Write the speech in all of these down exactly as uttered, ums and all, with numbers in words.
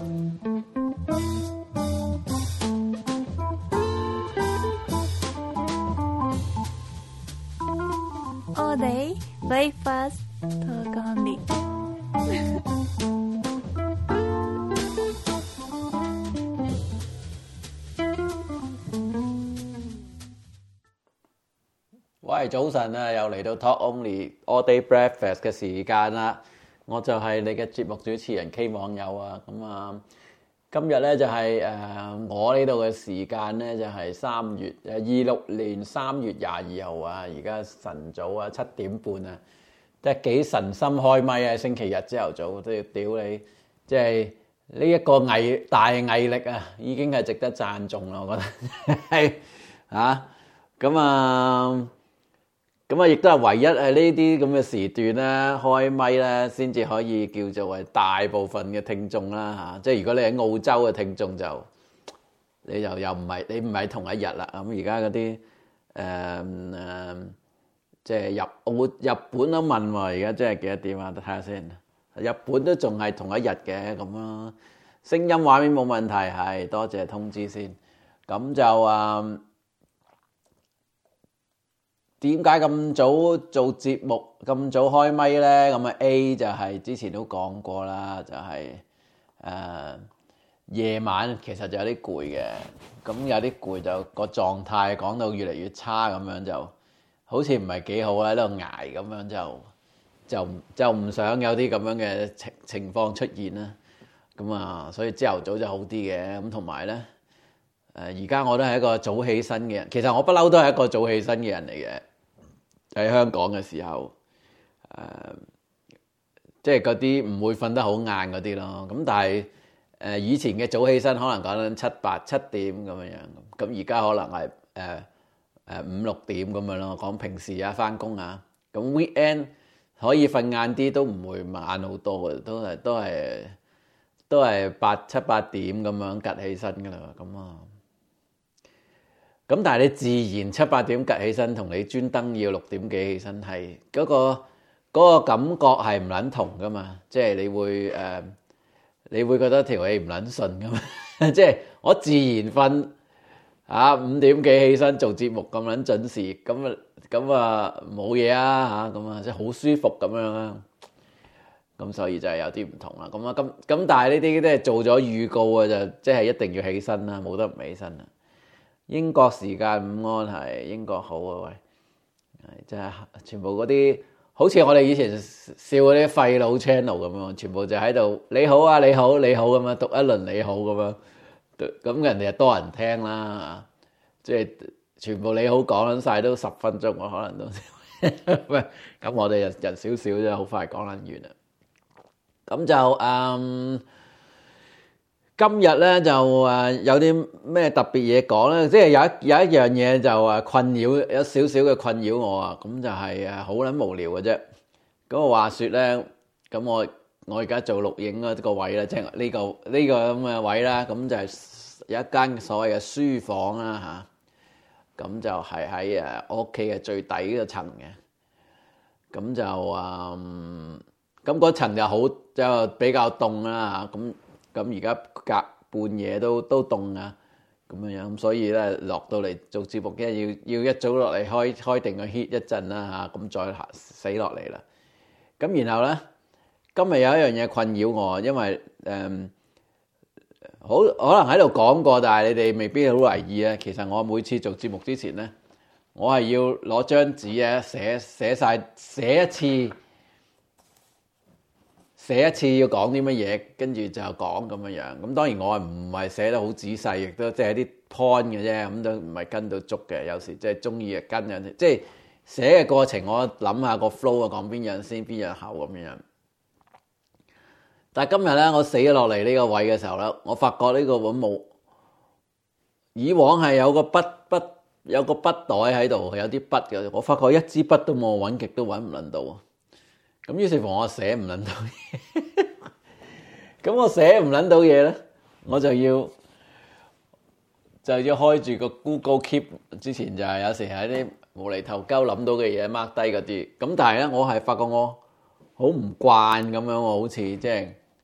All day breakfast talk only. 喂，早晨啊，又嚟到 Talk Only All Day Breakfast 嘅時間啦。我就係你嘅節目主持人 K 網友啊。咁啊，今日咧就係、是、誒、呃、我呢度嘅時間咧就係、是、三月誒二六年三月廿二號啊。而家晨早啊七點半啊，即係幾神心開咪啊！星期日朝頭早都要屌你，即係呢一個毅大毅力啊，已經係值得讚頌啦。我覺得係啊，咁啊。咁啊，亦都係唯一係呢啲咁嘅時段咧，開咪咧，先至可以叫做係大部分嘅聽眾啦嚇。即係如果你喺澳洲嘅聽眾就，你就又唔係你唔係同一日啦。咁而家嗰啲誒誒，即係入澳日本都問喎，而家即係幾多點啊？睇下先。日本都仲係同一日嘅咁咯。聲音畫面冇問題，係多謝通知先。咁就啊。點解咁早做節目咁早開咪呢？咁啊 A 就係之前都講過啦，就係誒夜晚其實就有啲攰嘅，咁有啲攰就個狀態講到越嚟越差咁樣，就好似唔係幾好喺度捱咁樣，就就就唔想有啲咁樣嘅情情況出現啦。咁啊，所以朝頭早就好啲嘅。咁同埋呢，誒而家我都係一個早起身嘅人，其實我不嬲都係一個早起身嘅人嚟嘅。喺香港嘅時候，誒、呃，即係嗰啲唔會瞓得好晏嗰啲咯。咁但係誒、呃、以前嘅早起身可能講緊七八七點咁樣樣，咁而家可能係誒誒五六點咁樣咯。講平時啊，翻工啊，咁 weekend 可以瞓晏啲，都唔會晏好多嘅，都係都係都係八七八點咁樣趌起身噶啦，咁啊。咁但係你自然七八點趌起身，同你專登要六點幾起身，係嗰個嗰個感覺係唔撚同噶嘛？即係你會誒，你會覺得條氣唔撚順噶嘛？即係我自然瞓嚇五點幾起身做節目咁撚準時，咁啊咁啊冇嘢啊嚇，咁啊即係好舒服咁樣啦。咁所以就係有啲唔同啦。咁啊咁咁，但係呢啲都係做咗預告啊，就即係一定要起身啦，冇得唔起身啦。英國時間午安係英國好啊，喂，係真係全部嗰啲好似我哋以前笑嗰啲廢佬 channel 咁樣，全部就喺度你好啊，你好你好咁樣讀一輪你好咁樣，咁人哋就多人聽啦，即係全部你好講撚晒都十分鐘，我可能都喂，咁我哋人人少少啫，好快講撚完啦。咁就嗯。今日咧就誒有啲咩特別嘢講咧，即係有一有一樣嘢就誒困擾，有少少嘅困擾我啊，咁就係誒好撚無聊嘅啫。咁我話説咧，咁我我而家做錄影嗰個位咧，即係呢個呢個咁嘅位啦，咁就係有一間所謂嘅書房啦嚇，咁就係喺誒我屋企嘅最底嗰層嘅，咁就誒咁嗰層就好就比較凍啦嚇，咁。咁而家隔半夜都都凍啊，咁樣樣，咁所以咧落到嚟做節目嘅要要一早落嚟開開定個 heat 一陣啦嚇，咁再死落嚟啦。咁然後咧，今日有一樣嘢困擾我，因為誒、嗯、好可能喺度講過，但係你哋未必好留意啊。其實我每次做節目之前咧，我係要攞張紙啊寫寫曬寫一次。寫一次要講啲乜嘢，跟住就講咁樣樣。咁當然我係唔係寫得好仔細，亦都即係啲 point 嘅啫，咁都唔係跟到足嘅。有時即係中意就跟嘅，即係寫嘅過程我諗下個 flow 啊，講邊樣先，邊樣後咁樣。但係今日咧，我死咗落嚟呢個位嘅時候咧，我發覺呢個本冇以往係有個筆筆有個筆袋喺度，有啲筆嘅。我發覺一支筆都冇，揾極都揾唔撚到。咁於是乎我寫唔撚到嘢，咁我寫唔撚到嘢咧，我就要就要開住個 Google Keep。之前就係有時喺啲無厘頭鳩諗到嘅嘢 mark 低嗰啲，咁但係咧我係發覺我好唔慣咁樣，我好似即係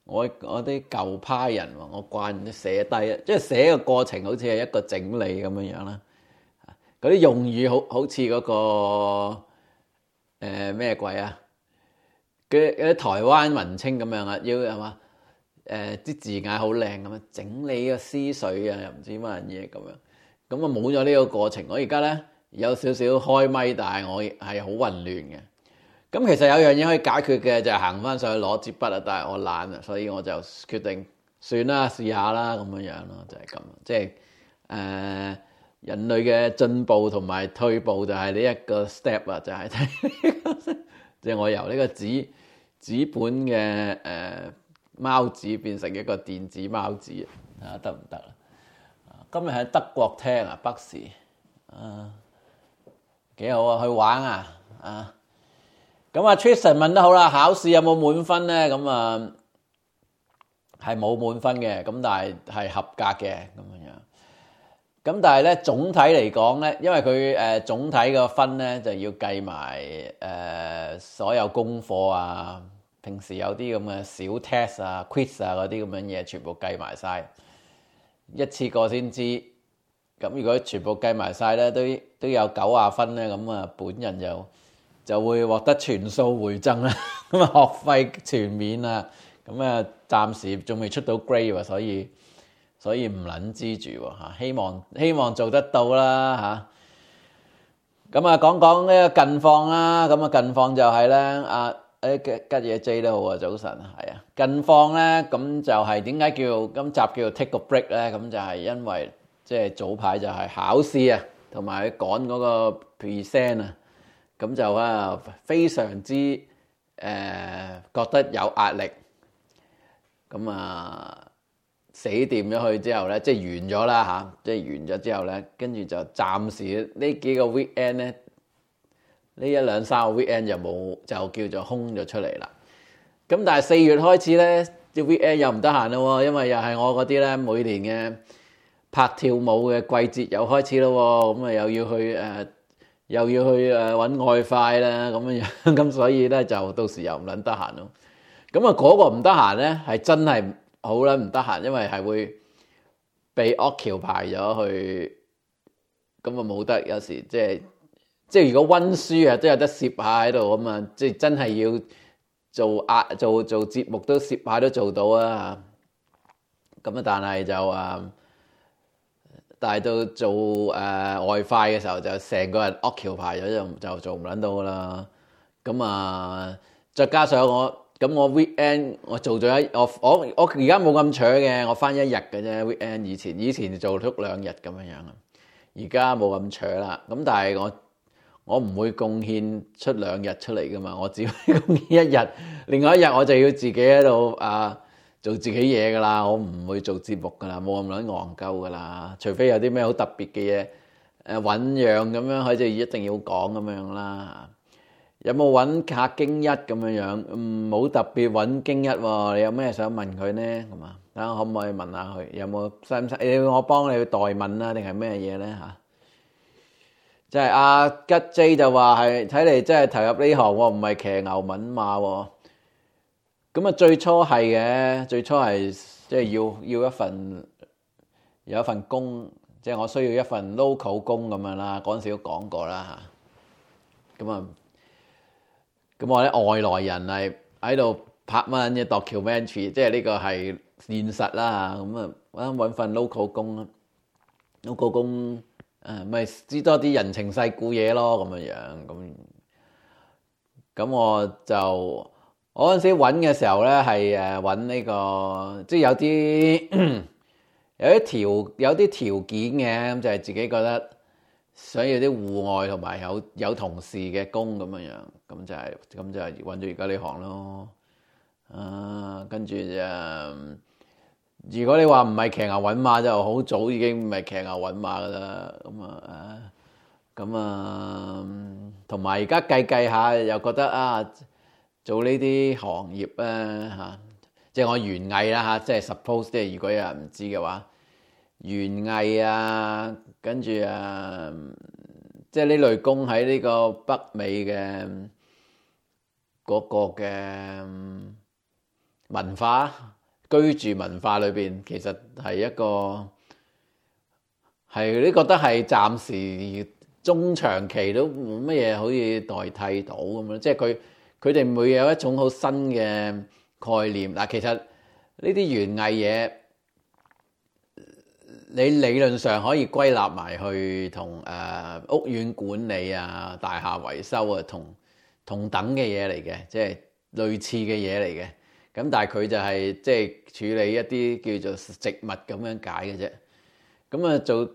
我我啲舊派人喎，我慣咗寫低啊，即係寫嘅過程好似係一個整理咁樣樣啦。嗰啲用語好好似嗰個誒咩鬼啊？嗰啲台灣文青咁樣啊，要係嘛？誒啲字眼好靚咁樣，整理個思緒啊，又唔知乜嘢咁樣。咁啊冇咗呢個過程，我而家咧有少少開咪，但係我係好混亂嘅。咁其實有樣嘢可以解決嘅，就係行翻上去攞支筆啊，但係我懶啊，所以我就決定算啦，試下啦咁樣樣咯，就係咁。即係誒人類嘅進步同埋退步就係呢一個 step 啊，就係睇即係我由呢個紙紙本嘅誒貓紙變成一個電子貓紙啊，得唔得啊？今日喺德國聽啊，北時啊幾好啊，去玩啊啊！咁啊 Tristan 問得好啦，考試有冇滿分咧？咁啊係冇滿分嘅，咁但係係合格嘅咁樣。咁但係咧總體嚟講咧，因為佢誒、呃、總體個分咧就要計埋誒、呃、所有功課啊，平時有啲咁嘅小 test 啊、quiz 啊嗰啲咁樣嘢，全部計埋晒，一次過先知。咁如果全部計埋晒咧，都都有九十分咧，咁啊本人就就會獲得全數回贈啦。咁啊學費全免啊，咁啊暫時仲未出到 grade 喎，所以。所以唔撚知住喎嚇，希望希望做得到啦嚇。咁啊講講呢個近況啦，咁啊近況就係咧，啊誒吉吉野 J 都好啊，早晨係啊。近況咧咁就係點解叫今集叫做 take a break 咧？咁就係因為即係早排就係考試啊，同埋趕嗰個 present 啊，咁就啊非常之誒、呃、覺得有壓力，咁啊。死掂咗佢之後咧，即係完咗啦嚇，即係完咗之後咧，跟住就暫時呢幾個 weekend 咧，呢一兩三個 weekend 就冇就叫做空咗出嚟啦。咁但係四月開始咧，啲 weekend 又唔得閒咯喎，因為又係我嗰啲咧每年嘅拍跳舞嘅季節又開始咯喎，咁啊又要去誒、呃、又要去誒揾外快啦咁樣樣，咁所以咧就到時又唔撚得閒咯。咁啊嗰個唔得閒咧係真係。好啦，唔得閒，因為係會被 occupy 咗去，咁啊冇得有時即係即係如果溫書啊都有得攝下喺度咁啊，即係真係要做壓做做節目都攝下都做到啊，咁啊但係就啊，但係到做誒、呃、外快嘅時候就成個人 occupy 咗就就做唔撚到啦，咁啊再加上我。咁我 weekend 我做咗一我我我而家冇咁搶嘅，我返一日嘅啫 weekend。以前以前做足兩日咁樣樣啊，而家冇咁搶啦。咁但係我我唔會貢獻出兩日出嚟噶嘛，我只會貢獻一日，另外一日我就要自己喺度啊做自己嘢噶啦，我唔會做節目噶啦，冇咁撚戇鳩噶啦，除非有啲咩好特別嘅嘢誒醞釀咁樣，佢就一定要講咁樣啦。有冇揾下京一咁樣樣？嗯，冇特別揾京一喎。你有咩想問佢呢？咁啊，睇下可唔可以問下佢？有冇使唔使？你要我幫你去代問啦，定係咩嘢呢？嚇！即係阿吉 J 就話係睇嚟，真係投入呢行喎，唔係騎牛揾馬喎。咁啊，最初係嘅，最初係即係要要一份有一份工，即係我需要一份 local 工咁樣啦。嗰陣時都講過啦嚇。咁啊〜咁我咧外來人係喺度拍乜嘢 documentary，即係呢個係現實啦。咁啊揾揾份 local 工啦 ，local 工誒咪知多啲人情世故嘢咯，咁樣樣咁。咁我就我嗰陣時揾嘅時候咧係誒揾呢個，即係有啲有啲條有啲條件嘅，咁就係自己覺得。想要啲戶外同埋有有同事嘅工咁樣樣，咁就係咁就係揾咗而家呢行咯。啊，跟住就如果你話唔係騎牛揾馬，就好早已經唔係騎牛揾馬噶啦。咁啊，咁啊，同埋而家計計下又覺得啊，做呢啲行業咧嚇，即係我園藝啦嚇，即係 suppose 即係如果有人唔知嘅話。園藝啊，跟住啊，即係呢類工喺呢個北美嘅嗰個嘅文化居住文化裏邊，其實係一個係你覺得係暫時中長期都冇乜嘢可以代替到咁樣，即係佢佢哋會有一種好新嘅概念。嗱，其實呢啲園藝嘢，你理論上可以歸納埋去同誒屋苑管理啊、大廈維修啊同同等嘅嘢嚟嘅，即係類似嘅嘢嚟嘅。咁但係佢就係即係處理一啲叫做植物咁樣解嘅啫。咁啊做，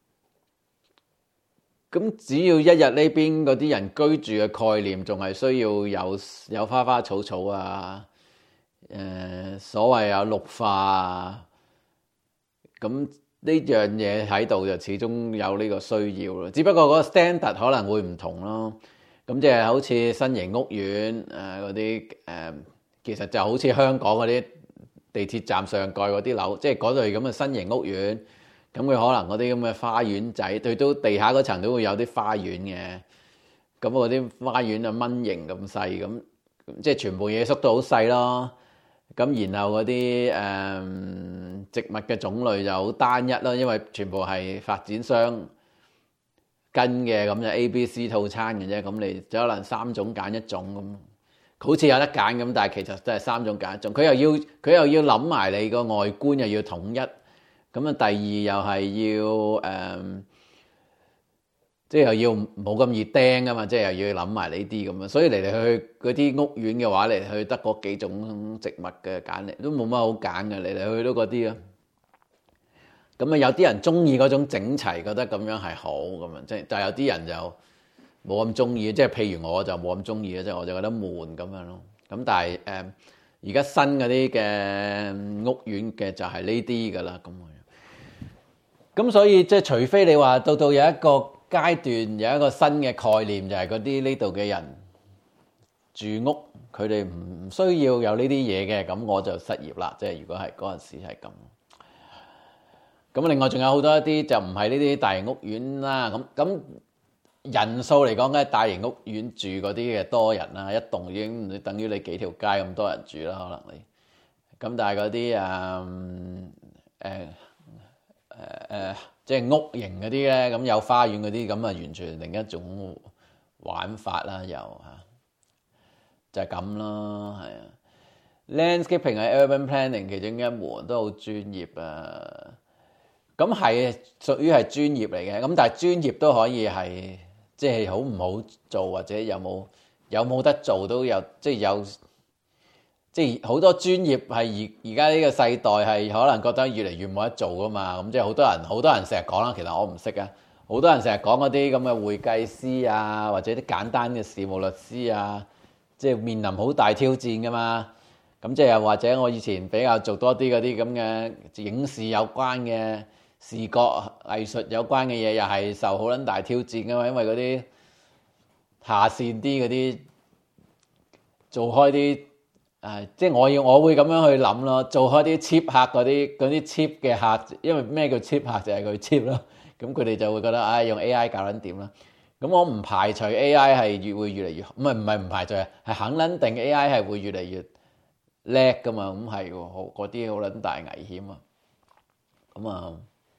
咁只要一日呢邊嗰啲人居住嘅概念仲係需要有有花花草草啊，誒、呃、所謂有綠化啊，咁呢樣嘢喺度就始終有呢個需要咯。只不過嗰個 standard 可能會唔同咯。咁即係好似新型屋苑誒嗰啲誒，其實就好似香港嗰啲地鐵站上蓋嗰啲樓，即係嗰類咁嘅新型屋苑。咁佢可能嗰啲咁嘅花園仔，對都地下嗰層都會有啲花園嘅。咁嗰啲花園啊蚊型咁細，咁即係全部嘢縮到好細咯。咁然後嗰啲誒植物嘅種類就好單一咯，因為全部係發展商跟嘅，咁就 A、B、C 套餐嘅啫。咁你只可能三種揀一種咁，好似有得揀咁，但係其實都係三種揀一種。佢又要佢又要諗埋你個外觀又要統一。咁啊，第二又係要誒、嗯，即係又要冇咁易釘啊嘛，即係又要諗埋呢啲咁啊。所以嚟嚟去去嗰啲屋苑嘅話，嚟嚟去去得嗰幾種植物嘅揀嚟，都冇乜好揀嘅，嚟嚟去去都嗰啲啊。咁啊，有啲人中意嗰種整齊，覺得咁樣係好咁啊，即係但係有啲人就冇咁中意，即係譬如我就冇咁中意嘅，即係我就覺得悶咁樣咯。咁但係誒，而家新嗰啲嘅屋苑嘅就係呢啲噶啦，咁。咁所以即係除非你話到到有一個階段有一個新嘅概念，就係嗰啲呢度嘅人住屋，佢哋唔需要有呢啲嘢嘅，咁我就失業啦。即係如果係嗰陣時係咁，咁另外仲有好多一啲就唔係呢啲大型屋苑啦。咁咁人數嚟講，梗係大型屋苑住嗰啲嘅多人啦，一棟已經等於你幾條街咁多人住啦，可能你。咁但係嗰啲啊誒。誒誒、呃，即係屋型嗰啲咧，咁有花園嗰啲，咁啊完全另一種玩法啦，又嚇就係咁咯，係啊。Landscaping 係 urban planning 其中一門都好專業啊。咁係屬於係專業嚟嘅，咁但係專業都可以係即係好唔好做，或者有冇有冇得做都有，即係有。即係好多專業係而而家呢個世代係可能覺得越嚟越冇得做噶嘛，咁即係好多人好多人成日講啦，其實我唔識啊，好多人成日講嗰啲咁嘅會計師啊，或者啲簡單嘅事務律師啊，即係面臨好大挑戰噶嘛。咁即係又或者我以前比較做多啲嗰啲咁嘅影視有關嘅視覺藝術有關嘅嘢，又係受好撚大挑戰噶嘛，因為嗰啲下線啲嗰啲做開啲。誒，即係我要，我會咁樣去諗咯，做開啲 cheap 客嗰啲嗰啲 cheap 嘅客，因為咩叫 cheap 客就係佢 cheap 咯，咁佢哋就會覺得，唉、哎，用 A I 搞撚掂啦。咁我唔排除 A I 係越會越嚟越，唔係唔係唔排除，係肯撚定 A I 係會越嚟越叻噶嘛，咁係喎，好嗰啲好撚大危險啊。咁啊，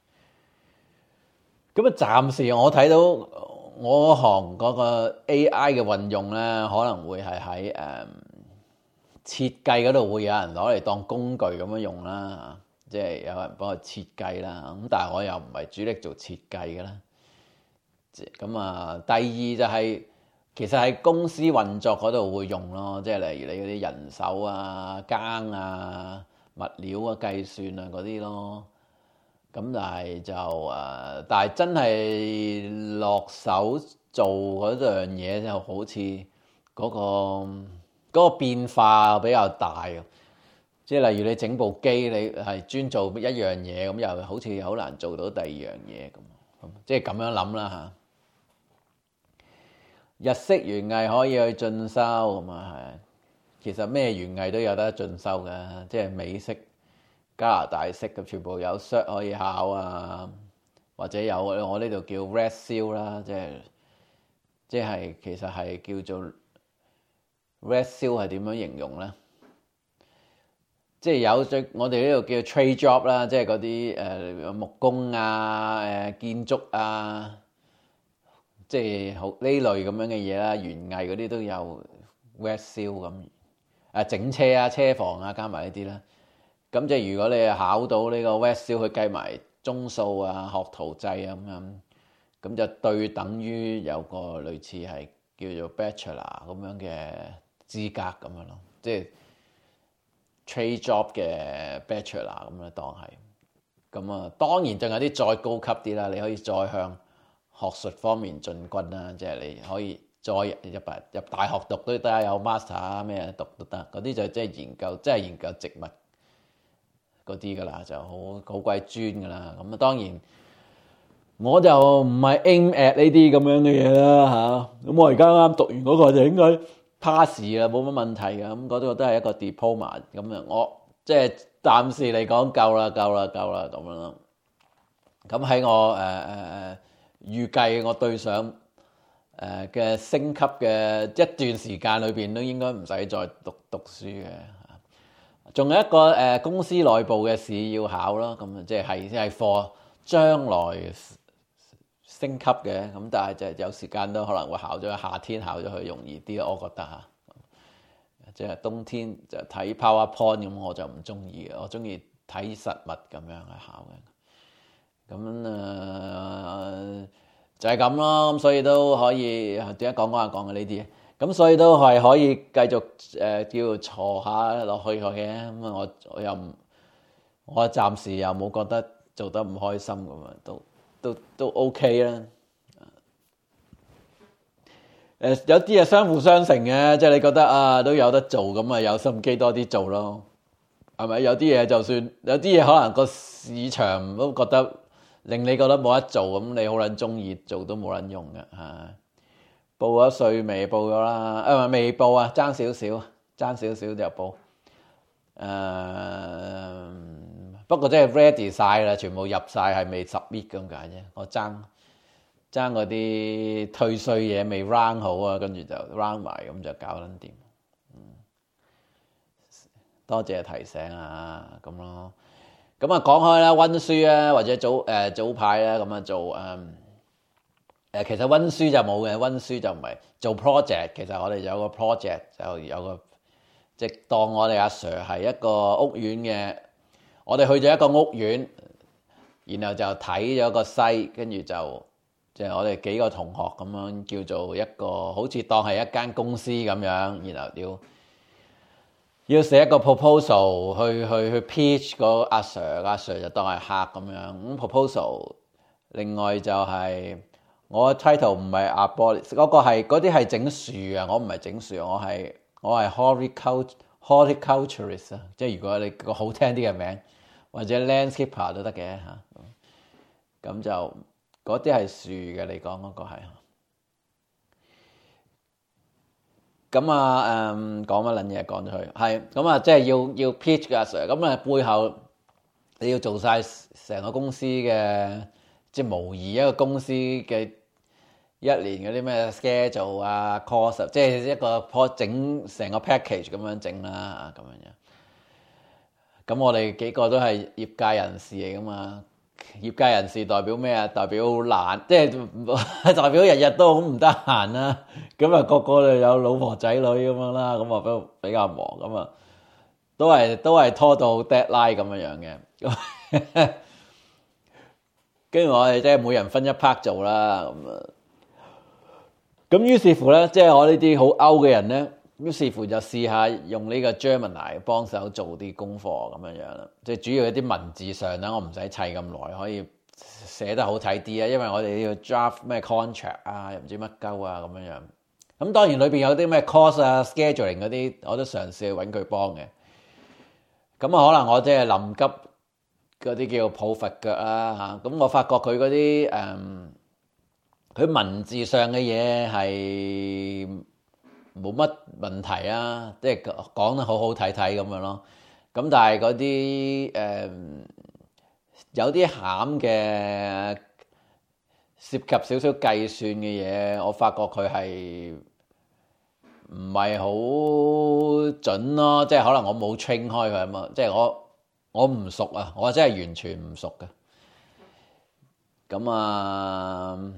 咁啊，暫時我睇到我行嗰個 A I 嘅運用咧，可能會係喺誒。嗯設計嗰度會有人攞嚟當工具咁樣用啦，即係有人幫佢設計啦。咁但係我又唔係主力做設計嘅啦。咁啊，第二就係其實喺公司運作嗰度會用咯，即係例如你嗰啲人手啊、耕啊、物料啊、計算啊嗰啲咯。咁但係就誒，但係真係落手做嗰樣嘢就好似嗰個。嗰個變化比較大，即係例如你整部機，你係專做一樣嘢，咁又好似好難做到第二樣嘢咁，即係咁樣諗啦嚇。日式園藝可以去進修咁啊，係，其實咩園藝都有得進修嘅，即係美式、加拿大式嘅全部有 cert 可以考啊，或者有我呢度叫 Red Seal 啦，即係即係其實係叫做。Red Seal 係點樣形容咧？ 即係有最我哋呢度叫 trade job 啦，即係嗰啲誒木工啊、誒建築啊，即係好呢類咁樣嘅嘢啦，園藝嗰啲都有 wet seal 咁，誒整車啊、車房啊加埋呢啲啦。咁即係如果你考到呢個 wet seal 去計埋鐘數啊、學徒制啊咁樣，咁就對等於有個類似係叫做 bachelor 咁樣嘅資格咁樣咯，即係 trade job 嘅 bachelor 咁樣當係。咁啊，當然仲有啲再高級啲啦，你可以再向學術方面進軍啦，即係你可以再入入入大學讀都得，有 master 啊咩讀都得，嗰啲就即係研究，即係研究植物嗰啲噶啦，就好好鬼專噶啦。咁啊，當然我就唔係 aim at 呢啲咁樣嘅嘢啦嚇。咁我而家啱讀完嗰個就應該 pass 啦，冇乜問題嘅。咁嗰個都係一個 diploma 咁啊，我即係暫時嚟講夠啦，夠啦，夠啦咁樣咯。咁喺我誒誒誒預計我對上誒嘅升級嘅一段時間裏邊，都應該唔使再讀讀書嘅。仲有一個誒公司內部嘅試要考咯，咁即係係係 for 將來升級嘅，咁但係就有時間都可能會考咗，夏天考咗佢容易啲，我覺得嚇。即係冬天就睇 PowerPoint 咁，我就唔中意嘅，我中意睇實物咁樣去考嘅。咁誒、呃、就係咁咯，咁所以都可以點解講講下講嘅呢啲？咁所以都係可以繼續誒、呃、叫坐下落去嘅。咁啊，我我又唔，我暫時又冇覺得做得唔開心咁啊，都都都 OK 啦。誒有啲係相輔相成嘅，即係你覺得啊都有得做咁啊，有心機多啲做咯，係咪？有啲嘢就算有啲嘢可能個市場都覺得令你覺得冇得做，咁你好撚中意做都冇撚用嘅嚇。報咗稅未？報咗啦，誒唔係未報啊，爭少少，爭少少就報。誒、呃、不過即係 ready 晒啦，全部入晒係未 submit 咁解啫。我爭爭嗰啲退稅嘢未 round 好啊，跟住就 round 埋咁就搞撚掂。嗯，多謝提醒啊，咁咯。咁啊講開啦，溫書啊或者早誒、呃、早排啦，咁啊做誒。嗯誒其實溫書就冇嘅，溫書就唔係做 project。其實我哋有個 project 就有個，即係當我哋阿 Sir 係一個屋苑嘅，我哋去咗一個屋苑，然後就睇咗個西，跟住就即係我哋幾個同學咁樣叫做一個，好似當係一間公司咁樣，然後要要寫一個 proposal 去去去 pitch 個阿 Sir， 阿 Sir 就當係客咁樣。咁 proposal 另外就係、是。我 title 唔係 arborist，嗰個係嗰啲係整樹啊，我唔係整樹，我係我係 horticult horticulturist 啊，即係如果你個好聽啲嘅名，或者 landscaper 都得嘅嚇。咁就嗰啲係樹嘅，你講嗰個係。咁啊誒講乜撚嘢講咗佢，係咁啊，即係要要 pitch 嘅阿 Sir，咁啊背後你要做晒成個公司嘅，即係模擬一個公司嘅。一年嗰啲咩 schedule 啊 course， 即係一個 pro 整成個 package 咁樣整啦，咁樣樣。咁我哋幾個都係業界人士嚟噶嘛，業界人士代表咩啊？代表好懶，即係代表日日都好唔得閒啦。咁啊個個都有老婆仔女咁樣啦，咁啊都比較忙咁啊，都係都係拖到 deadline 咁樣樣嘅。跟住我哋即係每人分一 part 做啦，咁啊。咁於是乎咧，即係我呢啲好 out 嘅人咧，於是乎就試下用呢個 Gemini 幫手做啲功課咁樣樣啦。即係主要一啲文字上啦，我唔使砌咁耐，可以寫得好睇啲啊。因為我哋要 draft 咩 contract 啊，又唔知乜鳩啊咁樣樣。咁當然裏邊有啲咩 course 啊、scheduling 嗰啲，我都嘗試去揾佢幫嘅。咁啊，可能我即係臨急嗰啲叫抱佛腳啊嚇。咁我發覺佢嗰啲誒。嗯佢文字上嘅嘢係冇乜問題啊，即係講得好好睇睇咁樣咯。咁但係嗰啲誒有啲餡嘅涉及少少計算嘅嘢，我發覺佢係唔係好準咯，即係可能我冇 train 開佢啊嘛，即係我我唔熟啊，我真係完全唔熟嘅。咁啊，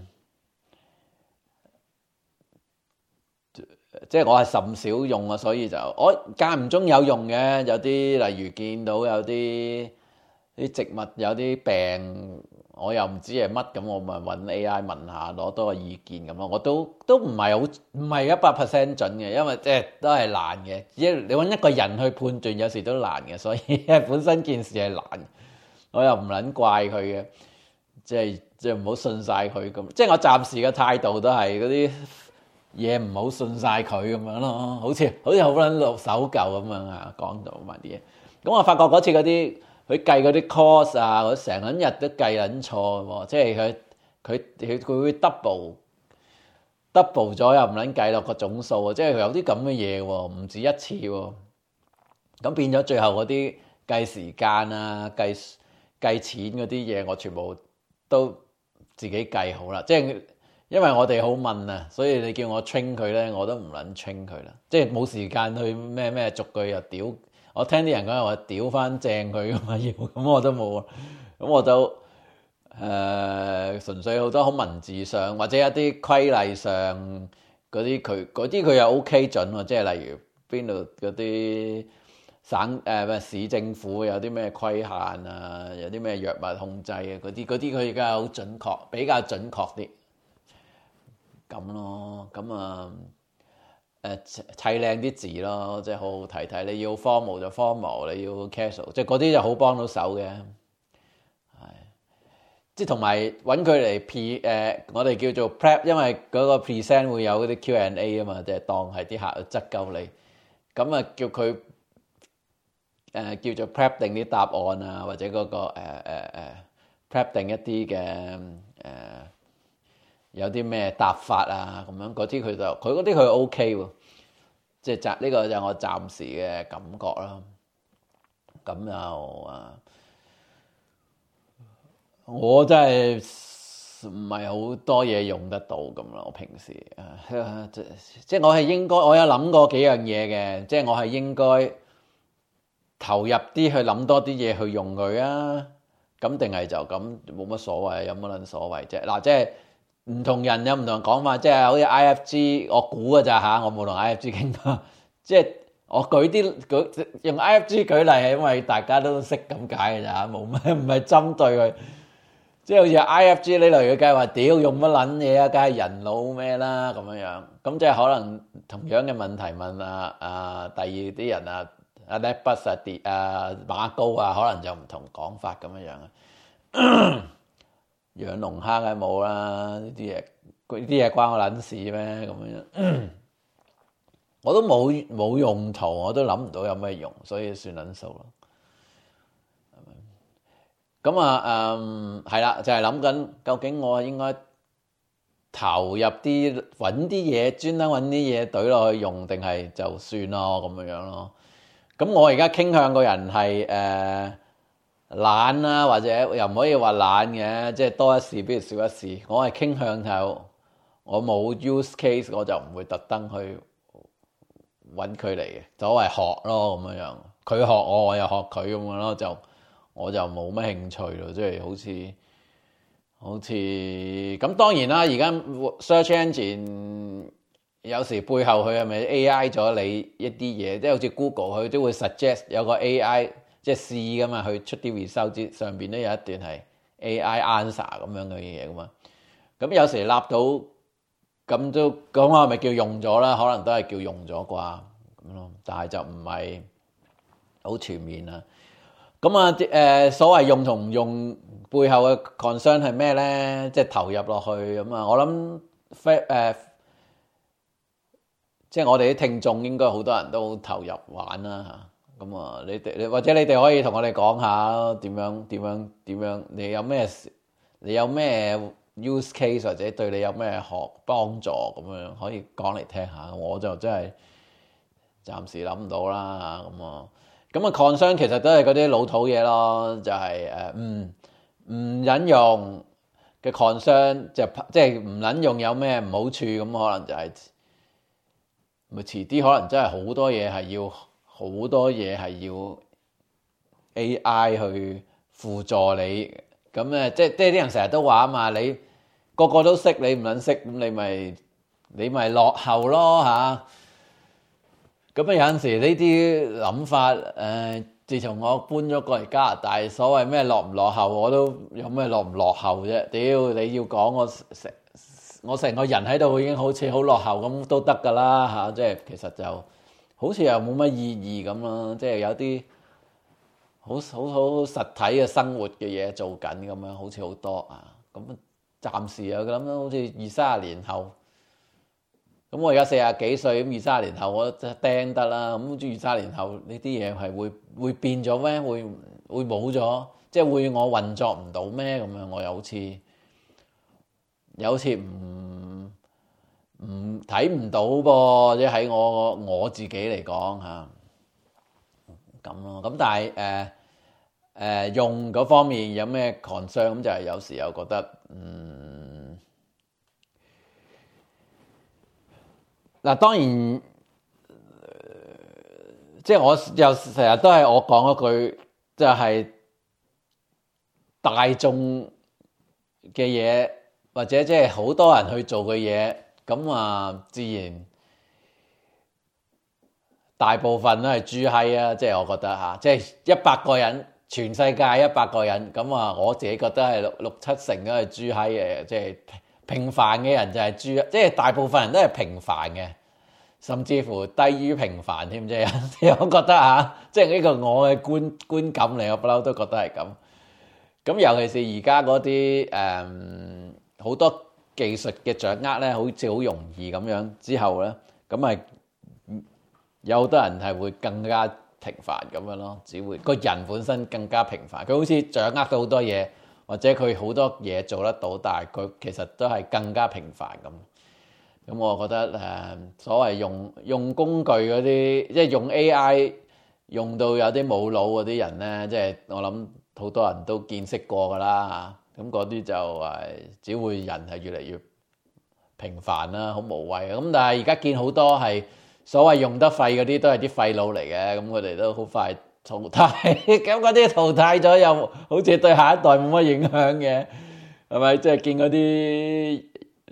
即係我係甚少用啊，所以就我間唔中有用嘅，有啲例如見到有啲啲植物有啲病，我又唔知係乜，咁我咪揾 A I 問下，攞多個意見咁咯。我都都唔係好唔係一百 percent 準嘅，因為即係都係難嘅。只係你揾一個人去判斷，有時都難嘅，所以本身件事係難，我又唔撚怪佢嘅，即係即係唔好信晒佢咁。即係我暫時嘅態度都係嗰啲嘢唔好信晒佢咁樣咯，好似好似好撚落手舊咁樣啊，講到埋啲嘢。咁我發覺嗰次嗰啲。佢計嗰啲 course 啊，佢成撚日都計撚錯喎，即係佢佢佢佢會 double double 咗又唔撚計落個總數啊，即係佢有啲咁嘅嘢喎，唔止一次喎。咁變咗最後嗰啲計時間啊、計計錢嗰啲嘢，我全部都自己計好啦。即係因為我哋好問啊，所以你叫我 train 佢咧，我都唔撚 train 佢啦。即係冇時間去咩咩逐句又屌。我聽啲人講話屌翻正佢㗎嘛要，咁我都冇，咁我就誒、呃、純粹好多好文字上或者一啲規例上嗰啲佢嗰啲佢又 OK 準喎，即係例如邊度嗰啲省誒咩、呃、市政府有啲咩規限啊，有啲咩藥物控制啊嗰啲嗰啲佢而家好準確，比較準確啲咁咯，咁啊。誒砌靚啲字咯，即係好好睇睇。你要 formal 就 formal，你要 casual，即係嗰啲就好幫到手嘅。係，即係同埋揾佢嚟 P 誒，我哋叫做 prep，因為嗰個 present 會有嗰啲 Q and A 啊嘛，即係當係啲客質鳩你。咁啊叫佢誒、呃、叫做 prep 定啲答案啊，或者嗰、嗰個誒誒誒 prep 定一啲嘅誒。呃有啲咩答法啊咁樣嗰啲佢就佢嗰啲佢 OK 喎，即係暫呢個就係我暫時嘅感覺啦。咁又啊，我真係唔係好多嘢用得到咁啦。我平時啊，即即係我係應該，我有諗過幾樣嘢嘅，即係我係應該投入啲去諗多啲嘢去用佢啊。咁定係就咁冇乜所謂，有乜撚所謂啫？嗱，即係。唔同人有唔同講法，即係好似 I F G， 我估㗎咋嚇，我冇同 I F G 傾過。即係我舉啲舉用 I F G 舉例係因為大家都識咁解㗎咋，冇咩唔係針對佢。即係好似 I F G 呢類嘅，梗係話屌用乜撚嘢啊，梗係人腦咩啦咁樣樣。咁即係可能同樣嘅問題問啊啊第二啲人啊啊 Netbus 啊跌啊馬高啊，可能就唔同講法咁樣樣啊。養龍蝦梗係冇啦，呢啲嘢，呢啲嘢關我撚事咩咁樣？我都冇冇用途，我都諗唔到有咩用，所以算撚數咯。咁啊，嗯，係啦，就係諗緊究竟我應該投入啲揾啲嘢，專登揾啲嘢懟落去用，定係就算咯咁樣樣咯。咁我而家傾向個人係誒。呃懶啦，或者又唔可以話懶嘅，即係多一事不如少一事。我係傾向就我冇 use case，我就唔會特登去揾佢嚟嘅，所謂學咯咁樣樣。佢學我，我又學佢咁樣咯，就我就冇乜興趣咯，即係好似好似咁。當然啦，而家 search engine 有時背後佢係咪 A I 咗你一啲嘢，即係好似 Google 佢都會 suggest 有個 A I。即係試噶嘛，佢出啲 result 上邊都有一段係 A I answer 咁樣嘅嘢噶嘛。咁有時立到咁都講話咪叫用咗啦，可能都係叫用咗啩咁咯。但係就唔係好全面啦。咁啊誒，所謂用同唔用背後嘅 concern 係咩咧？即係投入落去咁啊。我諗誒，即係我哋啲聽眾應該好多人都好投入玩啦嚇。咁啊，你哋你或者你哋可以同我哋講下點樣點樣點樣，你有咩你有咩 use case 或者對你有咩學幫助咁樣，可以講嚟聽下。我就真係暫時諗唔到啦咁啊。咁啊，concern其實都係嗰啲老土嘢咯，就係誒唔唔引用嘅 concern，就即係唔撚用有咩唔好處咁，可能就係咪遲啲可能真係好多嘢係要好多嘢係要 A I 去輔助你。咁誒，即係即係啲人成日都話啊嘛，你個個都識，你唔撚識，咁你咪你咪落後咯嚇。咁啊有陣時呢啲諗法，誒、呃，自從我搬咗過嚟加拿大，所謂咩落唔落後，我都有咩落唔落後啫？屌你要講我成我成個人喺度已經好似好落後咁都得㗎啦嚇，即係其實就好似又冇乜意義咁咯，即係有啲好好好實體嘅生活嘅嘢做緊咁樣，好似好多啊。咁暫時又諗好似二三十年後。咁我而家四十幾歲，咁二三十年後我釘得啦。咁二三十年後呢啲嘢係會會變咗咩？會會冇咗？即係會我運作唔到咩？咁樣我又好似又好似唔唔睇唔到噃。即係喺我我自己嚟講嚇咁咯。咁但係誒誒用嗰方面有咩 concern？咁就係有時又覺得嗯。嗱，當然，呃、即係我又成日都係我講嗰句，就係、是、大眾嘅嘢，或者即係好多人去做嘅嘢，咁啊，自然大部分都係豬閪啊！即係我覺得嚇，即係一百個人，全世界一百個人，咁啊，我自己覺得係六六七成都係豬閪嘅，即係。平凡嘅人就係豬，即係大部分人都係平凡嘅，甚至乎低於平凡添啫。我覺得嚇，即係呢個我嘅觀觀感嚟，我不嬲都覺得係咁。咁尤其是而家嗰啲誒好多技術嘅掌握咧，好似好容易咁樣之後咧，咁係有好多人係會更加平凡咁樣咯，只會個人本身更加平凡，佢好似掌握到好多嘢。或者佢好多嘢做得到，但係佢其實都係更加平凡咁。咁我覺得誒、呃，所謂用用工具嗰啲，即係用 A I 用到有啲冇腦嗰啲人咧，即係我諗好多人都見識過㗎啦嚇。咁嗰啲就係只會人係越嚟越平凡啦，好無謂。咁但係而家見好多係所謂用得廢嗰啲，都係啲廢佬嚟嘅。咁佢哋都好快淘汰，咁嗰啲淘汰咗又好似對下一代冇乜影響嘅，係咪？即係見嗰啲，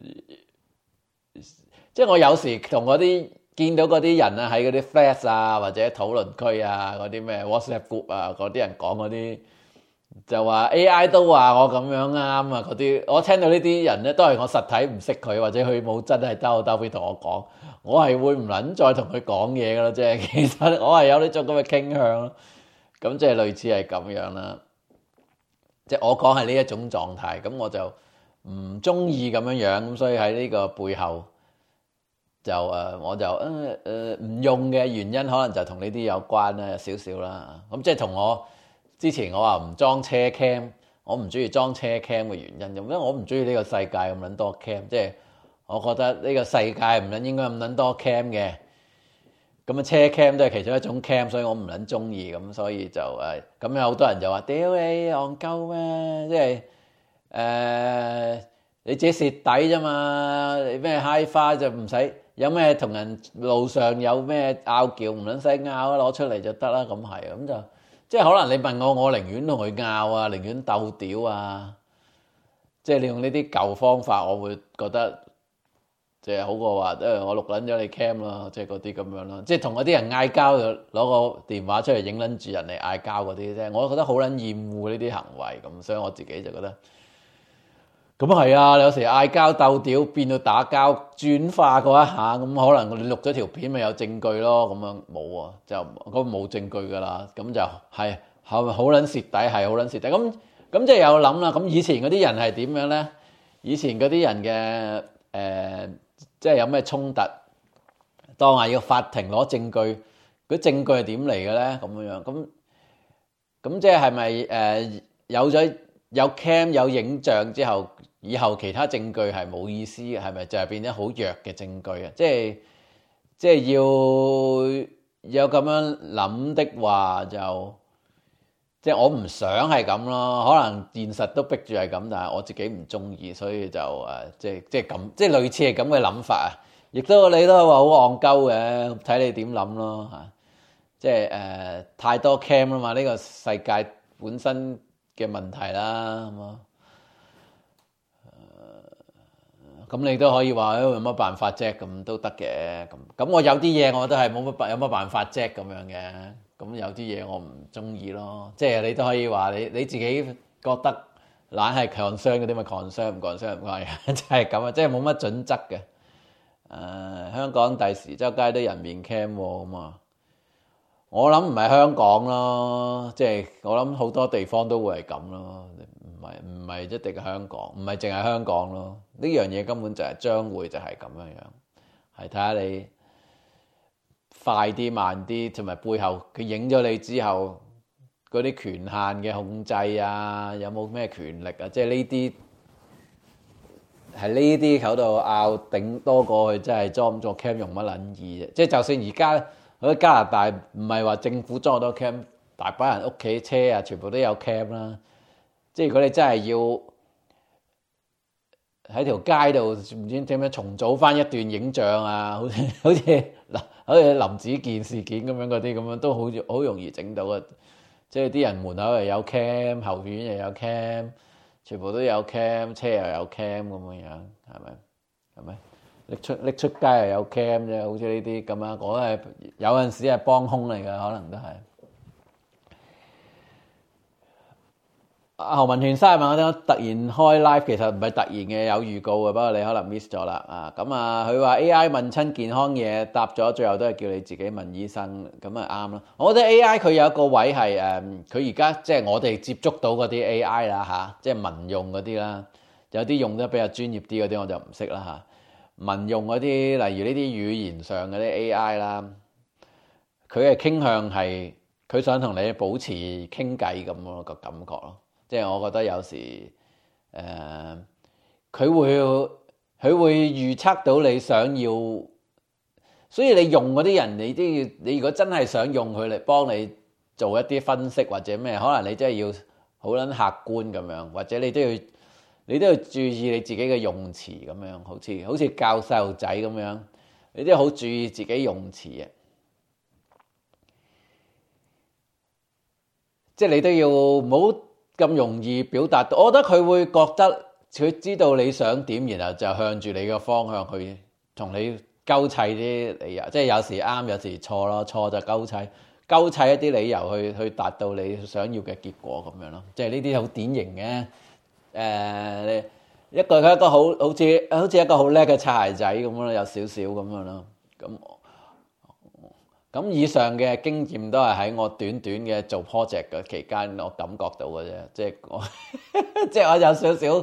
即係我有時同嗰啲見到嗰啲人啊，喺嗰啲 Flash 啊或者討論區啊嗰啲咩 WhatsApp group 啊嗰啲人講嗰啲，就話 A I 都話我咁樣啱啊嗰啲，我聽到呢啲人咧都係我實體唔識佢，或者佢冇真係兜兜邊同我講。我係會唔撚再同佢講嘢噶咯，即係其實我係有呢種咁嘅傾向咯。咁即係類似係咁樣啦。即係我講係呢一種狀態，咁我就唔中意咁樣樣，咁所以喺呢個背後就誒，我就誒誒唔用嘅原因，可能就同呢啲有關啦，少少啦。咁即係同我之前我話唔裝車 cam，我唔中意裝車 cam 嘅原因，因為我唔中意呢個世界咁撚多 cam，即係。我覺得呢個世界唔撚應該咁撚多 cam 嘅，咁啊車 cam 都係其中一種 cam，所以我唔撚中意，咁所以就誒，咁有好多人就話：屌你戇鳩咩？即係誒你自己蝕底啫嘛，你咩 hi-fi 就唔使有咩同人路上有咩拗撬，唔撚使拗，攞出嚟就得啦。咁係，咁就即係可能你問我，我寧願同佢拗啊，寧願鬥屌啊，即係你用呢啲舊方法，我會覺得。即係好過話，誒我錄撚咗你 cam 啦，即係嗰啲咁樣啦。即係同嗰啲人嗌交，就攞個電話出嚟影撚住人嚟嗌交嗰啲啫。我覺得好撚厭惡呢啲行為咁，所以我自己就覺得咁係啊。有時嗌交鬥屌變到打交，轉化過一下咁，可能你錄咗條片咪有證據咯。咁樣冇啊，就咁冇證據㗎啦。咁就係係咪好撚蝕底？係好撚蝕底。咁咁即係有諗啦。咁以前嗰啲人係點樣咧？以前嗰啲人嘅誒。呃即係有咩衝突，當係要法庭攞證據，嗰證據係點嚟嘅咧？咁樣咁咁即係係咪誒有咗有 cam 有影像之後，以後其他證據係冇意思嘅？係咪就係變咗好弱嘅證據啊？即係即係要有咁樣諗的話就，就即係我唔想係咁咯。可能現實都逼住係咁，但係我自己唔中意，所以就誒即係即係咁，即係類似係咁嘅諗法啊。 亦都你都話好戇鳩嘅，睇你點諗咯嚇。即係誒太多 cam 啦嘛，呢個世界本身嘅問題啦，咁啊。咁你都可以話有乜辦法啫？咁都得嘅。咁咁我有啲嘢我都係冇乜辦有乜辦法啫咁樣嘅。咁有啲嘢我唔中意咯。即係你都可以話你你自己覺得懶係 concern 嗰啲咪 concern 唔 concern 唔關嘅，就係咁啊！即係冇乜準則嘅。誒、呃、香港第時周街都人面 cam 喎咁啊！我諗唔係香港咯，即係我諗好多地方都會係咁咯。唔係唔係一定係香港，唔係淨係香港咯。呢樣嘢根本就係將會就係咁樣樣，係睇下你快啲慢啲，同埋背後佢影咗你之後嗰啲權限嘅控制啊，有冇咩權力啊？即係呢啲係呢啲喺度拗頂多過去，真係裝唔裝 cam 用乜撚意啫？即係就算而家喺加拿大唔係話政府裝好多 cam， 大把人屋企車啊，全部都有 cam 啦。即係如果你真係要喺條街度唔知點樣重組翻一段影像啊，好似好似嗱，好似林子健事件咁樣嗰啲咁樣都好好容易整到啊！即係啲人門口又有 cam， 後院又有 cam， 全部都有 cam， 車又有 cam 咁樣樣，係咪？係咪？拎出拎出街又有 cam 啫，好似呢啲咁樣，我係有陣時係幫兇嚟㗎，可能都係。何文權生日問我哋突然開 live， 其實唔係突然嘅，有預告嘅，不過你可能 miss 咗啦啊！咁啊，佢話 A I 問親健康嘢，答咗最後都係叫你自己問醫生，咁啊啱啦。我覺得 A I 佢有一個位係誒，佢而家即係我哋接觸到嗰啲 A I 啦嚇，即係民用嗰啲啦，有啲用得比較專業啲嗰啲我就唔識啦嚇。民用嗰啲，例如呢啲語言上嗰啲 A I 啦，佢係傾向係佢想同你保持傾偈咁咯個感覺咯。即係我覺得有時誒，佢、呃、會佢會預測到你想要，所以你用嗰啲人，你都要你如果真係想用佢嚟幫你做一啲分析或者咩，可能你真係要好撚客觀咁樣，或者你都要你都要注意你自己嘅用詞咁樣，好似好似教細路仔咁樣，你都要好注意自己用詞嘅，即係你都要唔好咁容易表達到，我覺得佢會覺得佢知道你想點，然後就向住你個方向去同你鳩砌啲理由，即係有時啱有時錯咯，錯就鳩砌，鳩砌一啲理由去去達到你想要嘅結果咁樣咯，即係呢啲好典型嘅誒、呃，一個佢一個好好似好似一個好叻嘅擦鞋仔咁咯，有少少咁樣咯，咁。咁以上嘅經驗都係喺我短短嘅做 project 嘅期間，我感覺到嘅啫，即係我即係我有少少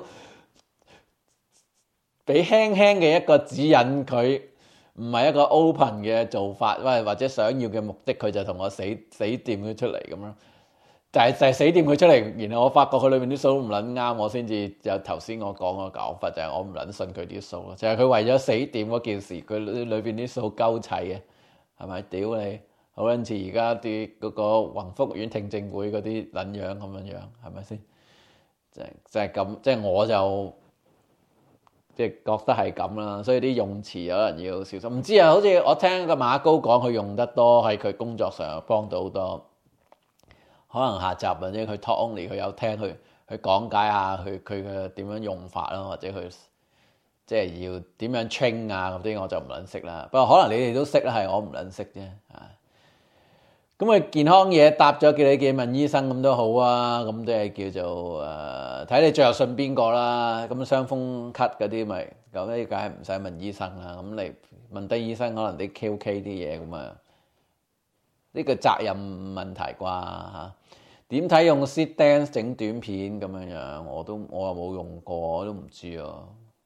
俾輕輕嘅一個指引佢，唔係一個 open 嘅做法，喂或者想要嘅目的，佢就同我死死掂佢出嚟咁咯。但係就係死掂佢出嚟，然後我發覺佢裏面啲數唔撚啱，我先至有頭先我講個講法，就係我唔撚信佢啲數咯，就係佢為咗死掂嗰件事，佢裏邊啲數鳩砌嘅。係咪屌你？好撚似而家啲嗰個宏福苑聽證會嗰啲撚樣咁樣樣，係咪先？就係就係咁，即係我就即係覺得係咁啦。所以啲用詞有人要小心。唔知啊，好似我聽個馬高講，佢用得多喺佢工作上幫到好多。可能下集或者佢 talk only 佢有聽佢去講解下佢佢嘅點樣用法咯，或者佢。即係要點樣 train 啊嗰啲我就唔撚識啦，不過可能你哋都識啦，係我唔撚識啫嚇。咁佢健康嘢答咗，叫你記問醫生咁都好啊，咁即係叫做誒睇、呃、你最後信邊個啦。咁傷風咳嗰啲咪咁呢？梗係唔使問醫生啦。咁你問低醫生，可能啲 K O K 啲嘢咁啊，呢個責任問題啩嚇。點睇用 sit dance 整短片咁樣樣，我都我又冇用過，我都唔知啊。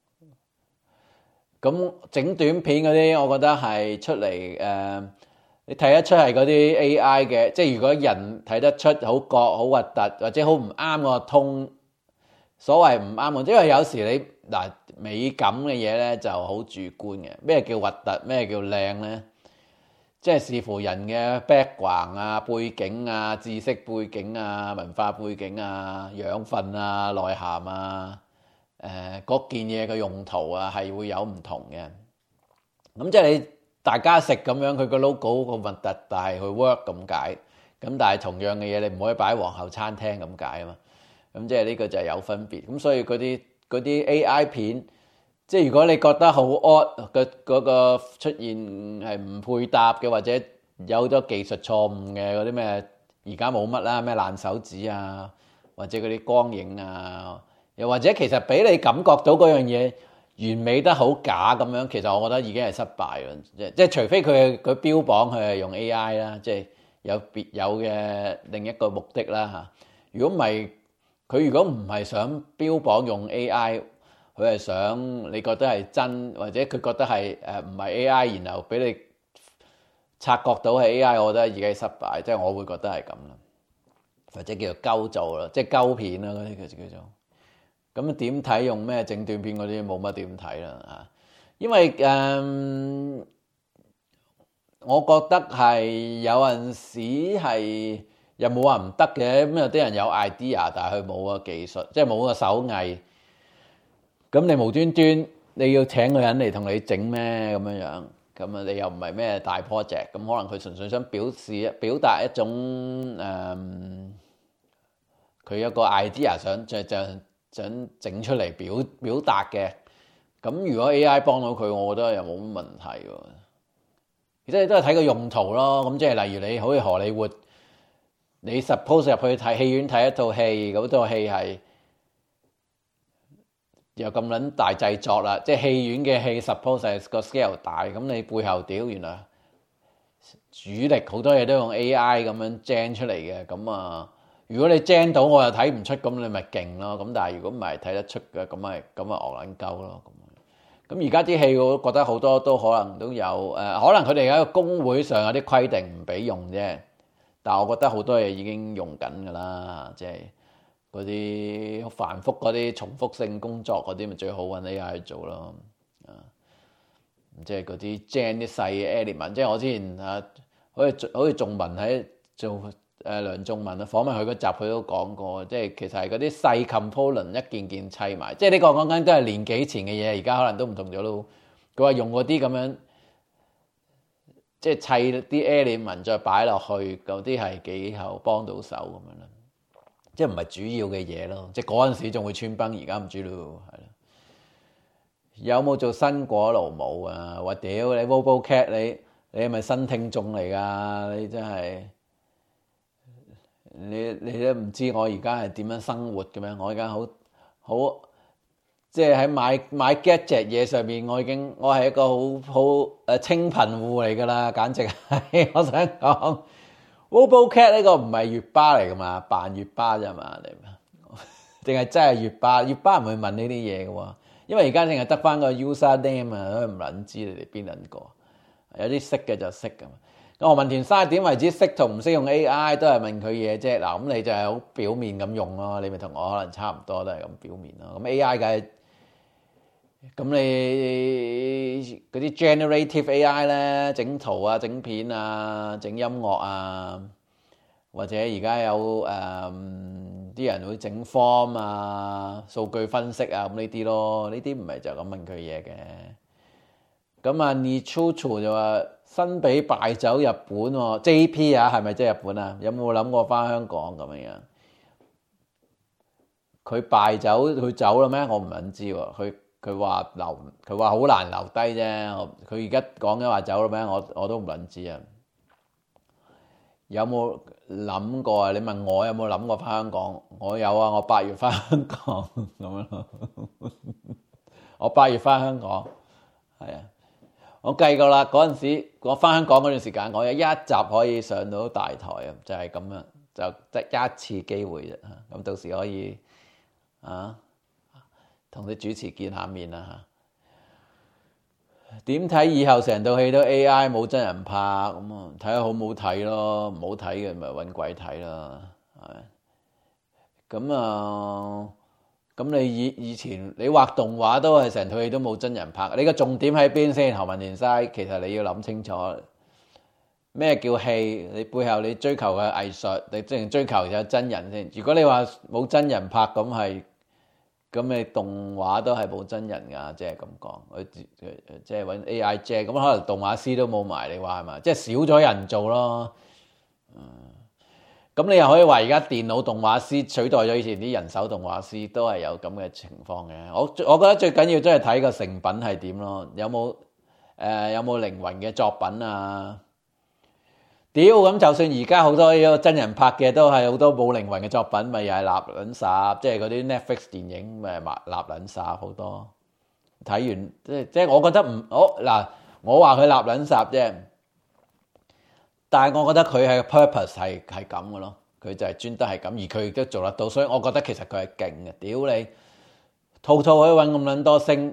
咁整短片嗰啲，我覺得係出嚟誒、呃，你睇得出係嗰啲 A I 嘅，即係如果人睇得出好覺好核突，或者好唔啱個通，所謂唔啱，因為有時你嗱美感嘅嘢咧就好主觀嘅，咩叫核突，咩叫靚咧？即係視乎人嘅 background 啊、背景啊、知識背景啊、文化背景啊、養分啊、內涵啊。誒嗰、呃、件嘢嘅用途啊，係會有唔同嘅。 咁即係你大家食咁樣，佢個 logo 個核突，但係佢 work 咁解。咁但係同樣嘅嘢，你唔可以擺喺皇后餐廳咁解啊嘛。咁即係呢個就係有分別。咁所以嗰啲嗰啲 A I 片，即係如果你覺得好 odd 嘅嗰個出現係唔配搭嘅，或者有好多技術錯誤嘅嗰啲咩，而家冇乜啦，咩爛手指啊，或者嗰啲光影啊，又或者其實俾你感覺到嗰樣嘢完美得好假咁樣，其實我覺得已經係失敗啦。即即係除非佢佢標榜佢係用 A I 啦，即係有別有嘅另一個目的啦嚇。如果唔係，佢如果唔係想標榜用 A I，佢係想你覺得係真，或者佢覺得係誒唔係 A I，然後俾你察覺到係 A I，我覺得已經係失敗，即係我會覺得係咁啦，或者叫做鳩做啦，即係鳩片啦嗰啲叫做。咁點睇用咩整短片嗰啲冇乜點睇啦啊，因為誒、嗯，我覺得係有陣時係又冇話唔得嘅，咁有啲人有 idea，但係佢冇個技術，即係冇個手藝。咁你無端端你要請個人嚟同你整咩咁樣樣，咁啊你又唔係咩大 project，咁可能佢純粹想表示表達一種誒，佢、嗯、有個 idea 想就就想整出嚟表表達嘅。咁如果 A I 幫到佢，我覺得又冇乜問題喎。其實你都係睇個用途咯。咁即係例如你好似荷里活，你 suppose 入去睇戲院睇一套戲，嗰套戲係又咁撚大製作啦，即係戲院嘅戲 suppose 係個 scale 大，咁你背後屌原來主力好多嘢都用 A I 咁樣 gen 出嚟嘅，咁啊如果你 gen 到我又睇唔出，咁你咪勁咯。咁但係如果唔係睇得出嘅，咁咪咁咪惡撚鳩咯。咁而家啲戲我覺得好多都可能都有誒、呃，可能佢哋喺個工會上有啲規定唔俾用啫，但係我覺得好多嘢已經用緊㗎啦，即係。嗰啲繁複嗰啲重複性工作嗰啲咪最好揾 A I 去做咯，啊，即係嗰啲 gen 啲細嘅 element，即係我之前啊，好似好似仲文喺做誒、呃、梁仲文啊訪問佢嗰集，佢都講過，即係其實係嗰啲細 component 一件件砌埋，即係呢個講緊都係年幾前嘅嘢，而家可能都唔同咗咯。佢話用嗰啲咁樣，即係砌啲 element 再擺落去，嗰啲係幾後幫到手咁樣啦。即係唔係主要嘅嘢咯，即係嗰陣時仲會穿崩，而家唔知咯，係咯。有冇做新果爐冇啊？我屌你 Robocat， 你你係咪新聽眾嚟㗎？你真係你你都唔知我而家係點樣生活嘅咩？我而家好好即係喺買買 gadget 嘢上面，我已經我係一個好好誒清貧戶嚟㗎啦，簡直係我想講。Robocat 呢個唔係月巴嚟噶嘛，扮月巴啫嘛，你定係真係月巴？月巴唔會問呢啲嘢嘅喎，因為而家淨係得翻個 user name 啊，都唔撚知你哋邊撚個。有啲識嘅就識噶嘛。咁我問田生點為止識同唔識用 A I， 都係問佢嘢啫。嗱，咁你就係好表面咁用咯，你咪同我可能差唔多，都係咁表面咯。咁 A I 梗係咁你嗰啲 generative A I 咧，整圖啊、整片啊、整音樂啊，或者而家有誒啲、嗯、人會整 form 啊、數據分析啊咁呢啲咯，呢啲唔係就咁問佢嘢嘅。咁啊 Nichuchu 就話新比敗走日本喎 ，J P 啊，係咪即係日本啊？有冇諗過翻香港咁樣樣？佢敗走佢走啦咩？我唔撚知喎，佢。佢話留，佢話好難留低啫。佢而家講緊話走啦咩？我我都唔撚知啊。有冇諗過啊？你問我有冇諗過翻香港？我有啊，我八月翻香港咁樣咯。我八月翻香港，係啊。我計過啦，嗰陣時我翻香港嗰段時間，我有一集可以上到大台啊，就係咁樣，就得一次機會啫。咁到時可以啊。同啲主持見下面啦嚇，點睇以後成套戲都 A I 冇真人拍咁啊？睇下好唔好睇咯，唔好睇嘅咪揾鬼睇啦，係咁啊？咁你以以前你畫動畫都係成套戲都冇真人拍，你個重點喺邊先？何文田嘥，其實你要諗清楚咩叫戲？你背後你追求嘅藝術，你即係追求有真人先。如果你話冇真人拍咁係。 咁你動畫都係冇真人㗎，即係咁講，佢即係揾 A I Gen，咁可能動畫師都冇埋，你話係嘛？即係少咗人做咯。咁、嗯、你又可以話而家電腦動畫師取代咗以前啲人手動畫師，都係有咁嘅情況嘅。我我覺得最緊要真係睇個成品係點咯，有冇誒、呃、有冇靈魂嘅作品啊？屌，咁就算而家好多有真人拍嘅都係好多冇靈魂嘅作品，咪又係垃撚圾，即係嗰啲 Netflix 電影咪垃撚圾好多。睇完即係即係我覺得唔好嗱，我話佢垃撚圾啫，但係我覺得佢係 purpose 係係咁嘅咯，佢就係專登係咁，而佢亦都做得到，所以我覺得其實佢係勁嘅。屌你，套套可以揾咁撚多星。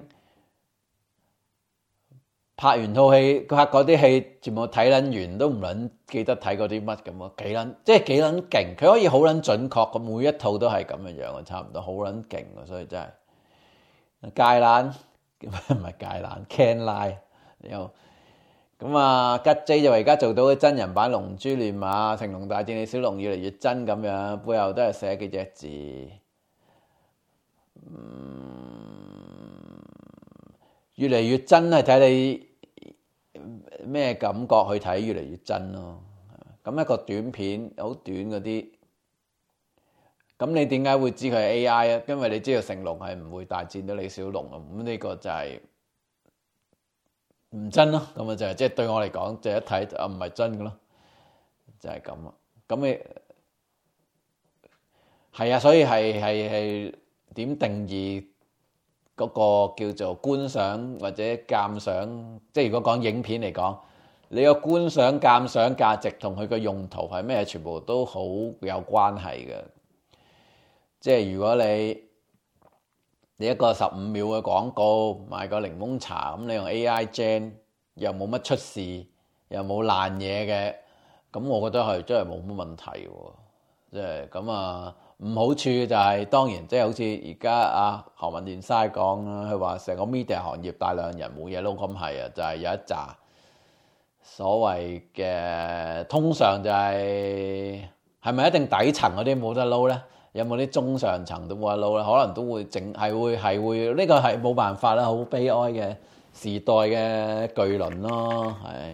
拍完套戲，佢拍嗰啲戲全部睇撚完都唔撚記得睇嗰啲乜咁喎，幾撚即係幾撚勁，佢可以好撚準確咁，每一套都係咁嘅樣啊，差唔多好撚勁啊，所以真係芥蘭唔係芥蘭 Can Lie 又咁啊，吉 J 就話而家做到嘅真人版《龍珠亂馬》《成龍大戰李小龍》越嚟越真咁樣，背後都係寫幾隻字，嗯，越嚟越真係睇你咩感覺去睇，越嚟越真咯。咁一個短片好短嗰啲，咁你點解會知佢係 A I 啊？因為你知道成龍係唔會大戰到李小龍啊。咁呢個就係唔真咯。咁啊就係即係對我嚟講，就一睇啊唔係真嘅咯，就係咁啊。咁你係啊，所以係係係點定義嗰個叫做觀賞或者鑑賞？即係如果講影片嚟講，你個觀賞鑑賞價值同佢個用途係咩？全部都好有關係嘅。即係如果你你一個十五秒嘅廣告賣個檸檬茶，咁你用 A I Gen 又冇乜出事，又冇爛嘢嘅，咁我覺得係真係冇乜問題喎。即係咁啊，唔好處就係、是、當然即係好似而家啊何文田嘥講啦，佢話成個 media 行業大量人冇嘢撈，咁係啊，就係、是、有一紮所謂嘅，通常就係係咪一定底層嗰啲冇得撈咧？有冇啲中上層都冇得撈咧？可能都會整係會係會呢、這個係冇辦法啦，好悲哀嘅時代嘅巨輪咯，係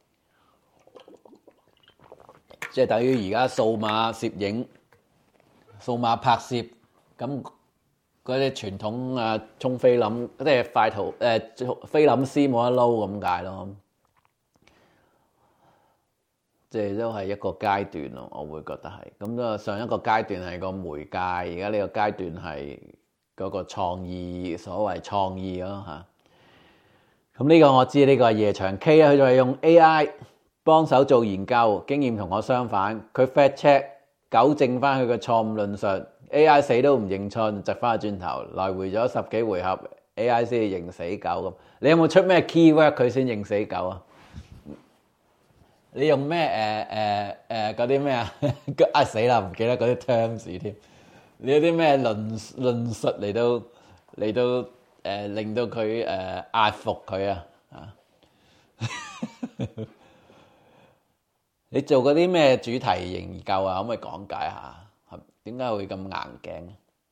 即係等於而家數碼攝影、數碼拍攝咁嗰啲傳統啊，沖菲林即係快圖誒菲林師冇得撈咁解咯。即係都係一個階段咯，我會覺得係咁都上一個階段係個媒介，而家呢個階段係嗰個創意，所謂創意咯嚇。咁呢個我知，呢個係夜場 K 啊，佢就係用 A I 幫手做研究，經驗同我相反，佢 fact check 糾正翻佢嘅錯誤論述 ，A I 死都唔認錯，窒翻個轉頭，來回咗十幾回合 ，A I 先認死狗咁。你有冇出咩 keyword 佢先認死狗啊？你用咩誒誒誒嗰啲咩啊？啊死啦，唔記得嗰啲 terms 添。你有啲咩論論述嚟到嚟到誒、呃、令到佢誒、呃、壓服佢啊？啊！你做嗰啲咩主題研究啊？可唔可以講解下？點解會咁硬頸？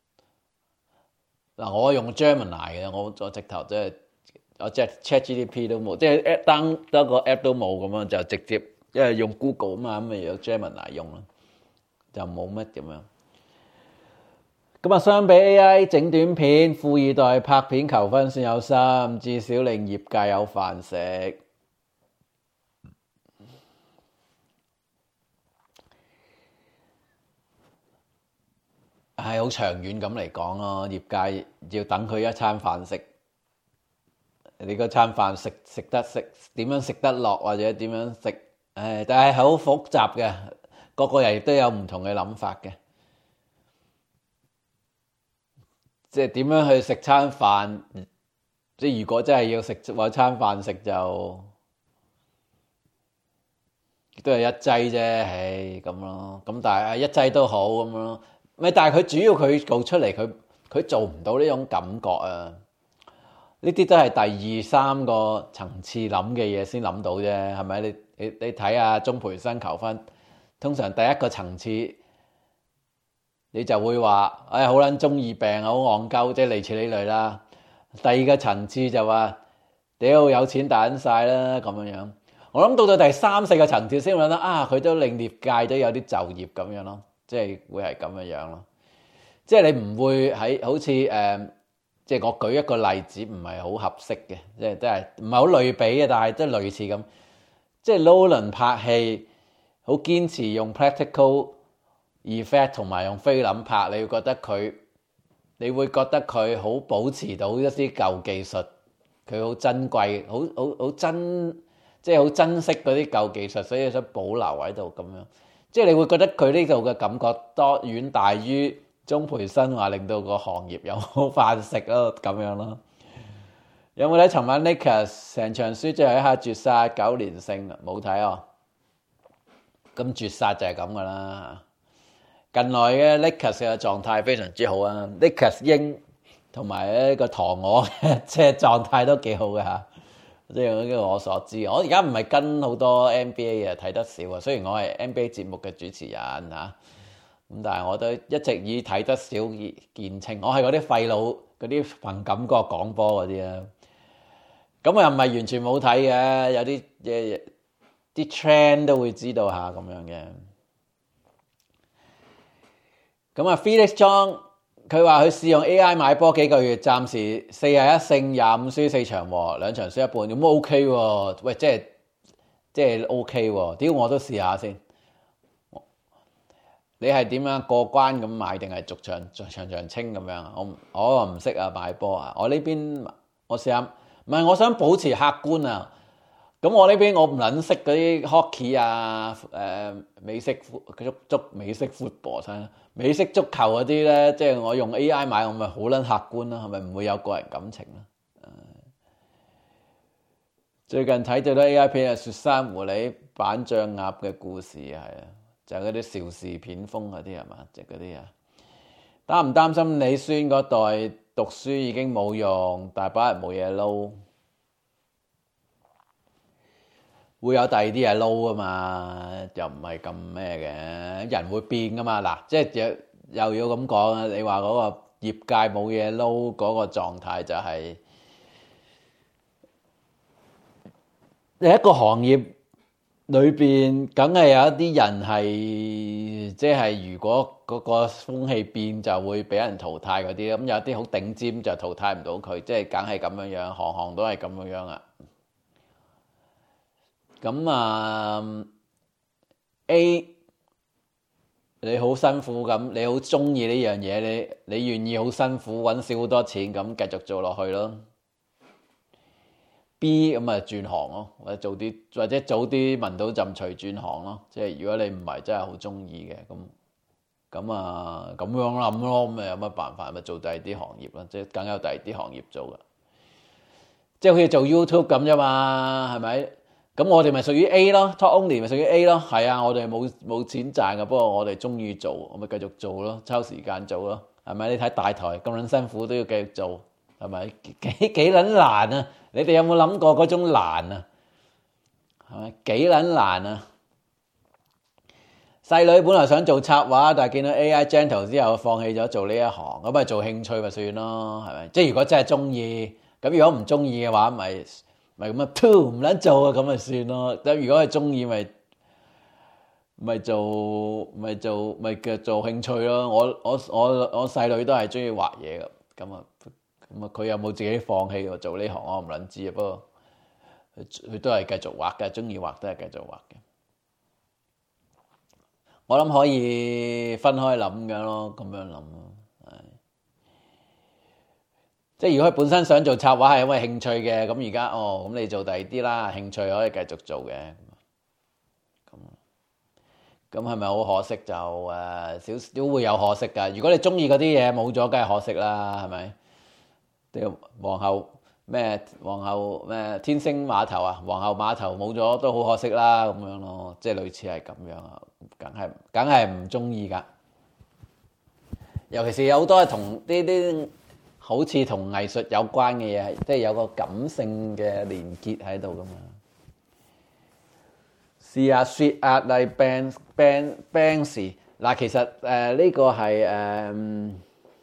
嗱，我用 Gemini 嘅，我我直頭即係我即係 ChatGPT 都冇，即係 app down 得個 app 都冇咁樣，就直接因為用 Google 啊嘛，咁咪有 Gemini 用啦，就冇乜咁樣。咁啊，相比 A I 整短片，富二代拍片求婚算有心，至少令業界有飯食。係好長遠咁嚟講咯，業界要等佢一餐飯食。你嗰餐飯食食得食點樣食得落，或者點樣食？誒，但係好複雜嘅，個個人亦都有唔同嘅諗法嘅。即係點樣去食餐飯？即係如果真係要食話餐飯食就都係一劑啫，唉咁咯。咁但係一劑都好咁咯。咪但係佢主要佢做出嚟，佢佢做唔到呢種感覺啊！呢啲都係第二三個層次諗嘅嘢先諗到啫，係咪？你你你睇下鍾培生求婚，通常第一個層次你就會話，哎，好撚中二病，好戇鳩，即係類似呢類啦。第二個層次就話，屌有錢大撚晒啦咁樣樣。我諗到到第三四個層次先會諗得啊，佢都令業界都有啲就業咁樣咯，即係會係咁樣樣咯。即係你唔會喺好似誒、呃，即係我舉一個例子，唔係好合適嘅，即係都係唔係好類比嘅，但係都類似咁。即係 Nolan 拍戲好堅持用 practical effect 同埋用菲林拍，你會覺得佢，你會覺得佢好保持到一啲舊技術，佢好珍貴，好好好珍，即係好珍惜嗰啲舊技術，所以想保留喺度咁樣。即係你會覺得佢呢度嘅感覺多遠大於鍾培生話令到個行業有好飯食咯咁樣咯。有冇睇尋晚 Lakers 成場輸最後一下絕殺九連勝？冇睇啊！咁絕殺就係咁噶啦。近來嘅 Lakers 嘅狀態非常之好啊 ，Lakers 鷹同埋一個唐鵝嘅即係狀態都幾好嘅嚇。即係呢個我所知，我而家唔係跟好多 N B A 嘅，睇得少啊。雖然我係 N B A 節目嘅主持人嚇，咁但係我都一直以睇得少見稱。我係嗰啲廢佬，嗰啲憑感覺講波嗰啲啊。咁我又唔係完全冇睇嘅，有啲嘢啲 trend 都會知道下咁樣嘅。咁啊 Felix John 佢話佢試用 A I 買波幾個月，暫時四十一勝廿五輸四場和，兩場輸一半，咁 OK 喎。喂，即係即係 OK 喎。屌我都試下先。你係點樣過關咁買定係逐場逐場場清咁樣？我我唔識啊買波啊。我呢邊我試下。唔係，我想保持客觀啊！咁我呢邊我唔撚識嗰啲 hockey 啊，誒、呃、美式足足美式 football 美式足球嗰啲咧，即係我用 A I 買，我咪好撚客觀啦，係咪唔會有個人感情啦？最近睇到啲 A I 片係雪山狐狸板醬鴨嘅故事係啊，就係嗰啲邵氏片風嗰啲係嘛，即係嗰啲啊。擔唔擔心你孫嗰代讀書已經冇用，大把人冇嘢撈，會有第二啲嘢撈啊嘛，又唔係咁咩嘅，人會變噶嘛。嗱，即係又又要咁講啊，你話嗰個業界冇嘢撈嗰個狀態就係、是、你一個行業裏邊，梗係有一啲人係，即係如果嗰個風氣變就會俾人淘汰嗰啲，咁有啲好頂尖就淘汰唔到佢，即係梗係咁樣樣，行行都係咁樣樣啊。咁啊 A， 你好辛苦咁，你好中意呢樣嘢，你你願意好辛苦揾少好多錢咁繼續做落去咯。B 咁啊轉行咯，或者做啲或者早啲聞到陣除轉行咯。即係如果你唔係真係好中意嘅，咁咁啊咁樣諗咯，咁咪有乜辦法？咪做第二啲行業啦，即係梗有第二啲行業做噶。即係好似做 YouTube 咁啫嘛，係咪？咁我哋咪屬於 A 咯 ，Talk Only 咪屬於 A 咯。係啊，我哋冇冇錢賺噶，不過我哋中意做，我咪繼續做咯，抽時間做咯，係咪？你睇大台咁撚辛苦都要繼續做，係咪？幾幾撚難啊！你哋有冇諗過嗰種難啊？係咪幾撚難啊？細女本來想做插畫，但係見到 A I Gentle 之後，放棄咗做呢一行，咁咪做興趣咪算咯，係咪？即係如果真係中意，咁如果唔中意嘅話，咪咪咁啊，唔撚做啊，咁咪算咯。咁如果係中意，咪咪做咪做咪嘅做興趣咯。我我我我細女都係中意畫嘢嘅，咁啊。咁啊，佢有冇自己放棄喎做呢行？我唔撚知啊。不過佢佢都係繼續畫嘅，中意畫都係繼續畫嘅。我諗可以分開諗嘅咯，咁樣諗咯，係。即係如果佢本身想做插畫係因為興趣嘅，咁而家哦，咁你做第二啲啦，興趣可以繼續做嘅。咁咁係咪好可惜？就誒少少會有可惜㗎。如果你中意嗰啲嘢冇咗，梗係可惜啦，係咪？啲皇后咩皇后咩天星碼頭啊，皇后碼頭冇咗都好可惜啦，咁樣咯，即係類似係咁樣啊，梗係梗係唔中意噶。尤其是有好多係同呢啲好似同藝術有關嘅嘢，即係有個感性嘅連結喺度噶嘛。試下 Sweet Art Like Banks Banks 嗱，其實誒呢、呃這個係誒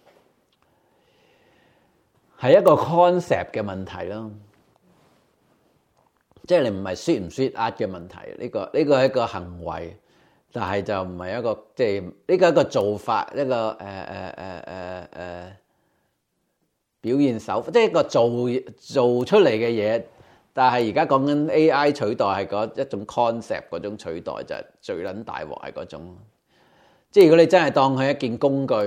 係一個 concept 嘅問題咯，即係你唔係 sweet 唔 sweet art 嘅問題，呢、這個呢、這個係一個行為，但係就唔係一個即係呢個係一個做法，一個誒誒誒誒誒表現手法，即係一個做做出嚟嘅嘢。但係而家講緊 A I 取代係嗰一種 concept 嗰種取代就係最撚大鑊係嗰種。即係如果你真係當佢一件工具，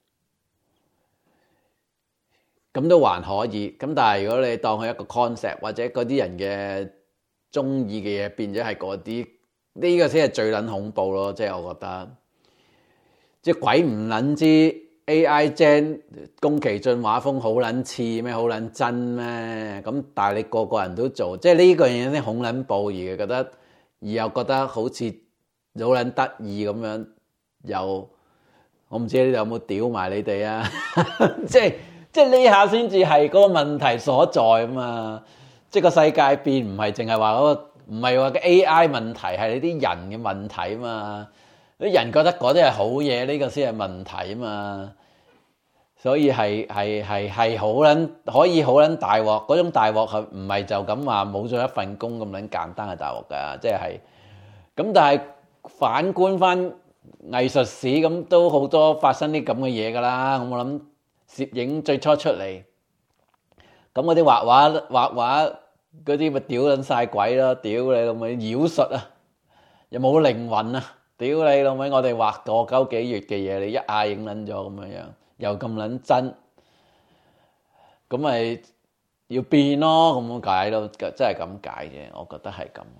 咁都還可以。咁但係如果你當佢一個 concept 或者嗰啲人嘅中意嘅嘢變咗係嗰啲，呢個先係最撚恐怖咯。即係我覺得，即係鬼唔撚知 A I Gen 宮崎駿畫風好撚似咩？好撚真咩？咁但係你個個人都做，即係呢個嘢先恐撚怖而覺得，而又覺得好似好撚得意咁樣。又我唔知你哋有冇屌埋你哋啊？即係即係呢下先至係嗰個問題所在啊嘛！即係個世界變唔係淨係話嗰個，唔係話個 A I 問題，係你啲人嘅問題啊嘛！啲人覺得嗰啲係好嘢，呢個先係問題啊嘛！所以係係係係好撚可以好撚大鑊，嗰種大鑊係唔係就咁話冇咗一份工咁撚簡單嘅大鑊㗎？即係咁，但係反觀翻藝術史咁都好多發生啲咁嘅嘢㗎啦。我諗攝影最初出嚟，咁嗰啲畫畫畫畫嗰啲咪屌撚晒鬼咯！屌你老味妖術啊，又冇靈魂啊！屌你老味，我哋畫個鳩幾月嘅嘢，你一下影撚咗咁樣樣，又咁撚真，咁咪要變咯，咁解咯，真係咁解嘅，我覺得係咁。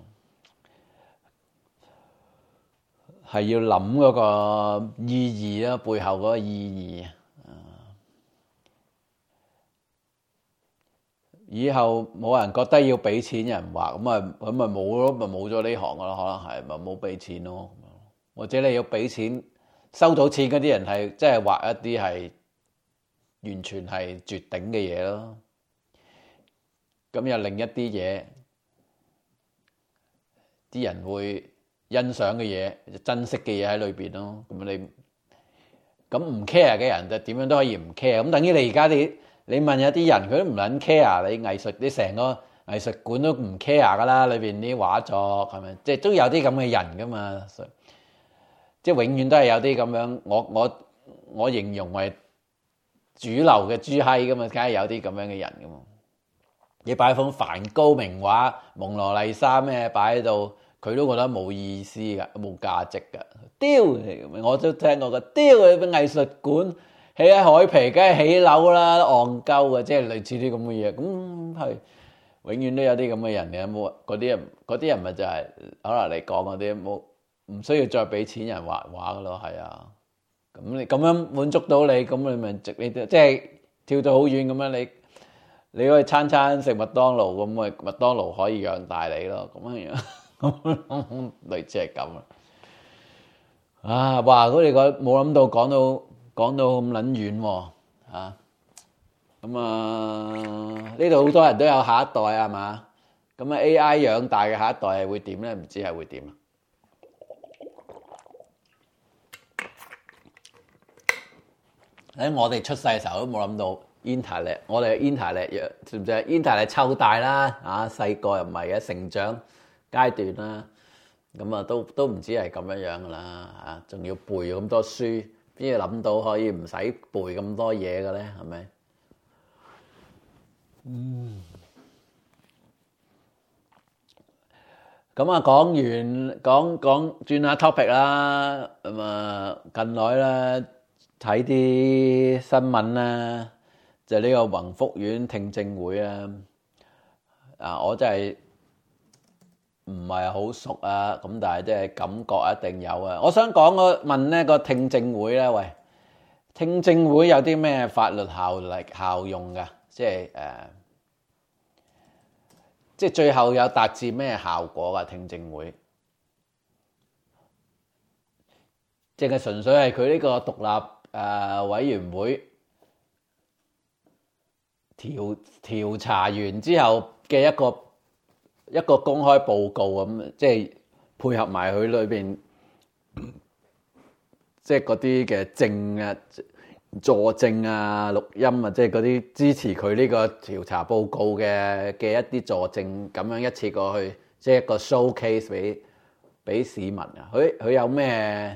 係要諗嗰個意義啦，背後嗰個意義啊！以後冇人覺得要俾錢人畫，咁咪咁咪冇咯，咪冇咗呢行噶咯，可能係咪冇俾錢咯？或者你要俾錢，收到錢嗰啲人係即係畫一啲係完全係絕頂嘅嘢咯。咁又另一啲嘢，啲人會欣賞嘅嘢、珍惜嘅嘢喺裏邊咯。咁你咁唔 care 嘅人就點樣都可以唔 care。咁等於你而家你你問有啲人佢都唔撚 care 你藝術，你成個藝術館都唔 care 噶啦。裏邊啲畫作係咪？即係都有啲咁嘅人噶嘛。即係永遠都係有啲咁樣，我我我形容為主流嘅豬閪噶嘛，梗係有啲咁樣嘅人噶嘛。你擺幅梵高名畫、蒙羅麗莎咩擺喺度，佢都覺得冇意思噶，冇價值噶。屌，我都聽過個屌你個藝術館起喺海皮，梗係起樓啦，戇鳩嘅，即係類似啲咁嘅嘢。咁係永遠都有啲咁嘅人嘅，冇嗰啲人，嗰啲人咪就係可能你講嗰啲冇。唔需要再俾錢人畫畫噶咯，係啊，咁你咁樣滿足到你，咁你咪值呢啲，即係跳到好遠咁樣，你你可以餐餐食麥當勞，咁咪麥當勞可以養大你咯，咁樣樣，類似係咁啊。啊，哇！嗰你個冇諗到講到講到咁撚遠喎，啊，咁啊呢度好多人都有下一代係嘛？咁啊 A I 養大嘅下一代係會點咧？唔知係會點啊？喺我哋出世嘅時候都冇諗到 Internet， 我哋 Internet 若知唔知啊 ？Internet 湊大啦，啊細個又唔係嘅成長階段啦，咁啊都都唔知係咁樣樣噶啦，啊仲要背咁多書，邊度諗到可以唔使背咁多嘢嘅咧？係咪？嗯。咁啊，講完講講轉下 topic 啦，咁啊近來咧。睇啲新聞啦，就呢個宏福苑聽證會啊，啊我真係唔係好熟啊，咁但係即係感覺一定有啊。我想講個問呢個聽證會咧，喂，聽證會有啲咩法律效力效用㗎？即係誒，即係最後有達至咩效果㗎？聽證會，淨係純粹係佢呢個獨立。誒、呃、委員會調調查完之後嘅一個一個公開報告咁，即係配合埋佢裏邊即係嗰啲嘅證啊、助證啊、錄音啊，即係嗰啲支持佢呢個調查報告嘅嘅一啲助證，咁樣一次過去，即係一個 showcase 俾俾市民啊。佢佢有咩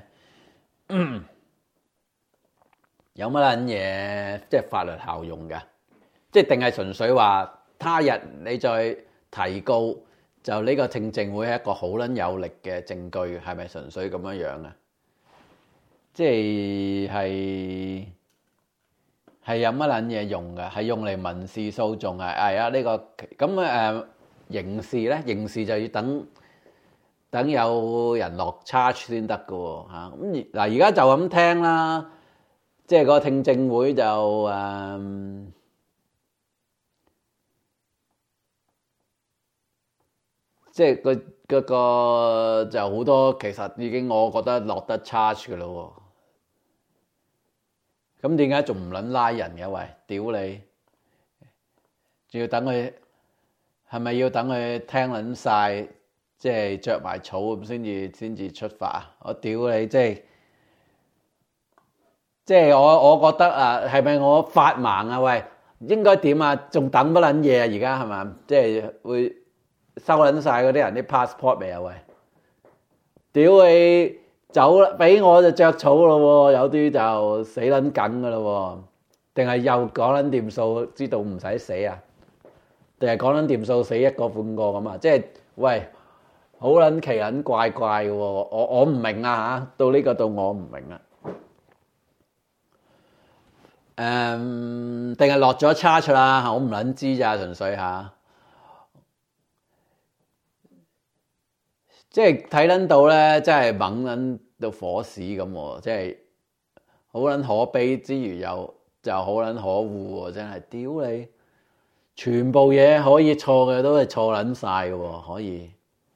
有乜撚嘢即係法律效用㗎？即係定係純粹話他日你再提告，就呢個聽證會係一個好撚有力嘅證據，係咪純粹咁樣樣啊？即係係係有乜撚嘢用㗎？係用嚟民事訴訟啊？係啊，呢個咁誒刑事咧，刑事就要等等有人落 charge 先得㗎喎嚇。咁嗱而家就咁聽啦，即係個聽證會就誒。嗯即係個嗰個就好多，其實已經我覺得落得 charge 嘅咯喎。咁點解仲唔撚拉人嘅？喂，屌你！仲要等佢係咪要等佢聽撚晒，即係着埋草咁先至先至出發啊？我屌你！即係即係我我覺得啊，係咪我發盲啊？喂，應該點啊？仲等乜撚嘢啊？而家係嘛？即係會。收撚晒嗰啲人啲 passport 未啊？喂，屌你走啦！俾我就着草咯喎，有啲就死撚緊噶咯喎，定係又講撚掂數，知道唔使死啊？定係講撚掂數死一個半個咁啊？即係喂，好撚奇撚怪怪嘅喎，我我唔明啊嚇，到呢個到我唔明啊。誒，定係落咗 charge 啦？我唔撚知咋，純粹嚇。即係睇撚到咧，真係猛撚到火屎咁喎！即係好撚可悲之餘，又就好撚可惡喎！真係屌你，全部嘢可以錯嘅都係錯撚晒嘅喎，可以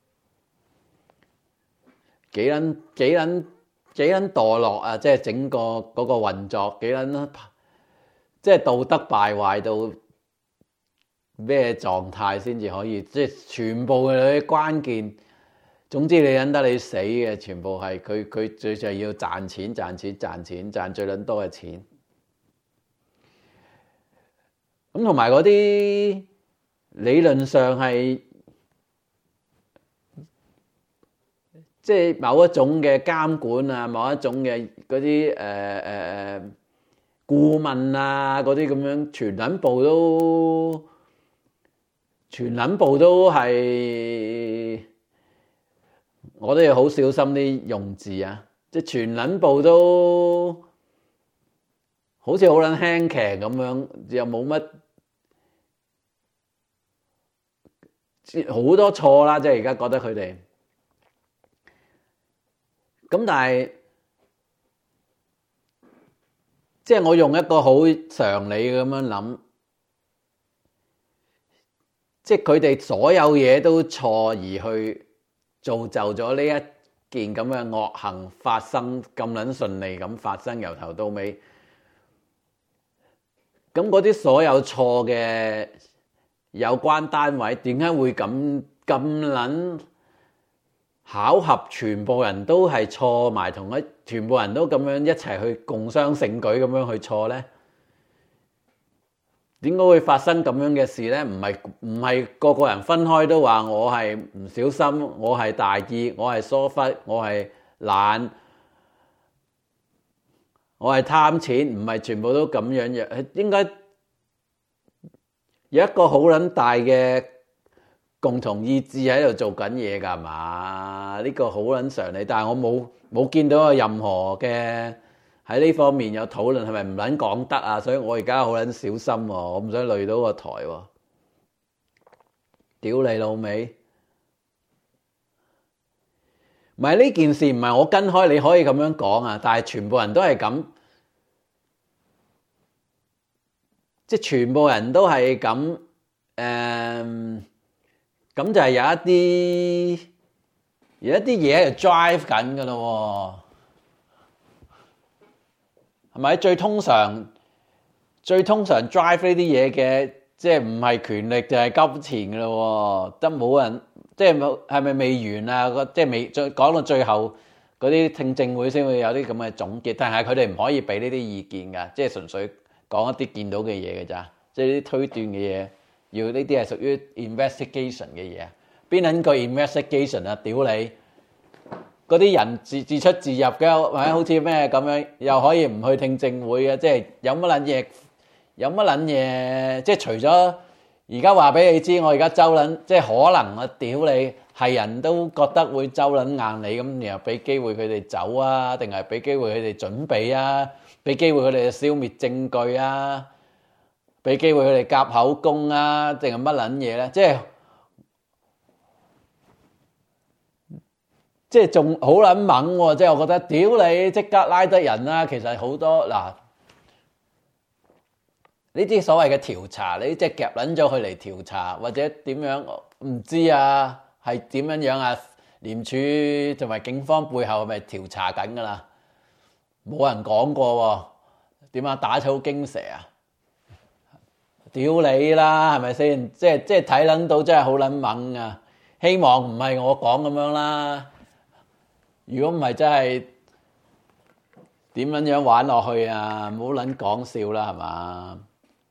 幾撚幾撚幾撚墮落啊！即係整個嗰個運作幾撚，即係道德敗壞到咩狀態先至可以？即係全部嘅啲關鍵。總之你忍得你死嘅，全部係佢佢最就係要賺錢賺錢賺錢賺最撚多嘅錢。咁同埋嗰啲理論上係即係某一種嘅監管啊，某一種嘅嗰啲誒誒誒顧問啊，嗰啲咁樣全撚部都全撚部都係。我都要好小心啲用字啊！即係全撚部都好似好撚輕騎咁樣，又冇乜好多錯啦！即係而家覺得佢哋咁，但係即係我用一個好常理咁樣諗，即係佢哋所有嘢都錯而去。造就咗呢一件咁嘅惡行發生，咁撚順利咁發生，由頭到尾。咁嗰啲所有錯嘅有關單位點解會咁咁撚巧合？全部人都係錯埋同一，全部人都咁樣一齊去共襄盛舉咁樣去錯呢？點解會發生咁樣嘅事呢？唔係唔係個個人分開都話我係唔小心，我係大意，我係疏忽，我係懶，我係貪錢，唔係全部都咁樣嘅。應該有一個好撚大嘅共同意志喺度做緊嘢㗎，係嘛？呢個好撚常理，但係我冇冇見到有任何嘅。喺呢方面有討論，係咪唔撚講得啊？所以我而家好撚小心喎，我唔想累到個台喎。屌你老味！唔係呢件事唔係我跟開，你可以咁樣講啊，但係全部人都係咁，即係全部人都係咁，誒，咁就係有一啲有一啲嘢喺度 drive 緊㗎咯喎。係咪最通常最通常 drive 呢啲嘢嘅，即係唔係權力就係金錢㗎咯喎，得冇人即係冇係咪未完啊？即係未再講到最後嗰啲聽證會先會有啲咁嘅總結，但係佢哋唔可以俾呢啲意見㗎，即係純粹講一啲見到嘅嘢㗎咋，即係啲推斷嘅嘢，要呢啲係屬於 investigation 嘅嘢。邊撚個 investigation 啊？屌你！嗰啲人自自出自入嘅，或者好似咩咁樣，又可以唔去聽證會嘅，即係有乜撚嘢？有乜撚嘢？即係除咗而家話俾你知，我而家周撚，即係可能啊！屌你，係人都覺得會周撚硬你咁，然後俾機會佢哋走啊，定係俾機會佢哋準備啊？俾機會佢哋消滅證據啊？俾機會佢哋夾口供啊？定係乜撚嘢咧？即係。即係仲好撚猛喎！即係我覺得，屌你即刻拉得人啦！其實好多嗱，呢啲所謂嘅調查，你即係夾撚咗佢嚟調查，或者點樣唔知啊？係點樣樣啊？廉署同埋警方背後係咪調查緊㗎啦？冇人講過喎，點啊？打草驚蛇啊！屌你啦，係咪先？即係即係睇撚到真係好撚猛啊！希望唔係我講咁樣啦。如果唔係真係點樣樣玩落去啊？唔好撚講笑啦，係嘛？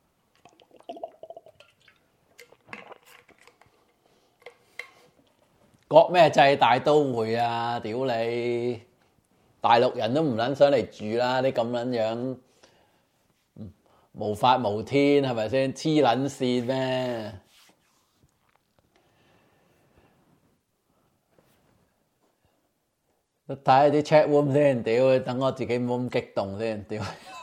國咩制大都會啊？屌你！大陸人都唔撚想嚟住啦！啲咁撚樣無法無天係咪先？黐撚線咩？睇下啲 chat room 先，屌！等我自己冇咁激動先，屌！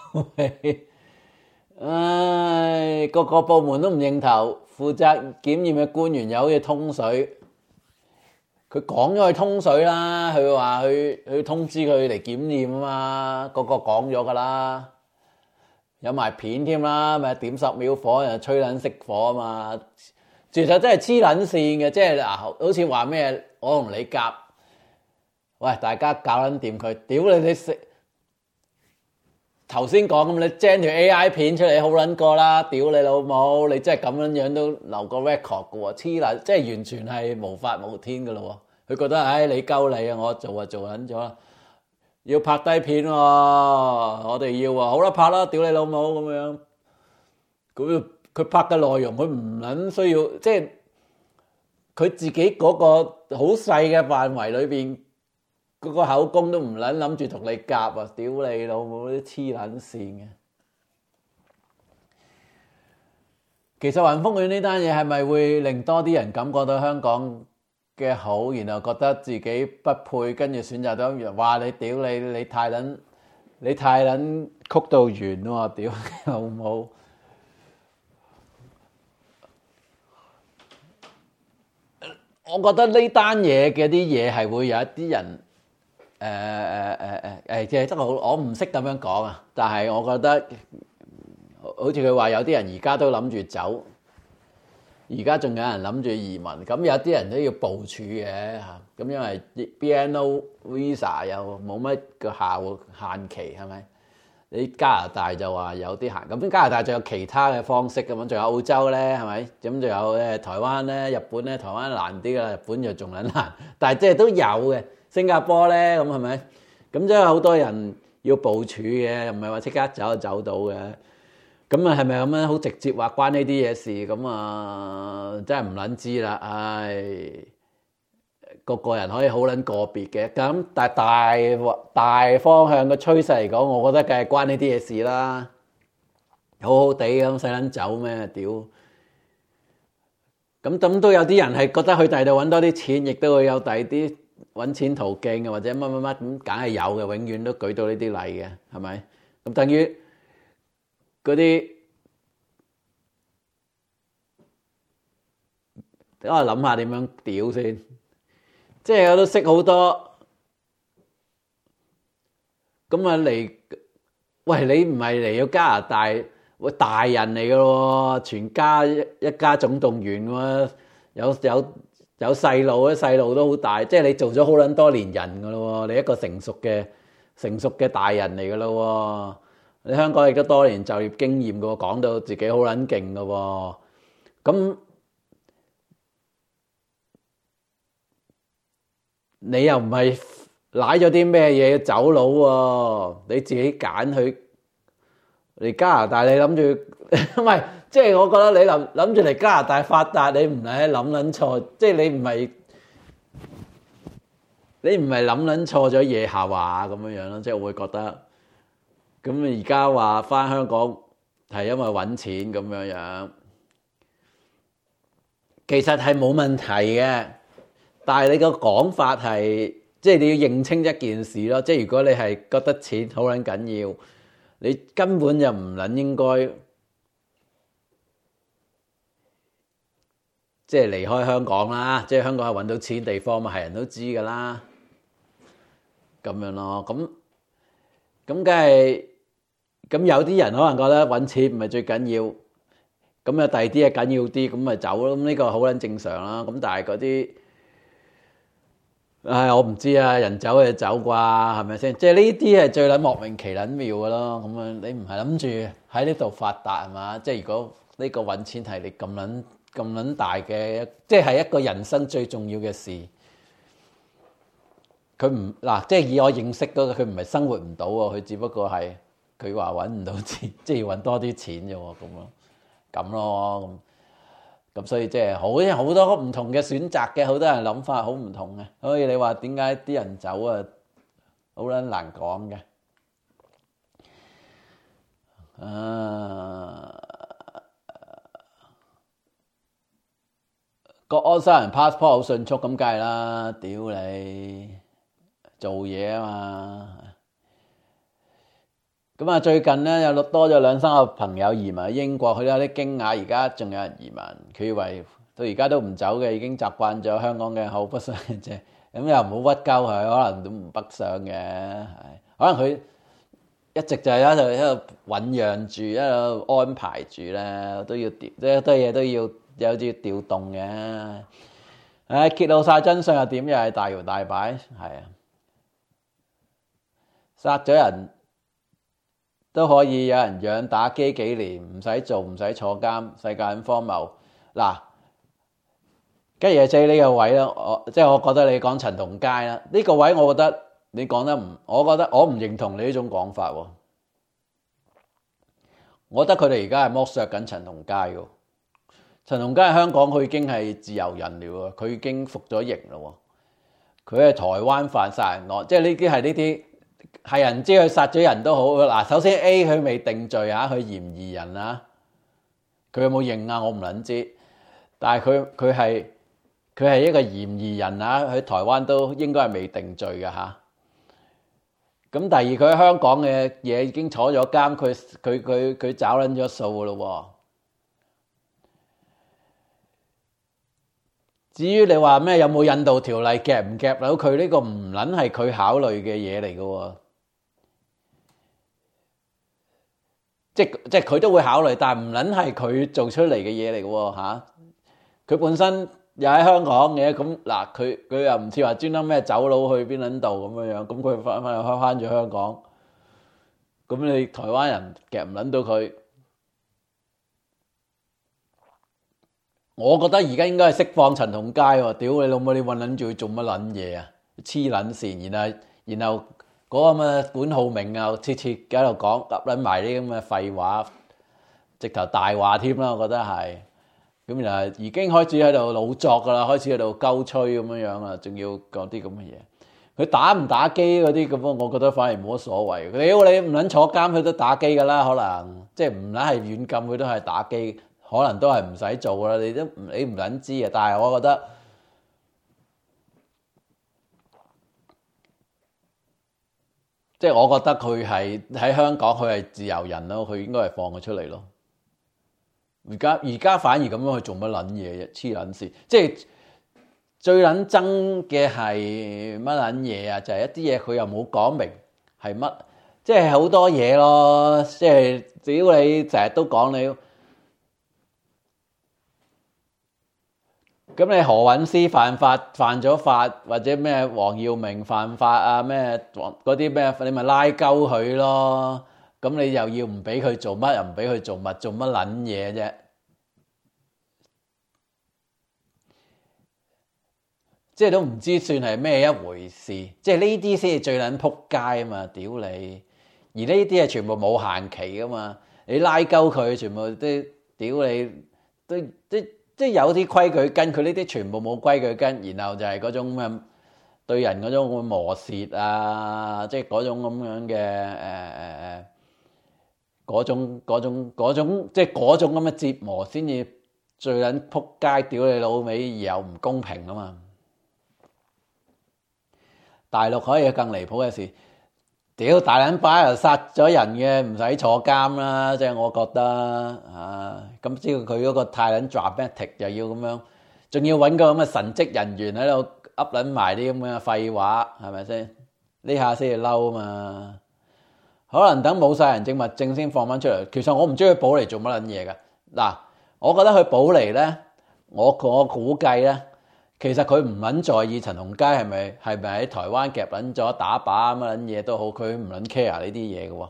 唉，個個部門都唔認頭，負責檢驗嘅官員又好似通水，佢講咗去通水啦，佢話去去通知佢嚟檢驗啊嘛，個個講咗噶啦，有埋片添啦，咪點十秒火又吹撚熄火啊嘛，其實真係黐撚線嘅，即係嗱，好似話咩我同你夾。喂，大家搞撚掂佢，屌你你食頭先講咁，你 gen 條 A I 片出嚟好撚過啦，屌你老母，你真係咁樣樣都留個 record 嘅喎，黐撚，即係完全係無法無天嘅咯喎，佢覺得唉你鳩你啊，我做啊做撚咗啦，要拍低片喎，我哋要啊，好啦拍啦，屌你老母咁樣，佢佢拍嘅內容佢唔撚需要，即係佢自己嗰個好細嘅範圍裏邊。嗰個口供都唔撚諗住同你夾啊！屌你老母啲黐撚線嘅。其實雲峰苑呢單嘢係咪會令多啲人感覺到香港嘅好，然後覺得自己不配，跟住選擇咗話你屌你你太撚你太撚曲到圓喎！屌你老母！我覺得呢單嘢嘅啲嘢係會有一啲人。誒誒誒誒誒，即係真係好，我唔識咁樣講啊！但係我覺得，好似佢話有啲人而家都諗住走，而家仲有人諗住移民，咁有啲人都要部署嘅嚇。咁因為 B N O Visa 又冇乜個效限期係咪？你加拿大就話有啲限，咁加拿大仲有其他嘅方式咁樣，仲有澳洲咧係咪？咁仲有誒台灣咧、日本咧，台灣難啲㗎，日本就仲撚難，但係即係都有嘅。新加坡咧，咁係咪？咁即係好多人要部署嘅，又唔係話即刻走就走到嘅。咁啊，係咪咁樣好直接話關呢啲嘢事？咁啊，真係唔撚知啦。唉，個個人可以好撚個別嘅。咁但係大大方向嘅趨勢嚟講，我覺得梗係關呢啲嘢事啦。好好地咁使撚走咩？屌！咁咁都有啲人係覺得去第二度揾多啲錢，亦都會有第二啲。揾錢途徑嘅或者乜乜乜咁，梗係有嘅，永遠都舉到呢啲例嘅，係咪？咁等於嗰啲，等我諗下點樣屌先。即係我都識好多，咁啊嚟，喂你唔係嚟咗加拿大，喂大人嚟嘅喎，全家一一家總動員喎，有有。有細路咧，細路都好大，即係你做咗好撚多年人噶咯喎，你一個成熟嘅成熟嘅大人嚟噶咯喎，你香港亦都多年就業經驗噶喎，講到自己好撚勁噶喎，咁你又唔係賴咗啲咩嘢要走佬喎？你自己揀去嚟加拿大，你諗住唔係？即係我覺得你諗諗住嚟加拿大發達，你唔係諗撚錯，即係你唔係你唔係諗撚錯咗嘢下話咁樣樣咯。即係我會覺得咁而家話返香港係因為揾錢咁樣樣，其實係冇問題嘅，但係你個講法係即係你要認清一件事咯。即係如果你係覺得錢好撚緊要，你根本就唔撚應該即係離開香港啦。即係香港係揾到錢地方嘛，係人都知㗎啦。咁樣咯，咁咁梗係咁有啲人可能覺得揾錢唔係最緊要，咁有第二啲嘢緊要啲，咁咪走咯。咁呢個好撚正常啦。咁但係嗰啲，唉，我唔知啊，人走就走啩，係咪先？即係呢啲係最撚莫名其撚妙嘅咯。咁樣你唔係諗住喺呢度發達係嘛？即係如果呢個揾錢係你咁撚咁撚大嘅，即係一個人生最重要嘅事。佢唔嗱，即係以我認識嗰個，佢唔係生活唔到喎，佢只不過係佢話揾唔到錢，即係要揾多啲錢啫喎，咁咯，咁咯，咁咁所以即係好好多唔同嘅選擇嘅，好多人諗法好唔同嘅，所以你話點解啲人走啊，好撚難講嘅。啊，國安三人 passport 好迅速，咁梗係啦，屌你！做嘢啊嘛，咁啊最近咧有多咗兩三個朋友移民英國，佢有啲驚訝，而家仲有人移民，佢以為到而家都唔走嘅，已經習慣咗香港嘅好北上嘅啫，咁又唔好屈鳩佢，可能都唔北上嘅，係可能佢一直就係喺度喺度醖釀住，喺度安排住咧，都要調，即係好多嘢都要有啲調動嘅。唉，揭露晒真相又點？又係大搖大擺，係啊！殺咗人都可以有人養打機幾年，唔使做唔使坐監，世界很荒謬。嗱，吉野 J 呢個位咧，我即係我覺得你講陳同佳啦，呢個位我覺得你講得唔，我覺得我唔認同你呢種講法喎。我覺得佢哋而家係剝削緊陳同佳嘅。陳同佳喺香港，佢已經係自由人了喎，佢已經服咗刑咯喎，佢係台灣犯殺人案，即係呢啲係呢啲。係人知佢殺咗人都好嗱，首先 A 佢未定罪啊，佢嫌疑人啊，佢有冇認啊？我唔撚知，但係佢佢係佢係一個嫌疑人啊，喺台灣都應該係未定罪嘅嚇。咁第二佢喺香港嘅嘢已經坐咗監，佢佢佢佢找撚咗數嘅咯喎。至於你話咩有冇引渡條例夾唔夾到佢呢個唔撚係佢考慮嘅嘢嚟嘅喎。即即佢都會考慮，但係唔撚係佢做出嚟嘅嘢嚟嘅喎嚇。佢本身又喺香港嘅，咁嗱佢佢又唔似話專登咩走佬去邊撚度咁樣樣，咁佢翻翻又開翻咗香港，咁你台灣人夾唔撚到佢？我覺得而家應該係釋放陳同佳喎，屌你老母！你揾撚住佢做乜撚嘢啊？黐撚線，然後然後。嗰個咁嘅管浩明啊，次次喺度講噏撚埋啲咁嘅廢話，直頭大話添啦，我覺得係。咁然後已經開始喺度老作噶啦，開始喺度鳩吹咁樣樣啦，仲要講啲咁嘅嘢。佢打唔打機嗰啲咁啊，我覺得反而冇乜所謂。屌你唔撚坐監，佢都打機噶啦，可能即係唔撚係軟禁，佢都係打機，可能都係唔使做噶啦。你都你唔撚知啊，但係我覺得。即係我覺得佢係喺香港，佢係自由人咯，佢應該係放佢出嚟咯。而家而家反而咁樣去做乜撚嘢啫？黐撚線！即係最撚憎嘅係乜撚嘢啊？就係、是、一啲嘢佢又冇講明係乜，即係好多嘢咯。即係只要你成日都講你。咁你何韻詩犯法犯咗法，或者咩黃耀明犯法啊咩嗰啲咩，你咪拉鳩佢咯。咁你又要唔俾佢做乜，又唔俾佢做乜，做乜撚嘢啫？ 即係都唔知算係咩一回事。即係呢啲先係最撚撲街啊嘛！屌你！而呢啲係全部冇限期噶嘛，你拉鳩佢全部都屌你，都即即有啲規矩跟，佢呢啲全部冇規矩跟，然後就係嗰種咩對人嗰種會磨蝕啊，即係嗰種咁樣嘅誒誒誒嗰種嗰種嗰種即係嗰種咁嘅折磨先至最撚撲街，屌你老味，而又唔公平啊嘛！大陸可以有更離譜嘅事。屌大撚把又殺咗人嘅，唔使坐監啦，即係我覺得啊，咁只要佢嗰個太撚 dramatic 又要咁樣，仲要揾個咁嘅神職人員喺度噏撚埋啲咁嘅廢話，係咪先？呢下先至嬲啊嘛！可能等冇晒人證物證先放翻出嚟。其實我唔知佢保嚟做乜撚嘢㗎。嗱，我覺得佢保嚟咧，我我估計咧。其實佢唔撚在意陳同佳係咪係咪喺台灣夾撚咗打靶乜撚嘢都好，佢唔撚 care 呢啲嘢嘅喎。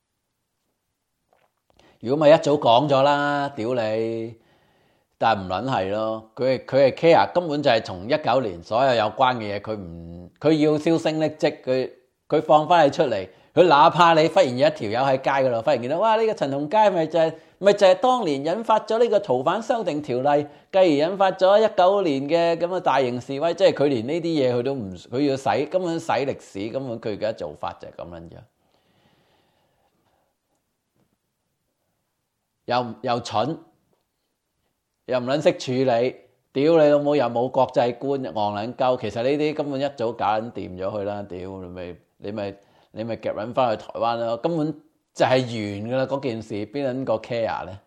如果咪一早講咗啦，屌你！但係唔撚係咯，佢係佢係 care，根本就係從一九年所有有關嘅嘢，佢唔佢要銷聲匿跡，佢佢放翻你出嚟，佢哪怕你忽然有一條友喺街嗰度，忽然見到哇呢個陳同佳咪就係。咪就係當年引發咗呢個逃犯修訂條例，繼而引發咗一九年嘅咁嘅大型示威，即係佢連呢啲嘢佢都唔，佢要洗，根本洗歷史，根本佢而家做法就係咁樣樣，又又蠢，又唔撚識處理，屌你老母又冇國際觀，戇撚鳩，其實呢啲根本一早搞撚掂咗佢啦，屌你咪你咪你咪夾撚翻去台灣咯，根本。就係完噶啦，嗰件事邊撚個 care 咧？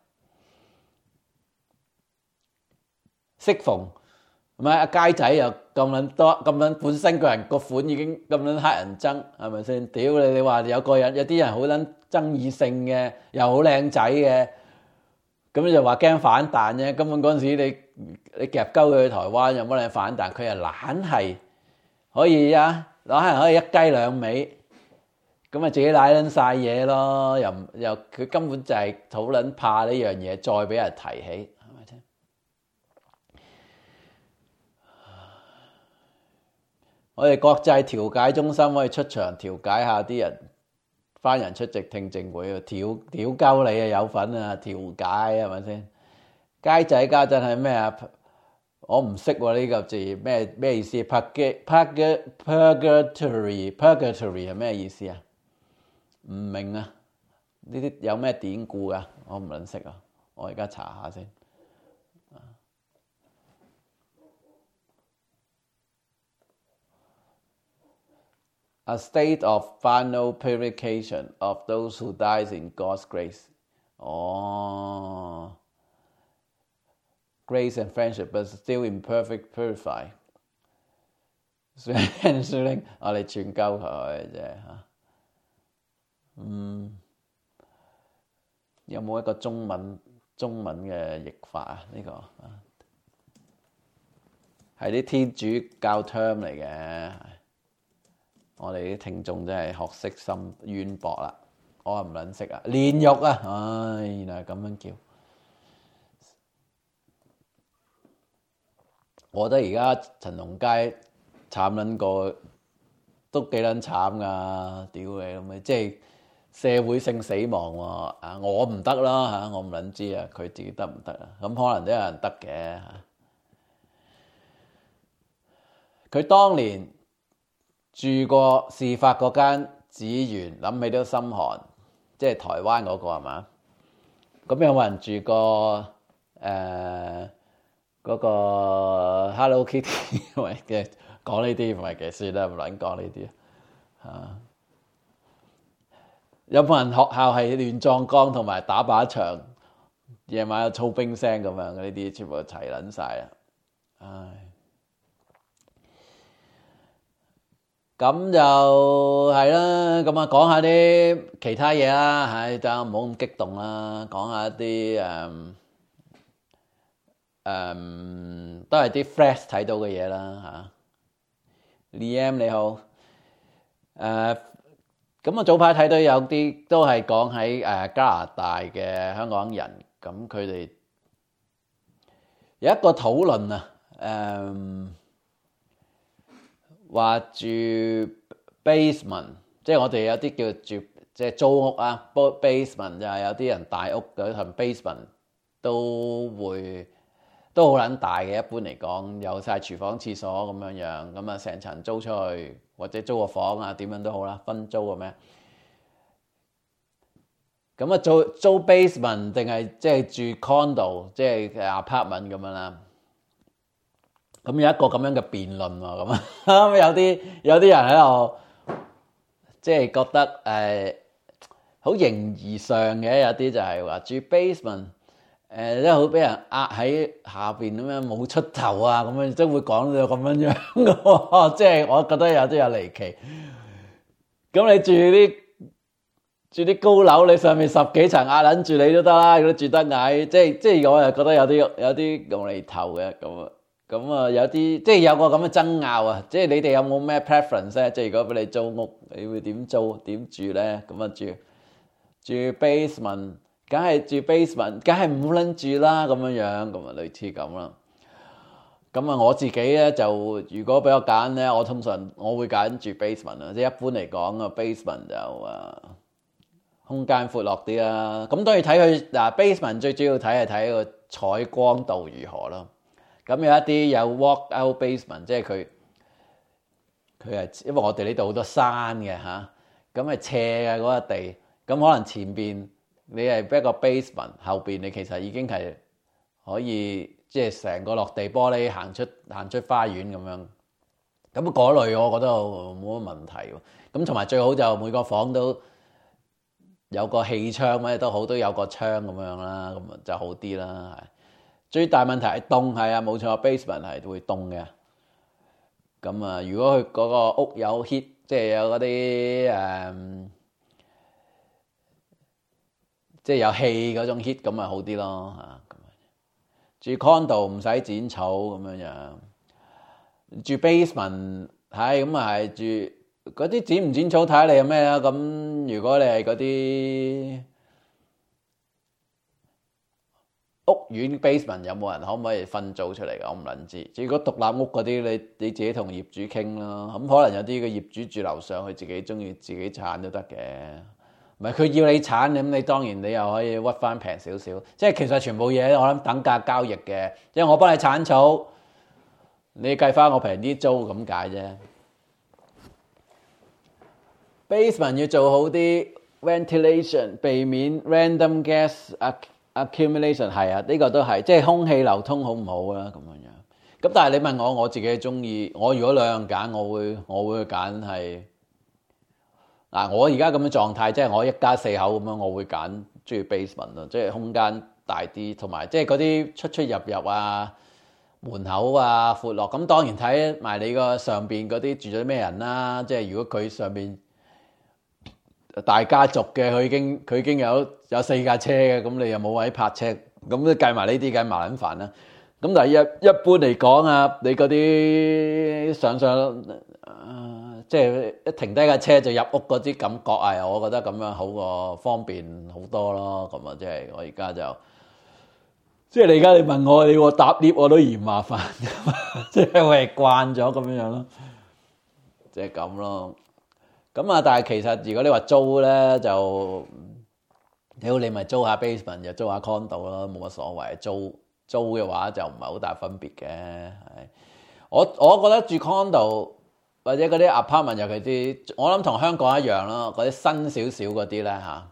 適逢唔係阿佳仔又咁撚多咁撚，本身個人個款已經咁撚乞人憎，係咪先？屌你！你話有個人有啲人好撚爭議性嘅，又好靚仔嘅，咁你就話驚反彈啫。根本嗰陣時你你夾鳩佢去台灣有乜嘢反彈？佢又懶係可以啊，懶係可以一雞兩味。咁咪自己賴撚晒嘢咯，又又佢根本就係好撚怕呢樣嘢，再俾人提起，係咪先？我哋國際調解中心可以出場調解下啲人，翻人出席聽證會，調調鳩你啊有份啊調解係咪先？街仔家陣係咩啊？我唔識喎呢個字咩咩意思 ？Purg purg purgatory purgatory 係咩意思啊？唔明啊！呢啲有咩典故噶？我唔撚識啊！我而家查下先。A state of final purification of those who dies in God's grace。哦 ，grace and friendship but still imperfect purify。算算，我哋串鳩佢啫嚇。嗯，有冇一個中文中文嘅譯法啊？呢、這個啊，係啲天主教 term 嚟嘅。我哋啲聽眾真係學識深淵博啦，我唔撚識啊，煉獄啊，唉，原來係咁樣叫。我覺得而家陳同佳慘撚過，都幾撚慘噶，屌你咁咪即係。社會性死亡喎，啊我唔得啦嚇，我唔撚知啊，佢自己得唔得啊？咁可能都有人得嘅嚇。佢當年住過事發嗰間紫園，諗起都心寒，即係台灣嗰個係嘛？咁有冇人住過誒嗰個 Hello Kitty？喂嘅講呢啲唔係嘅，算啦，唔撚講呢啲嚇。有冇人學校係亂葬崗同埋打靶場，夜晚有操兵聲咁樣？呢啲全部齊撚晒啦！唉，咁就係啦。咁啊，講下啲其他嘢啦，唉，等唔好咁激動啦，講下一啲誒誒，都係啲 Flash 睇到嘅嘢啦嚇。Liam 你好，誒、呃。咁我早排睇到有啲都係講喺誒加拿大嘅香港人，咁佢哋有一個討論啊，誒話住 basement， 即係我哋有啲叫住即係租屋啊 ，basement 就係有啲人大屋嗰層 basement 都會都好撚大嘅。一般嚟講，有晒廚房、廁所咁樣樣，咁啊成層租出去，或者租個房啊，點樣都好啦，分租嘅咩？咁啊租租 basement 定係即係住 condo， 即係 apartment 咁樣啦。咁有一個咁樣嘅辯論喎，咁有啲有啲人喺度，即係覺得誒好形而上嘅，有啲就係話住 basement，誒即係好俾人壓喺下邊咁樣冇出頭啊，咁樣即係會講到咁樣樣嘅喎，即係我覺得有啲有離奇。咁你住啲住啲高樓，你上面十幾層壓撚住你都得啦，如果住得矮，即係即係我又覺得有啲有啲無厘頭嘅咁啊。咁啊，有啲即係有個咁嘅爭拗啊！即係你哋有冇咩 preference 咧？即係如果俾你租屋，你會點租點住咧？咁啊住住 basement， 梗係住 basement， 梗係唔好撚住啦咁樣樣，咁啊類似咁啦。咁啊我自己咧就如果俾我揀咧，我通常我會揀住 basement 啊，即係一般嚟講啊 basement 就啊空間闊落啲啦。咁當然睇佢嗱 basement 最主要睇係睇個採光度如何咯。咁有一啲有 walk out basement， 即係佢佢係因為我哋呢度好多山嘅嚇，咁係斜嘅嗰個地，咁可能前邊你係一個 basement， 後邊你其實已經係可以即係成個落地玻璃行出行出花園咁樣，咁嗰類我覺得冇乜問題喎。咁同埋最好就每個房都有個氣窗咩都好，都有個窗咁樣啦，咁就好啲啦，係。最大問題係凍，係啊，冇錯 ，basement 係會凍嘅。咁啊，如果佢嗰個屋有 heat，即係有嗰啲誒，即係有氣嗰種 heat，咁咪好啲咯嚇。住 condo 唔使剪草咁樣樣，住 basement 係咁啊係住嗰啲剪唔剪草睇下你有咩啦。咁如果你係嗰啲屋苑 basement 有冇人可唔可以分租出嚟㗎？我唔撚知。如果獨立屋嗰啲，你你自己同業主傾啦。咁可能有啲個業主住樓上，佢自己中意自己鏟都得嘅。唔係佢要你鏟，咁你當然你又可以屈翻平少少。即係其實全部嘢我諗等價交易嘅，因為我幫你鏟草，你計翻我平啲租咁解啫。basement 要做好啲 ventilation， 避免 random gas accumulation 係啊，呢個都係，即係空氣流通好唔好啦咁樣樣。咁但係你問我，我自己中意，我如果兩樣揀，我會我會揀係嗱，我而家咁嘅狀態，即係我一家四口咁樣，我會揀中意 basement 咯，即係空間大啲，同埋即係嗰啲出出入入啊、門口啊闊落。咁當然睇埋你個上邊嗰啲住咗咩人啦，即係如果佢上邊大家族嘅，佢已經佢已經有有四架車嘅，咁你又冇位泊車，咁都計埋呢啲梗係麻撚煩啦。咁但係一一般嚟講啊，你嗰啲上上誒、呃，即係一停低架車就入屋嗰啲感覺啊，我覺得咁樣好過方便好多咯。咁啊，即係我而家就即係你而家你問我，你我搭 lift 我都嫌麻煩，即係我係慣咗咁樣樣咯，即係咁咯。咁啊，但係其實如果你話租咧，就屌你咪租下 basement，又租下 condo 咯，冇乜所謂。租租嘅話就唔係好大分別嘅。係我我覺得住 condo 或者嗰啲 apartment，尤其啲我諗同香港一樣咯，嗰啲新少少嗰啲咧嚇。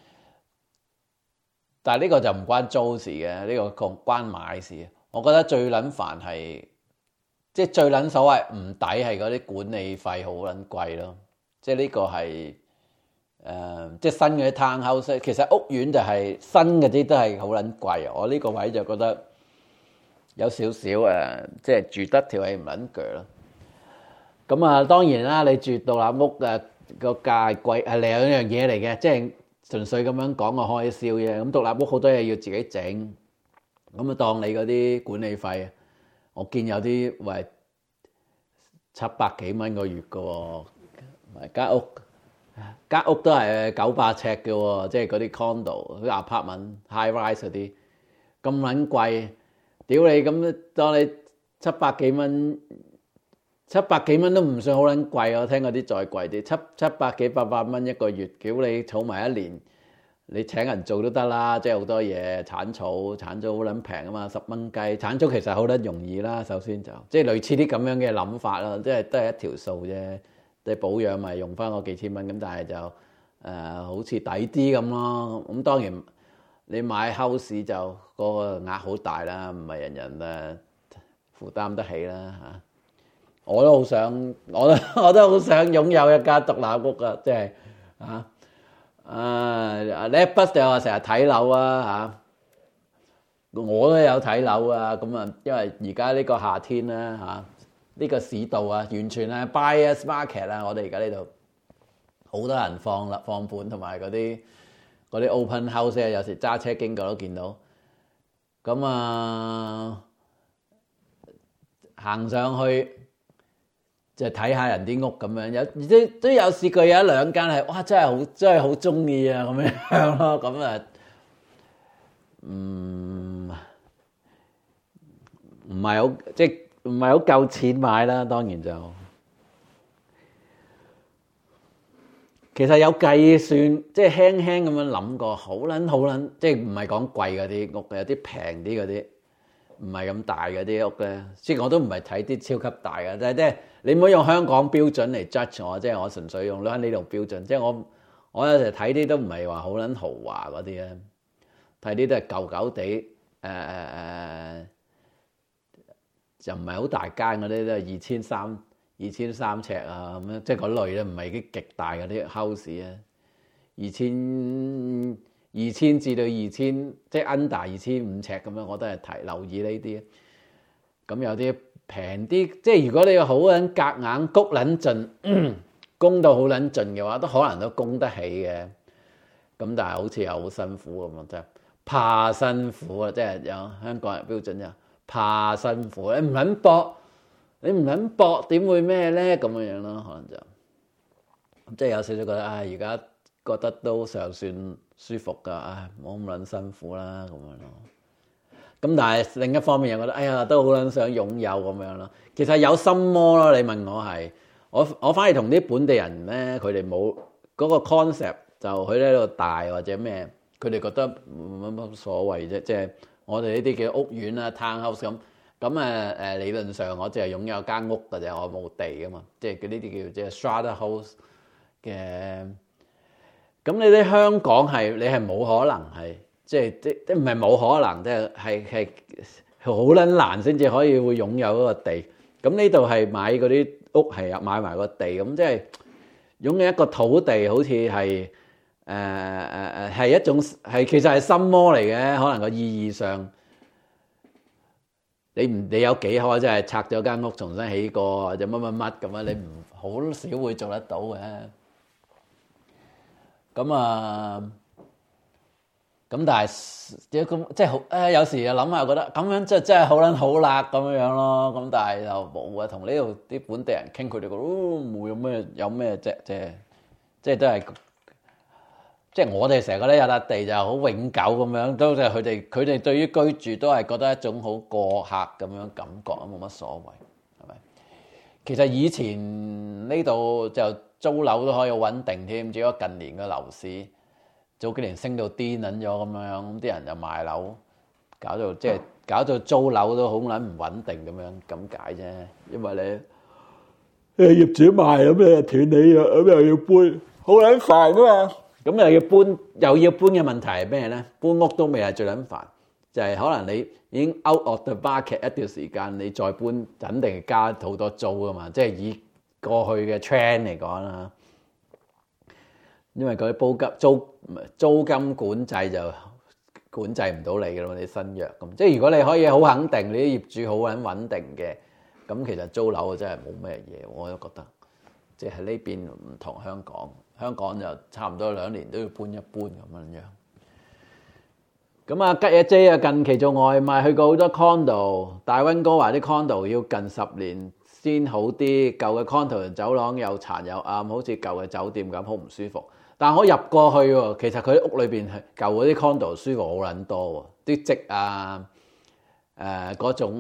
但係呢個就唔關租事嘅，呢個關買事。我覺得最撚煩係即係最撚所謂唔抵係嗰啲管理費好撚貴咯。即係呢個係誒、呃，即係新嘅啲 townhouse，其實屋苑就係新嗰啲都係好撚貴。我呢個位就覺得有少少誒，即係住得條氣唔撚鋸咯。咁啊，當然啦，你住獨立屋誒個價貴係兩樣嘢嚟嘅，即係純粹咁樣講個開銷啫。咁獨立屋好多嘢要自己整，咁啊當你嗰啲管理費，我見有啲喂七百幾蚊個月㗎喎。間屋間屋都係九百尺嘅喎，即係嗰啲 condo、啲 apartment、high rise 嗰啲咁撚貴，屌你咁當你七百幾蚊七百幾蚊都唔算好撚貴，我聽嗰啲再貴啲，七七百幾八百蚊一個月，屌你儲埋一年，你請人做都得啦，即係好多嘢，剷草，剷草好撚平啊嘛，十蚊雞，剷草其實好撚容易啦，首先就即係類似啲咁樣嘅諗法啦，即係都係一條數啫，即係保養咪用翻個幾千蚊，咁但係就誒、呃、好似抵啲咁咯，咁當然你買 house 就嗰個額好大啦，唔係人人誒負擔得起啦嚇。我都好想，我都我都好想擁有一間獨立屋啊！即係啊啊！呢一筆就話成日睇樓啊嚇，我都有睇樓啊咁啊，因為而家呢個夏天咧嚇，呢個市道啊，完全係 buyers market 啊！我哋而家呢度好多人放啦放盤，同埋嗰啲嗰啲 open house 啊，有時揸車經過都見到。咁啊，行上去。就睇下人啲屋咁樣，有都都有試過有一兩間係，哇！真係好真係好中意啊咁樣咯，咁啊，唔唔係好即係唔係好夠錢買啦，當然就其實有計算，即係輕輕咁樣諗過，好撚好撚，即係唔係講貴嗰啲屋，有啲平啲嗰啲，唔係咁大嗰啲屋咧，即係我都唔係睇啲超級大嘅，但係即係。你唔好用香港標準嚟 judge 我，即係我純粹用翻呢度標準。即係我我有時睇啲都唔係話好撚豪華嗰啲咧，睇啲都係舊舊地，誒誒誒，就唔係好大間嗰啲，都係二千三二千三尺啊咁樣，即係嗰類咧，唔係啲極大嗰啲 house 啊，二千二千至到二千，即係 under 二千五尺咁樣，我都係提留意呢啲。咁有啲。平啲，即係如果你好撚夾硬谷撚盡，供到好撚盡嘅話，都可能都供得起嘅。咁但係好似又好辛苦咁啊！真係怕辛苦啊！即係有香港人標準就怕辛苦，你唔肯搏，你唔肯搏點會咩咧？咁樣樣咯，可能就即係有少少覺得，唉、哎，而家覺得都尚算舒服㗎，唉、哎，冇咁撚辛苦啦，咁樣咯。咁但係另一方面又覺得，哎呀，都好撚想擁有咁樣咯。其實有心魔咯，你問我係，我我反而同啲本地人咧，佢哋冇嗰個 concept，就佢喺度大或者咩，佢哋覺得冇乜所謂啫。即係我哋呢啲嘅屋苑啊、townhouse 咁，咁誒誒理論上我淨係擁有間屋嘅啫，我冇地噶嘛。即係佢呢啲叫即係 strata house 嘅。咁你啲香港係你係冇可能係。即係即即唔係冇可能，即係係係好撚難先至可以會擁有嗰個地。咁呢度係買嗰啲屋係買埋個地，咁即係擁有一個土地，好似係誒誒誒係一種係其實係心魔嚟嘅。可能個意義上，你唔你有幾可即係拆咗間屋重新起過或者乜乜乜咁啊？你唔好少會做得到嘅。咁啊〜咁但係即咁即係好誒，有時又諗下覺得咁樣即係真係好撚好辣咁樣樣咯。咁但係又冇啊，同呢度啲本地人傾，佢哋講哦冇有咩有咩啫，即係即係都係即係我哋成日覺得有笪地就好永久咁樣，都係佢哋佢哋對於居住都係覺得一種好過客咁樣感覺啊，冇乜所謂係咪？其實以前呢度就租樓都可以穩定添，只不過近年嘅樓市。早幾年升到癲撚咗咁樣，咁啲人就賣樓，搞到即係搞到租樓都好撚唔穩定咁樣咁解啫。因為你誒業主賣咁你斷你約，咁又要搬，好撚煩噶嘛。咁又要搬，又要搬嘅問題係咩咧？搬屋都未係最撚煩，就係可能你已經 out of the market 一段時間，你再搬肯定係加好多租噶嘛。即係以過去嘅 trend 嚟講啦。因為嗰啲租金租租金管制就管制唔到你嘅咯，你新約咁，即係如果你可以好肯定，你啲業主好穩穩定嘅，咁其實租樓真係冇咩嘢，我都覺得，即係呢邊唔同香港，香港就差唔多兩年都要搬一搬咁樣樣。咁啊，吉野 J 啊，近期做外賣去過好多 condo， 大溫哥華啲 condo 要近十年先好啲，舊嘅 condo 走廊又殘又暗，好似舊嘅酒店咁，好唔舒服。但我入過去喎，其實佢屋裏邊係舊嗰啲 condo 舒服好撚多喎，啲積啊誒嗰種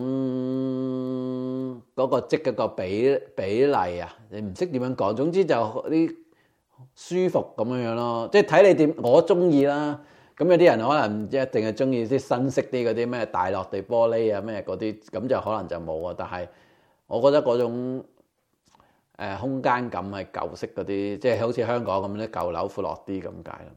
嗰個積嗰個比比例啊，你唔識點樣講，總之就啲舒服咁樣樣咯。即係睇你點，我中意啦。咁有啲人可能唔一定係中意啲新式啲嗰啲咩大落地玻璃啊咩嗰啲，咁就可能就冇啊。但係我覺得嗰種誒空間感係舊式嗰啲，即係好似香港咁啲舊樓闊落啲咁解啦。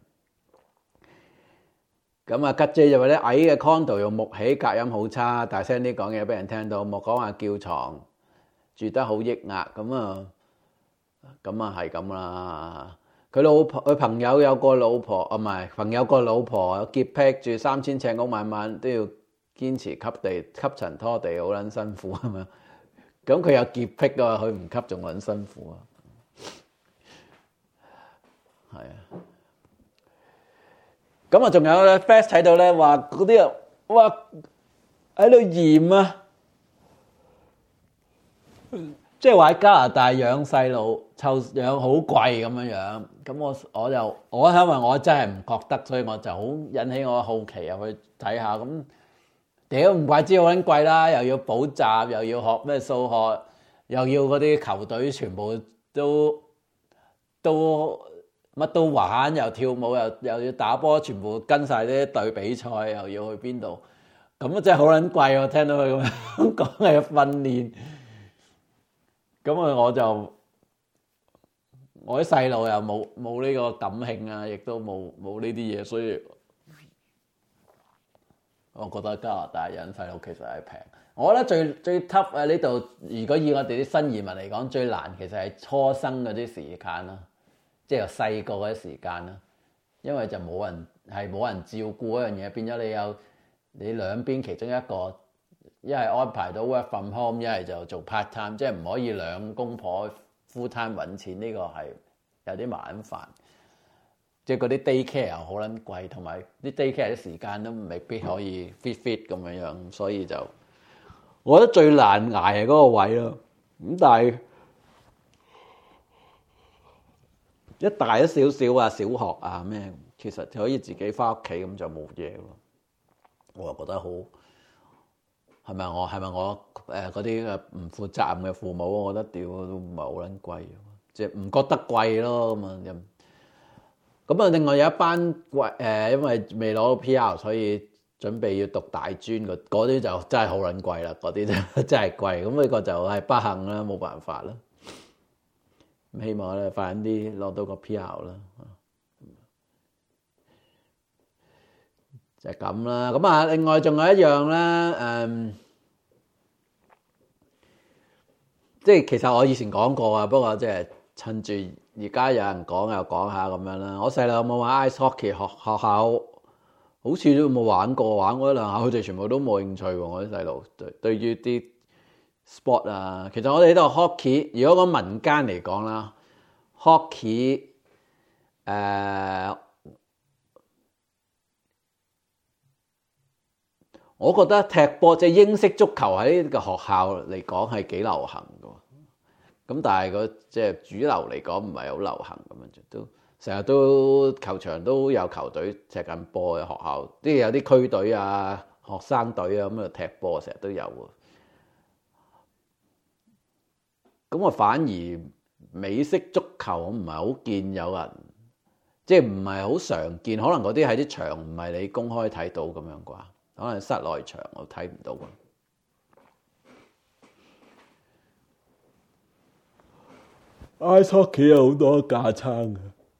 咁啊，吉姐就話咧矮嘅 condo 用木起，隔音好差，大聲啲講嘢俾人聽到，莫講話叫床，住得好抑壓。咁啊，咁啊係咁啦。佢老婆佢朋友有個老婆，啊唔係朋友個老婆有潔癖，住三千尺屋，晚晚都要堅持吸地吸塵拖地，好撚辛苦啊嘛。咁佢有潔癖嘅話，佢唔吸仲撚辛苦啊。係啊。咁啊，仲有咧 ，Fast 睇到咧話嗰啲啊，哇喺度嫌啊，即係話喺加拿大養細路湊養好貴咁樣樣。咁我我就我因為我真係唔覺得，所以我就好引起我好奇入去睇下。咁屌唔怪之好撚貴啦，又要補習，又要學咩數學，又要嗰啲球隊全部都都。乜都玩，又跳舞，又又要打波，全部跟晒啲隊比賽，又要去邊度？咁啊真係好撚貴喎！聽到佢咁樣講係訓練，咁啊我就我啲細路又冇冇呢個感興啊，亦都冇冇呢啲嘢，所以我覺得加拿大養細路其實係平。我覺得最最 tough 啊呢度，如果以我哋啲新移民嚟講，最難其實係初生嗰啲時間啦。即係由細個嗰啲時間啦，因為就冇人係冇人照顧嗰樣嘢，變咗你有你兩邊其中一個，一係安排到 work from home，一係就做 part time，即係唔可以兩公婆 full time 揾錢，呢個係有啲麻煩。即係嗰啲 day care 又好撚貴，同埋啲 day care 啲時間都未必可以 fit fit 咁樣樣，所以就我覺得最難捱係嗰個位咯。咁但係一大咗少少啊，小學啊咩，其實就可以自己翻屋企咁就冇嘢咯。我又覺得好，係咪我係咪我誒嗰啲嘅唔負責任嘅父母？我覺得屌都唔係好撚貴，即係唔覺得貴咯咁啊。咁啊，另外有一班貴誒，因為未攞到 P R， 所以準備要讀大專嗰嗰啲就真係好撚貴啦，嗰啲就真係貴。咁呢個就係不幸啦，冇辦法啦。希望咧快啲攞到個 P R 啦，就係咁啦。咁啊，另外仲有一樣咧，誒、嗯，即係其實我以前講過啊，不過即係趁住而家有人講又講下咁樣啦。我細路有冇玩 ice hockey？學學校好似都冇玩過，玩過一兩下，佢哋全部都冇興趣喎。我啲細路對對於啲 sport 啊，其實我哋呢度 hockey，如果講民間嚟講啦 ，hockey 誒、呃，我覺得踢波即係英式足球喺呢個學校嚟講係幾流行嘅，咁但係個即係主流嚟講唔係好流行咁樣，都成日都球場都有球隊踢緊波嘅學校，即係有啲區隊啊、學生隊啊咁啊踢波，成日都有喎。咁我反而美式足球我唔係好見有人，即係唔係好常見，可能嗰啲喺啲場唔係你公開睇到咁樣啩，可能室內場我睇唔到啊。Ice hockey 有好多架撐嘅，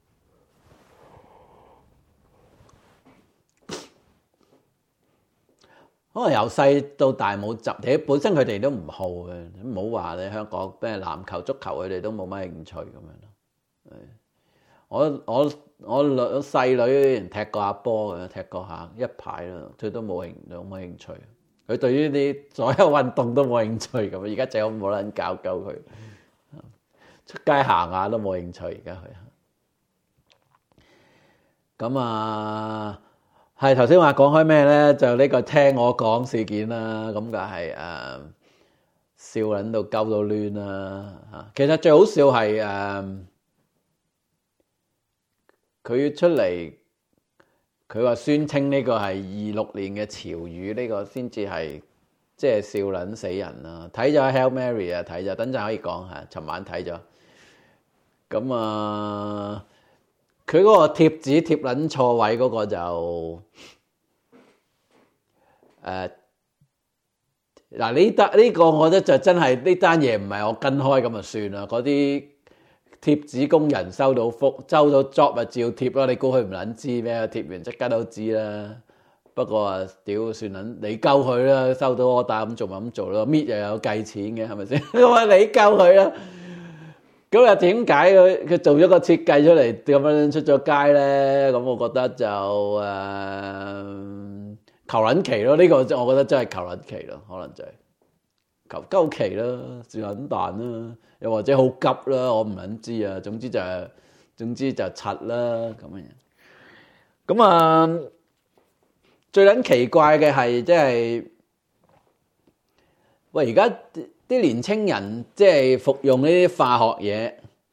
可能由細到大冇集體，本身佢哋都唔好嘅，唔好話你香港咩籃球、足球佢哋都冇乜興趣咁樣咯。我我我女細女踢過下波嘅，踢過下一排啦，佢都冇興冇乜興趣。佢對於啲所有運動都冇興趣咁，而家最好冇人教教佢。出街行下都冇興趣，而家佢。咁啊，係頭先話講開咩咧？就呢個聽我講事件啦，咁就係誒笑撚到鳩到攣啦嚇。其實最好笑係誒佢出嚟，佢話宣稱呢個係二六年嘅潮語，呢個先至係即係笑撚死人啦！睇咗 Hail Mary 啊，睇咗，等陣可以講下。尋晚睇咗，咁啊，佢嗰個貼紙貼撚錯位嗰個就誒嗱呢單呢個，我覺得就真係呢單嘢唔係我跟開咁就算啦。嗰啲貼紙工人收到福收到 job 咪照貼啦，你估佢唔撚知咩？貼完即刻都知啦。不過啊，屌算撚你鳩佢啦，收到我打咁做咪咁做咯，搣又有計錢嘅係咪先？咁啊你鳩佢啦，咁又點解佢佢做咗個設計出嚟咁樣出咗街咧？咁我覺得就誒、呃、求撚期咯，呢、這個我覺得真係求撚期咯，可能就係求鳩期啦，算撚蛋啦，又或者好急啦，我唔撚知啊。總之就係、是、總之就柒啦咁樣。咁啊〜最撚奇怪嘅係，即係喂，而家啲年青人即係服用呢啲化學嘢，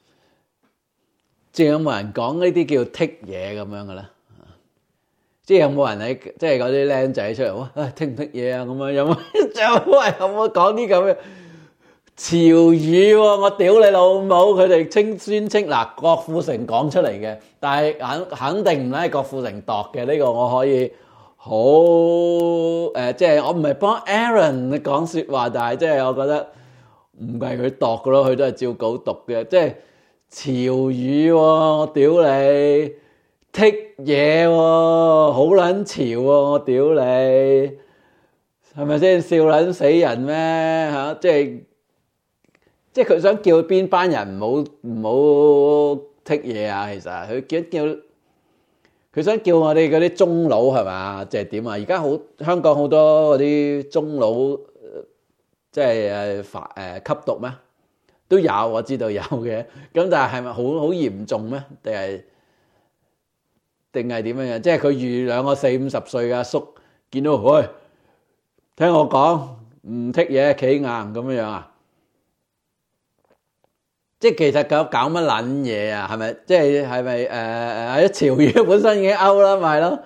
仲有冇人講呢啲叫剔嘢咁樣嘅咧？即係有冇人喺即係嗰啲僆仔出嚟哇？唉，剔唔剔嘢啊？咁樣有冇有冇人有冇講啲咁嘅潮語喎？我屌你老母！佢哋稱宣稱嗱，郭富城講出嚟嘅，但係肯肯定唔係郭富城度嘅，呢個我可以。好誒、呃，即係我唔係幫 Aaron 講説話，但係即係我覺得唔係佢度嘅咯，佢都係照稿讀嘅。即係潮語喎、哦，我屌你剔嘢喎，好撚潮喎，我屌你係咪先？笑撚死人咩嚇、啊？即係即係佢想叫邊班人唔好唔好剔嘢啊？其實佢叫叫。佢想叫我哋嗰啲中佬係嘛，即係點啊？而家好香港好多嗰啲中佬，即係誒發誒吸毒咩？都有我知道有嘅，咁但係係咪好好嚴重咩？定係定係點樣樣？即係佢遇兩個四五十歲嘅阿叔，見到喂，聽我講唔剔嘢企硬咁樣樣啊？即係其實搞搞乜撚嘢啊？係咪即係係咪誒誒喺潮語本身已經 out 啦，咪係咯？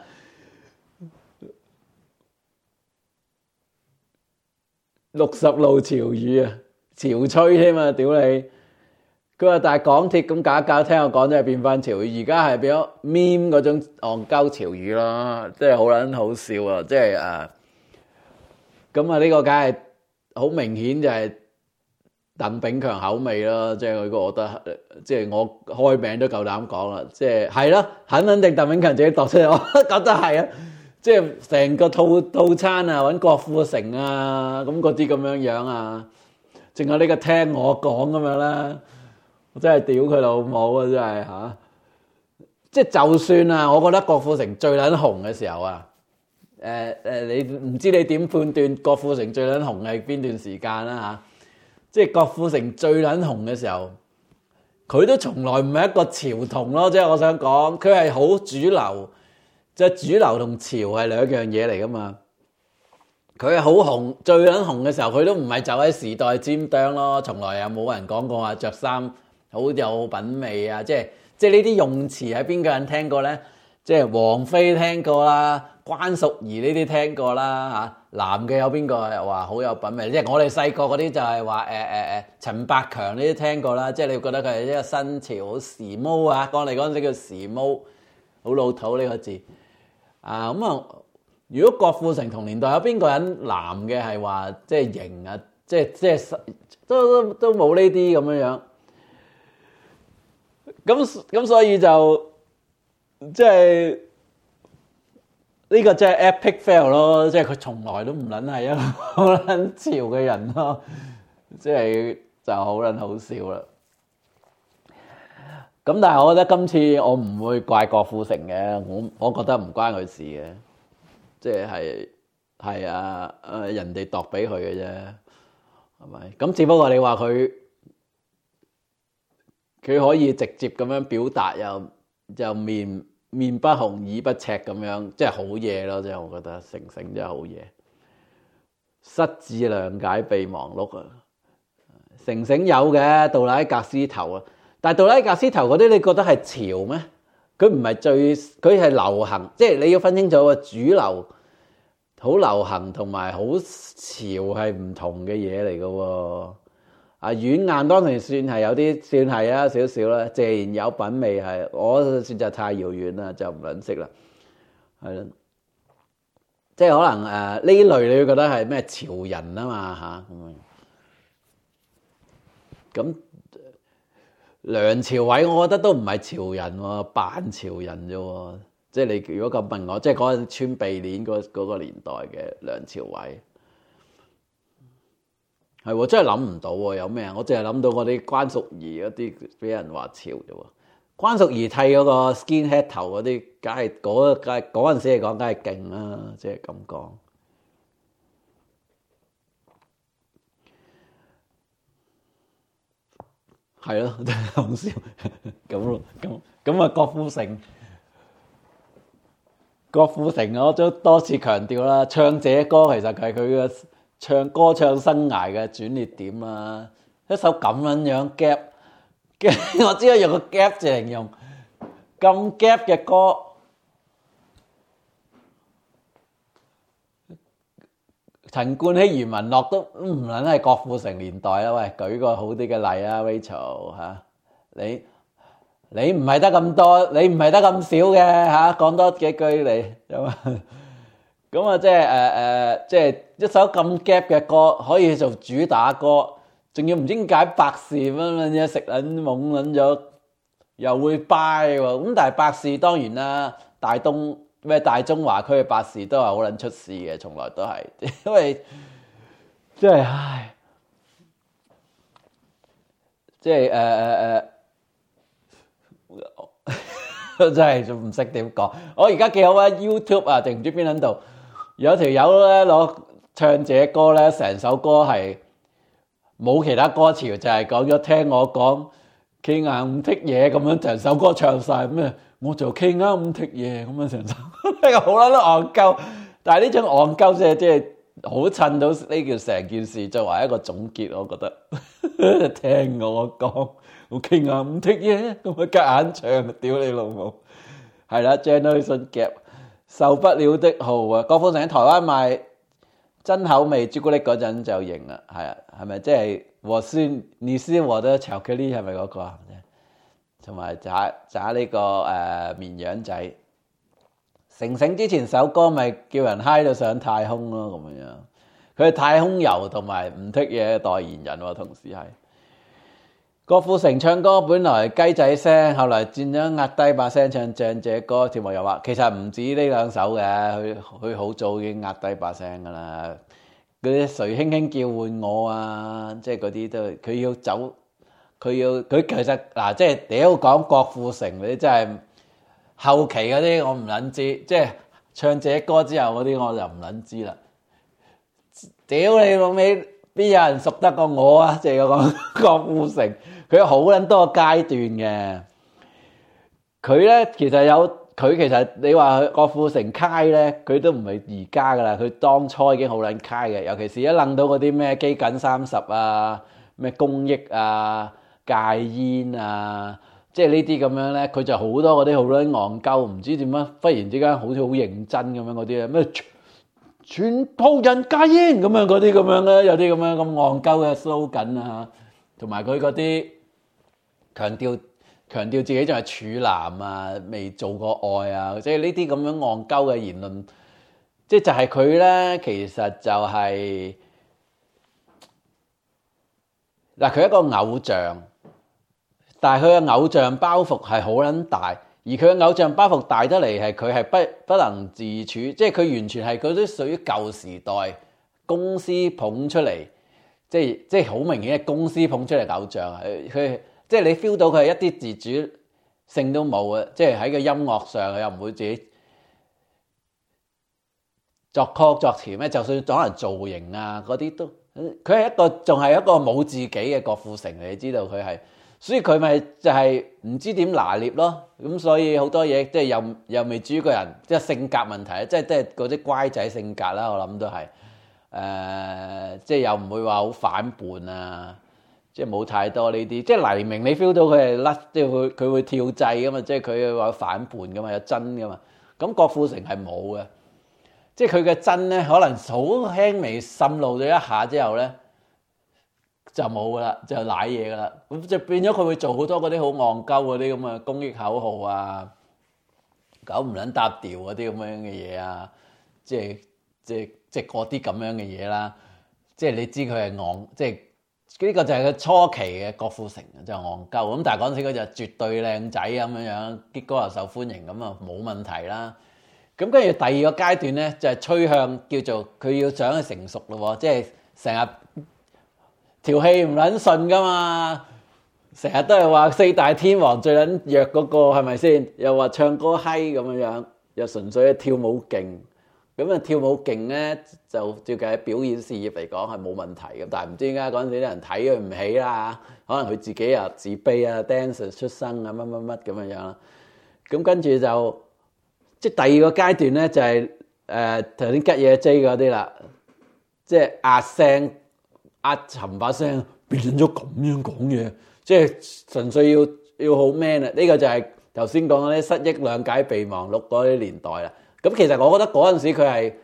六十路潮語啊，潮吹添啊！屌你！佢話但係港鐵咁搞一搞，聽我講真係變翻潮語，而家係變咗 meme 嗰種戇鳩潮語咯，即係好撚好笑啊！即係誒，咁啊呢個梗係好明顯就係。鄧炳強口味咯，即係佢個，我覺得即係我開名都夠膽講啦，即係係咯，肯肯定鄧炳強自己度出嚟，我覺得係啊，即係成個套套餐啊，揾郭富城啊，咁嗰啲咁樣樣啊，淨係呢個聽我講咁樣啦，我真係屌佢老母啊，真係嚇、啊！即係就算啊，我覺得郭富城最撚紅嘅時候啊，誒、呃、誒、呃，你唔知你點判斷郭富城最撚紅係邊段時間啦、啊、嚇？即係郭富城最撚紅嘅時候，佢都從來唔係一個潮童咯。即係我想講，佢係好主流，即係主流同潮係兩樣嘢嚟噶嘛。佢係好紅，最撚紅嘅時候，佢都唔係就喺時代尖端咯。從來又冇人講過話着衫好有品味啊！即係即係呢啲用詞喺邊個人聽過咧？即係王菲聽過啦，關淑怡呢啲聽過啦嚇。男嘅有邊個又話好有品味？即係我哋細個嗰啲就係話誒誒誒陳百強呢啲聽過啦。即係你會覺得佢係一個新潮好時髦啊！講嚟嗰陣時叫時髦，好老土呢個字啊。咁啊，如果郭富城同年代有邊個人男嘅係話即係型啊？即係即係都都都冇呢啲咁樣樣。咁咁所以就即係。呢個真係 epic fail 咯，即係佢從來都唔撚係一個好撚潮嘅人咯，即係就好撚好笑啦。咁但係我覺得今次我唔會怪郭富城嘅，我我覺得唔關佢事嘅，即係係係啊誒人哋度俾佢嘅啫，係咪？咁只不過你話佢佢可以直接咁樣表達，又又面。面不紅耳不赤咁樣，即係好嘢咯！即係我覺得成成真係好嘢。失智諒解備忘錄啊，成成有嘅杜拉格斯頭啊，但係杜拉格斯頭嗰啲你覺得係潮咩？佢唔係最，佢係流行，即係你要分清楚個主流好流行同埋好潮係唔同嘅嘢嚟嘅喎。啊，軟硬當然算係有啲算係啊少少啦，謝賢有品味係，我選擇太遙遠啦，就唔撚識啦，係咯，即係可能誒呢、呃、類你會覺得係咩潮人啊嘛嚇咁樣，咁梁朝偉我覺得都唔係潮人喎，扮潮人啫喎，即係你如果咁問我，即係嗰陣穿鼻鏈嗰嗰個年代嘅梁朝偉。係喎，真係諗唔到喎，有咩啊？我淨係諗到嗰啲關淑怡嗰啲俾人話潮啫喎。關淑怡剃嗰個 skinhead 頭嗰啲，梗係嗰梗係嗰陣時嚟講，梗係勁啦，即係咁講。係咯，真係好笑咁咯，咁咁啊，郭富城，郭富城我都多次強調啦，唱這歌其實係佢嘅唱歌唱生涯嘅轉捩點啊！一首咁樣樣 gap， 我只可以用個 gap 嚟形容咁 gap 嘅歌，陳冠希、余文樂都唔撚係郭富城年代啦。喂，舉個好啲嘅例啊 ，Rachel 嚇，你你唔係得咁多，你唔係得咁少嘅嚇，講多幾句嚟咁啊！咁啊，即係誒誒，即係一首咁 gap 嘅歌，可以做主打歌，仲要唔知點解百事乜乜嘢食撚懵撚咗，又會 buy 喎。咁但係百事當然啦，大東咩大中華區嘅百事都係好撚出事嘅，從來都係，因為即係唉，即係誒誒誒，真係仲唔識點講。我而家幾好啊 ，YouTube 啊定唔知邊撚度？有條友咧攞唱這歌咧，成首歌係冇其他歌詞，就係講咗聽我講傾硬唔剔嘢咁樣，成首歌唱晒咩？我就傾硬唔剔嘢咁樣成首，呢個好撚戇鳩。但係呢種戇鳩即係即係好襯到呢叫成件事作為一個總結，我覺得聽我講我傾硬唔剔嘢咁樣夾硬唱，屌你老母！係啦 ，Generation Gap。受不了的號啊！郭富城喺台灣賣真口味朱古力嗰陣就型啦，係啊，係咪即係我是你是我的巧克力係咪嗰個啊？同埋炸炸呢個誒綿羊仔，成成之前首歌咪叫人嗨到上太空咯咁樣，佢係太空遊同埋唔剔嘢嘅代言人喎，同時係。郭富城唱歌本來雞仔聲，後來轉咗壓低把聲唱唱這歌。條網友話其實唔止呢兩首嘅，佢佢好早已經壓低把聲噶啦。嗰啲誰輕輕叫喚我啊，即係嗰啲都佢要走，佢要佢其實嗱，即係屌講郭富城嗰啲真係後期嗰啲我唔撚知，即係唱這歌之後嗰啲我就唔撚知啦。屌你老味！邊有人熟得過我啊？即係講郭富城，佢有好撚多個階段嘅。佢咧其實有，佢其實你話郭富城揩咧，佢都唔係而家噶啦。佢當初已經好撚揩嘅，尤其是一諗到嗰啲咩基緊三十啊、咩公益啊、戒煙啊，即係呢啲咁樣咧，佢就好多嗰啲好撚戇鳩，唔知點樣忽然之間好似好認真咁樣嗰啲啊咩？全部人戒煙咁樣嗰啲咁樣咧，有啲咁樣咁戇鳩嘅 slogan啊，同埋佢嗰啲強調強調自己仲係處男啊，未做過愛啊，即係呢啲咁樣戇鳩嘅言論，即係就係佢咧，其實就係嗱，佢一個偶像，但係佢嘅偶像包袱係好撚大。而佢嘅偶像包袱大得嚟，係佢係不不能自處，即係佢完全係嗰啲屬於舊時代公司捧出嚟，即係即係好明顯係公司捧出嚟偶像啊！佢即係你 feel 到佢係一啲自主性都冇啊！即係喺個音樂上佢又唔會自己作曲作詞咩，就算可能造型啊嗰啲都，佢係一個仲係一個冇自己嘅郭富城，你知道佢係。所以佢咪就係唔知點拿捏咯，咁所以好多嘢即係又又未至於個人即係性格問題，即係即係嗰啲乖仔性格啦，我諗都係誒、呃，即係又唔會話好反叛啊，即係冇太多呢啲，即係黎明你 feel 到佢係甩，即係佢佢會跳掣噶嘛，即係佢話反叛噶嘛，有真噶嘛，咁郭富城係冇嘅， 即係佢嘅真咧，可能好輕微滲露咗一下之後咧，就冇噶啦，就賴嘢噶啦。咁就變咗佢會做好多嗰啲好戇鳩嗰啲咁嘅公益口號啊，九唔撚搭調嗰啲咁樣嘅嘢啊，即係即係即係嗰啲咁樣嘅嘢啦。即係你知佢係戇，即係呢個就係佢初期嘅郭富城就係戇鳩。咁但係嗰陣時佢就絕對靚仔咁樣樣，啲歌又受歡迎，咁啊冇問題啦。咁跟住第二個階段咧，就係趨向叫做佢要想去成熟咯，即係成日條氣唔撚順噶嘛，成日都係話四大天王最撚弱嗰個係咪先？又話唱歌閪咁樣樣，又純粹係跳舞勁。咁啊跳舞勁咧，就照計喺表演事業嚟講係冇問題嘅，但係唔知點解嗰陣時啲人睇佢唔起啦，可能佢自己又自卑啊 ，dancer 出身啊，乜乜乜咁樣樣啦。咁跟住就即係第二個階段咧，就係誒頭先吉野 J 嗰啲啦，即係壓聲壓沉把聲，變咗咁樣講嘢，即係純粹要要好 man 啊！呢個就係頭先講嗰啲失憶兩解備忘錄嗰啲年代啦。咁其實我覺得嗰陣時佢係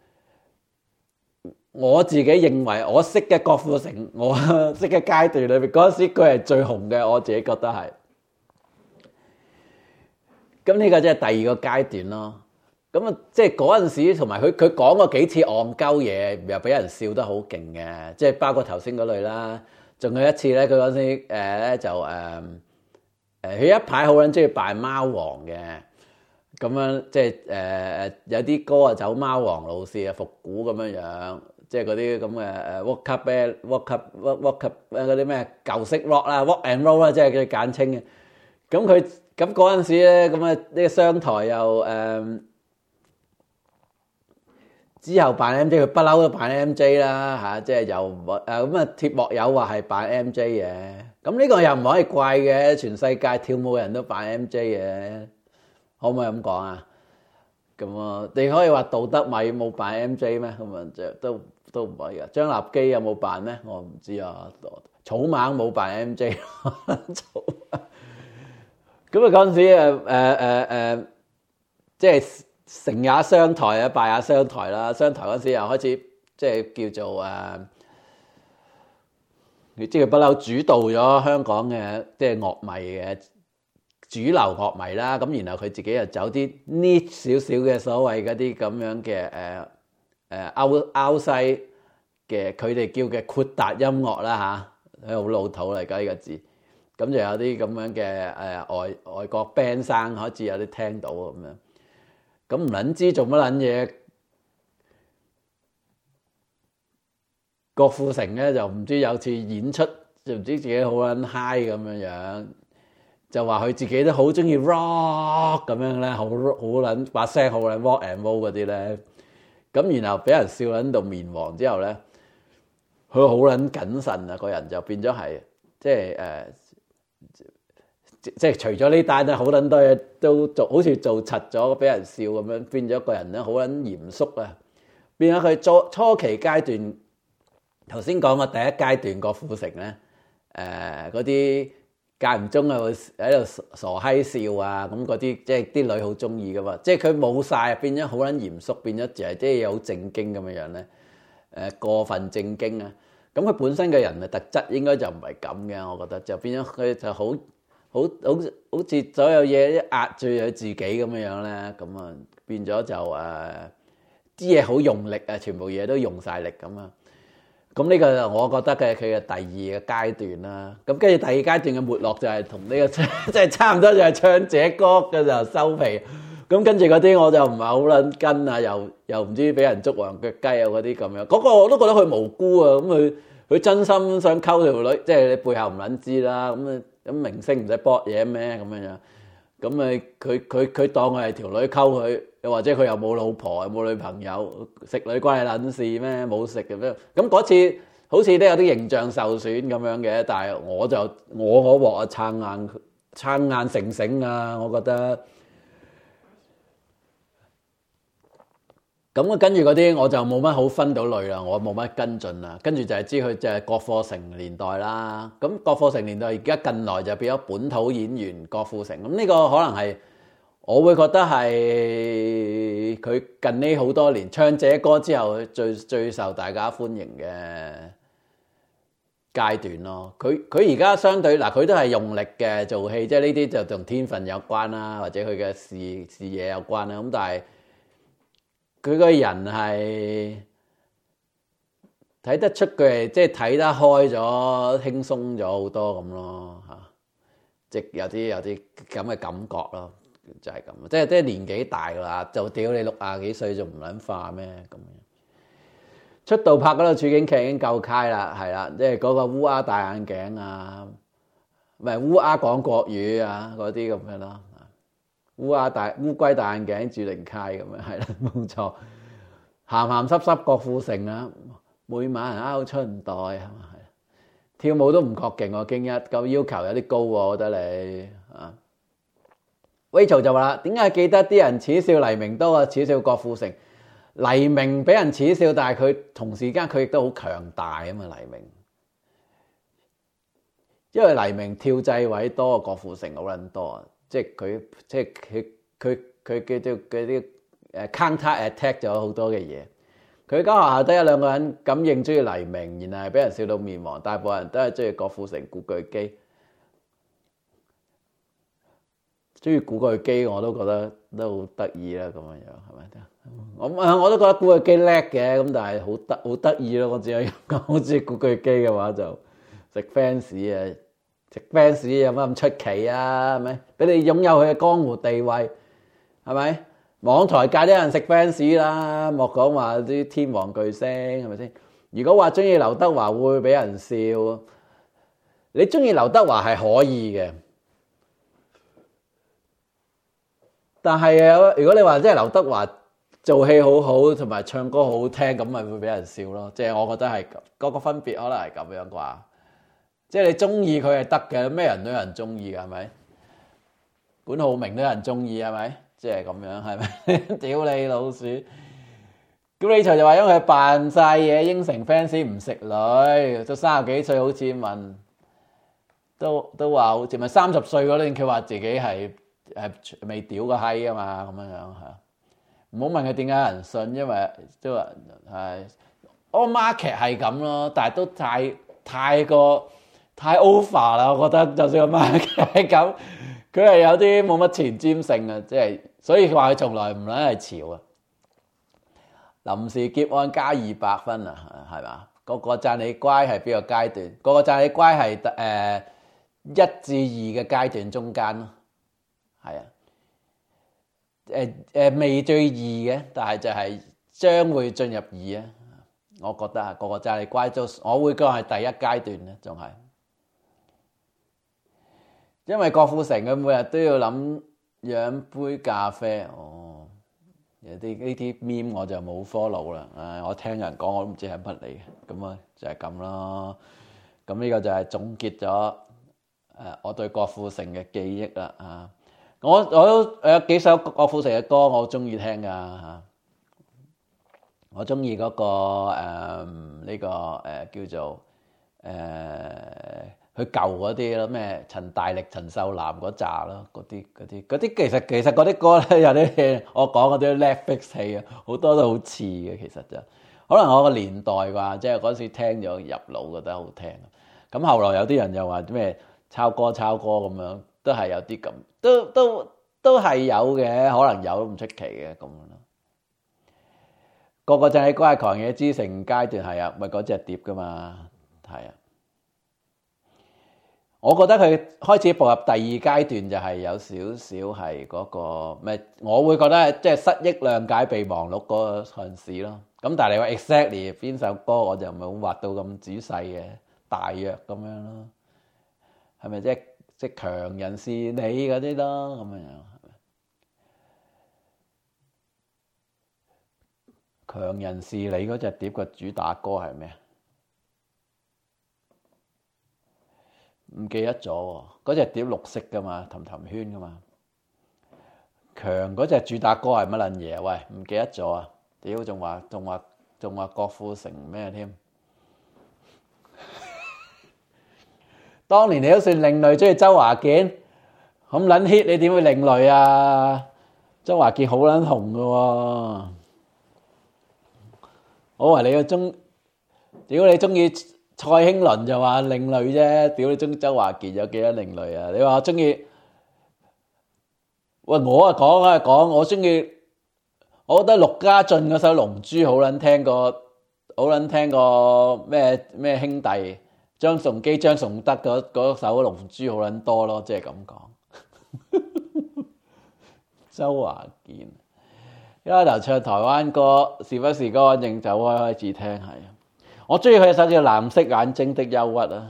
我自己認為我識嘅郭富城，我識嘅階段裏面嗰陣時佢係最紅嘅，我自己覺得係。咁呢個即係第二個階段咯。咁啊，即係嗰陣時同埋佢佢講過幾次戇鳩嘢，又俾人笑得好勁嘅，即係包括頭先嗰類啦。仲有一次咧，佢嗰陣時誒咧就誒誒，佢一排好撚中意扮貓王嘅。咁樣即係誒誒有啲歌啊走貓王路線啊復古咁樣樣，即係嗰啲咁嘅誒 walk up band walk up walk up 嗰啲咩舊式 rock 啦 walk and roll 啦，即係佢簡稱嘅。咁佢咁嗰陣時咧，咁啊呢個商台又誒之後扮 M J， 佢不嬲都扮 M J 啦嚇，即係又誒咁啊貼幕友話係扮 M J 嘅，咁呢個又唔可以怪嘅，全世界跳舞人都扮 M J 嘅。可唔可以咁講啊？咁啊，你可以話杜德米冇扮 M J 咩？咁啊，就都都唔可以啊。張立基有冇扮咩？我唔知啊。草蜢冇扮 M J。草蜢。咁啊，嗰陣時誒誒誒誒，即係成也商台啊，敗也商台啦。商台嗰陣時又開始即係叫做誒，你知佢不嬲主導咗香港嘅即係樂迷嘅。主流樂迷啦，咁然後佢自己又走啲 niche 少少嘅所謂嗰啲咁樣嘅誒誒歐歐西嘅，佢哋叫嘅闊達音樂啦嚇，好老土嚟㗎呢個字。咁就有啲咁樣嘅誒外外國 band 生開始有啲聽到咁樣，咁唔撚知做乜撚嘢？郭富城咧就唔知有次演出就唔知自己好撚 high 咁樣樣。就話佢自己都好中意 rock 咁樣咧，好好撚把聲好撚 rock and roll 嗰啲咧，咁然後俾人笑撚到面黃之後咧，佢好撚謹慎啊，個人就變咗係即係誒，即係除咗呢單咧，好撚多嘢都做，好似做柒咗，俾人笑咁樣，變咗個人咧好撚嚴肅啊，變咗佢初初期階段，頭先講嘅第一階段郭富城咧，誒嗰啲。間唔中啊，會喺度傻閪笑啊，咁嗰啲即係啲女好中意噶嘛，即係佢冇晒，變咗好撚嚴肅，變咗就係即係好正經咁樣樣咧，誒過分正經啊，咁佢本身嘅人嘅特質應該就唔係咁嘅，我覺得就變咗佢就好好好好似所有嘢壓住佢自己咁樣樣咧，咁啊變咗就誒啲嘢好用力啊，全部嘢都用晒力咁啊。咁呢個我覺得嘅佢嘅第二個階段啦，咁跟住第二階段嘅沒落就係同呢個即係差唔多，就係唱這歌嘅時候收皮。咁跟住嗰啲我就唔係好撚跟啊，又又唔知俾人捉黃腳雞啊嗰啲咁樣。嗰個我都覺得佢無辜啊，咁佢佢真心想溝條女，即係你背後唔撚知啦。咁啊咁明星唔使搏嘢咩咁樣樣。咁咪佢佢佢當佢係條女溝佢，又或者佢又冇老婆又冇女朋友，食女關你撚事咩？冇食嘅咩？咁嗰次好似都有啲形象受損咁樣嘅，但係我就我嗰鑊啊撐硬撐硬成醒啊！我覺得咁啊，跟住嗰啲我就冇乜好分到類啦，我冇乜跟進啦。跟住就係知佢就係郭富城年代啦。咁郭富城年代而家近來就變咗本土演員郭富城。咁呢個可能係我會覺得係佢近呢好多年唱這歌之後最最受大家歡迎嘅階段咯。佢佢而家相對嗱，佢都係用力嘅做戲，即係呢啲就同天分有關啦，或者佢嘅視視野有關啦。咁但係佢個人係睇得出佢係即係睇得開咗、輕鬆咗好多咁咯嚇，即有啲有啲咁嘅感覺咯。就係咁，即係即係年紀大啦，就屌你六廿幾歲仲唔撚化咩咁樣？出道拍嗰套處境劇已經夠開啦，係啦，即係嗰個烏鴉戴眼鏡啊，唔係烏鴉講國語啊嗰啲咁樣咯。烏鴉戴烏龜戴眼鏡注定開咁樣，係啦，冇錯。鹹鹹濕濕郭富城啊，每晚人拗春袋係嘛，係跳舞都唔確勁喎，經一咁要求有啲高喎，我覺得你啊。Rachel 就話啦，點解記得啲人恥笑黎明多過恥笑郭富城？黎明俾人恥笑，但係佢同時間佢亦都好強大啊嘛！黎明，因為黎明跳掣位多過郭富城好撚多啊！即係佢即係佢佢佢佢啲嗰啲誒 counter attack 咗好多嘅嘢。佢間學校得一兩個人敢認中意黎明，然後係俾人笑到面黃，大部分人都係中意郭富城古巨基。中意古巨基我都覺得都好得意啦，咁樣樣係咪？我我都覺得古巨基叻嘅，咁但係好得好得意咯。我只係講好中意古巨基嘅話就食 fans 啊，食 fans 有乜咁出奇啊？係咪？俾你擁有佢嘅江湖地位係咪？網台界啲人食 fans 啦，莫講話啲天王巨星係咪先？如果話中意劉德華會俾人笑，你中意劉德華係可以嘅。但係啊，如果你話即係劉德華做戲好好，同埋唱歌好好聽，咁咪會俾人笑咯。即係我覺得係嗰個分別，可能係咁樣啩。即係你中意佢係得嘅，咩人都有人中意㗎，係咪？管浩明都有人中意，係咪？即係咁樣，係咪？屌你老鼠！咁你就話因為佢扮晒嘢，應承 fans 唔食女，都三十幾歲，好似問都都話好似咪三十歲嗰陣，佢話自己係。係未屌個閪啊嘛，咁樣樣嚇，唔好問佢點解有人信，因為都話係我 market 係咁咯，但係都太太過太 over 啦，我覺得就算個 market 係咁，佢係有啲冇乜前瞻性啊，即係所以話佢從來唔撚係潮啊。臨時劫案加二百分啊，係嘛？個個讚你乖係邊個階段？個個讚你乖係誒一至二嘅階段中間咯。係啊，誒誒未最二嘅，但係就係將會進入二啊！我覺得啊，個個讚你乖，都我會講係第一階段咧，仲係，因為郭富城佢每日都要諗養杯咖啡，哦，有啲呢啲 meme 我就冇 follow 啦，唉，我聽人講我都唔知係乜嚟嘅，咁啊就係咁咯，咁呢個就係總結咗誒我對郭富城嘅記憶啦啊！我我都有幾首郭富城嘅歌我好中意聽噶嚇，我中意嗰個誒呢個誒叫做誒佢舊嗰啲咯，咩陳大力、陳秀男嗰扎咯，嗰啲嗰啲嗰啲其實其實嗰啲歌咧有啲我講嗰啲 Netflix 戲啊，好多都好似嘅，其實就可能我個年代啩，即係嗰時聽咗入腦覺得好聽。咁後來有啲人又話咩抄歌抄歌咁樣。都係有啲咁，都都都係有嘅，可能有都唔出奇嘅咁咯。個個就係乖狂野之城階段係啊，咪嗰隻碟噶嘛，係啊。我覺得佢開始步入第二階段就係有少少係嗰個咩，我會覺得即係失憶諒解備忘錄嗰陣時咯。咁但係你話 exactly 邊首歌我就唔係好畫到咁仔細嘅，大約咁樣咯，係咪即係？即強人是你嗰啲咯，咁樣樣係咪？強人是你嗰隻碟嘅主打歌係咩？唔記得咗喎，嗰隻碟綠色噶嘛，氹氹圈噶嘛。強嗰隻主打歌係乜撚嘢？喂，唔記得咗啊！屌，仲話仲話仲話郭富城咩添？當年你都算另類，中意周華健咁撚 hit，你點會另類啊？ 周華健好撚紅㗎喎。我話你個中，屌你中意蔡興倫就話另類啫，屌你中意周華健有幾多另類啊？你話我中意，喂我啊講啊講，我中意，我覺得陸家俊嗰首《龍珠》好撚聽過，好撚聽過咩咩兄弟張崇基、張崇德嗰嗰首《龍珠》好撚多咯，即係咁講。周華健。一開頭唱台灣歌，是不是歌應走開開始聽係啊！我中意佢一首叫《藍色眼睛的憂鬱》啊！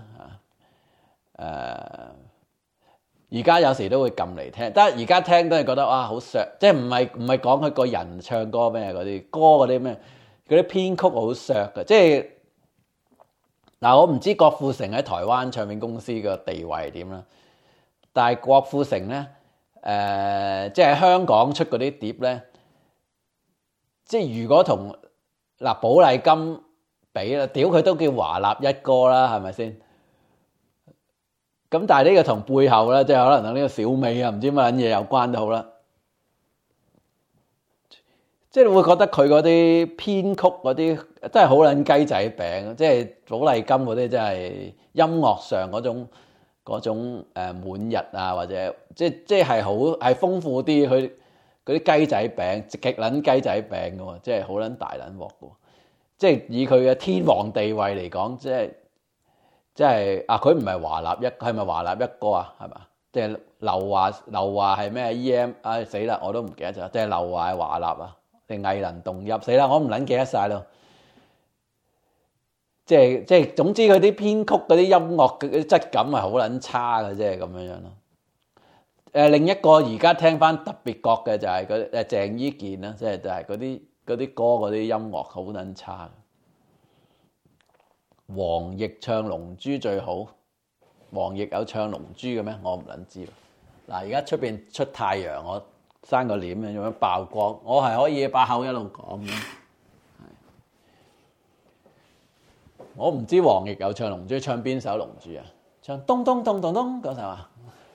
誒，而家有時都會撳嚟聽，但係而家聽都係覺得哇好削，即係唔係唔係講佢個人唱歌咩嗰啲歌嗰啲咩嗰啲編曲好削嘅，即係嗱我唔知郭富城喺台灣唱片公司嘅地位係點啦，但係郭富城咧誒，即係喺香港出嗰啲碟咧。即係如果同嗱寶麗金比啦，屌佢都叫華納一哥啦，係咪先？咁但係呢個同背後咧，即係可能同呢個小美啊，唔知乜撚嘢有關都好啦。即係你會覺得佢嗰啲編曲嗰啲真係好撚雞仔餅，即係寶麗金嗰啲真係音樂上嗰種嗰種誒滿日啊，或者即係即係係好係豐富啲佢。嗰啲雞仔餅，極撚雞仔餅嘅喎，即係好撚大撚鑊嘅喎，即係以佢嘅天王地位嚟講，即係即係啊！佢唔係華納一，係咪華納一哥啊？係嘛？即係劉華，劉華係咩 E M？ 唉死啦，我都唔記得咗。即係劉華係華納啊？定藝能動入？死啦，我唔撚記得晒咯。即係即係總之佢啲編曲嗰啲音樂嘅質感係好撚差嘅，即係咁樣樣咯。誒另一個而家聽翻特別覺嘅就係嗰誒鄭伊健啦，即係就係嗰啲嗰啲歌嗰啲音樂好撚差。黃奕唱《龍珠》最好，黃奕有唱《龍珠》嘅咩？我唔撚知。嗱而家出邊出太陽，我閂個簾咁樣曝光，我係可以把口一路講嘅。我唔知黃奕有唱《龍珠》，唱邊首《龍珠》啊？唱咚咚咚咚咚嗰首啊？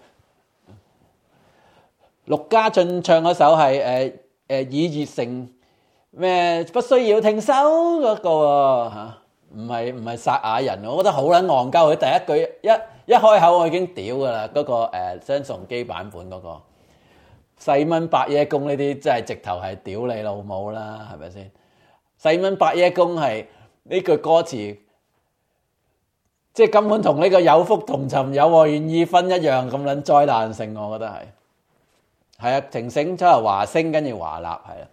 陸家俊唱嗰首係誒誒以熱誠咩不需要停手嗰個喎嚇，唔係唔係撒亞人，我覺得好撚戇鳩。佢第一句一一開口我已經屌噶啦，嗰、那個誒張崇基版本嗰、那個細蚊白野公呢啲真係直頭係屌你老母啦，係咪先？細蚊白野公係呢句歌詞，即係根本同呢個有福同尋有我願意分一樣咁撚災難性，我覺得係。係啊，情聖出嚟華星，跟住華納係啊。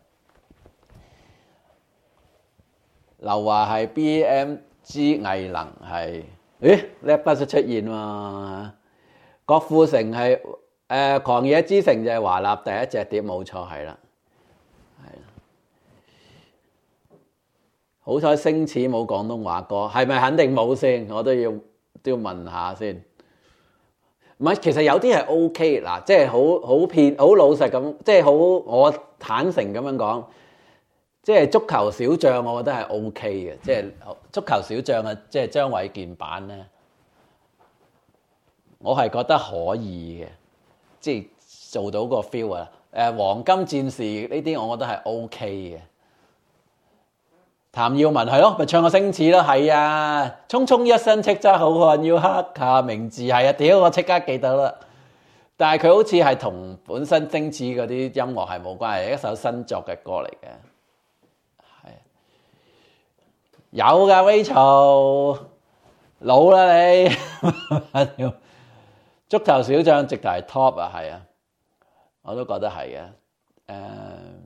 劉華係 B M G 藝能係，咦叻不出出現喎。郭富城係誒、呃、狂野之城就係華納第一隻碟，冇錯係啦，係啦。好彩星矢冇廣東話歌，係咪肯定冇先？我都要都要問下先。唔係，其實有啲係 O K 嗱，即係好好片好老實咁，即係好我坦誠咁樣講，即係足球小將，我覺得係 O K 嘅，即係足球小將啊，即係張衛健版咧，我係覺得可以嘅，即係做到個 feel 啊！誒，黃金戰士呢啲，我覺得係 O K 嘅。譚耀文係咯，咪唱個星矢咯，係啊！匆匆一生叱咤好漢要刻下名字，係啊！屌我即刻記得啦。但係佢好似係同本身星矢嗰啲音樂係冇關係，一首新作嘅歌嚟嘅。係有㗎 Rachel，老啦你。足球小將直頭係 top 啊，係啊，我都覺得係嘅。誒、嗯。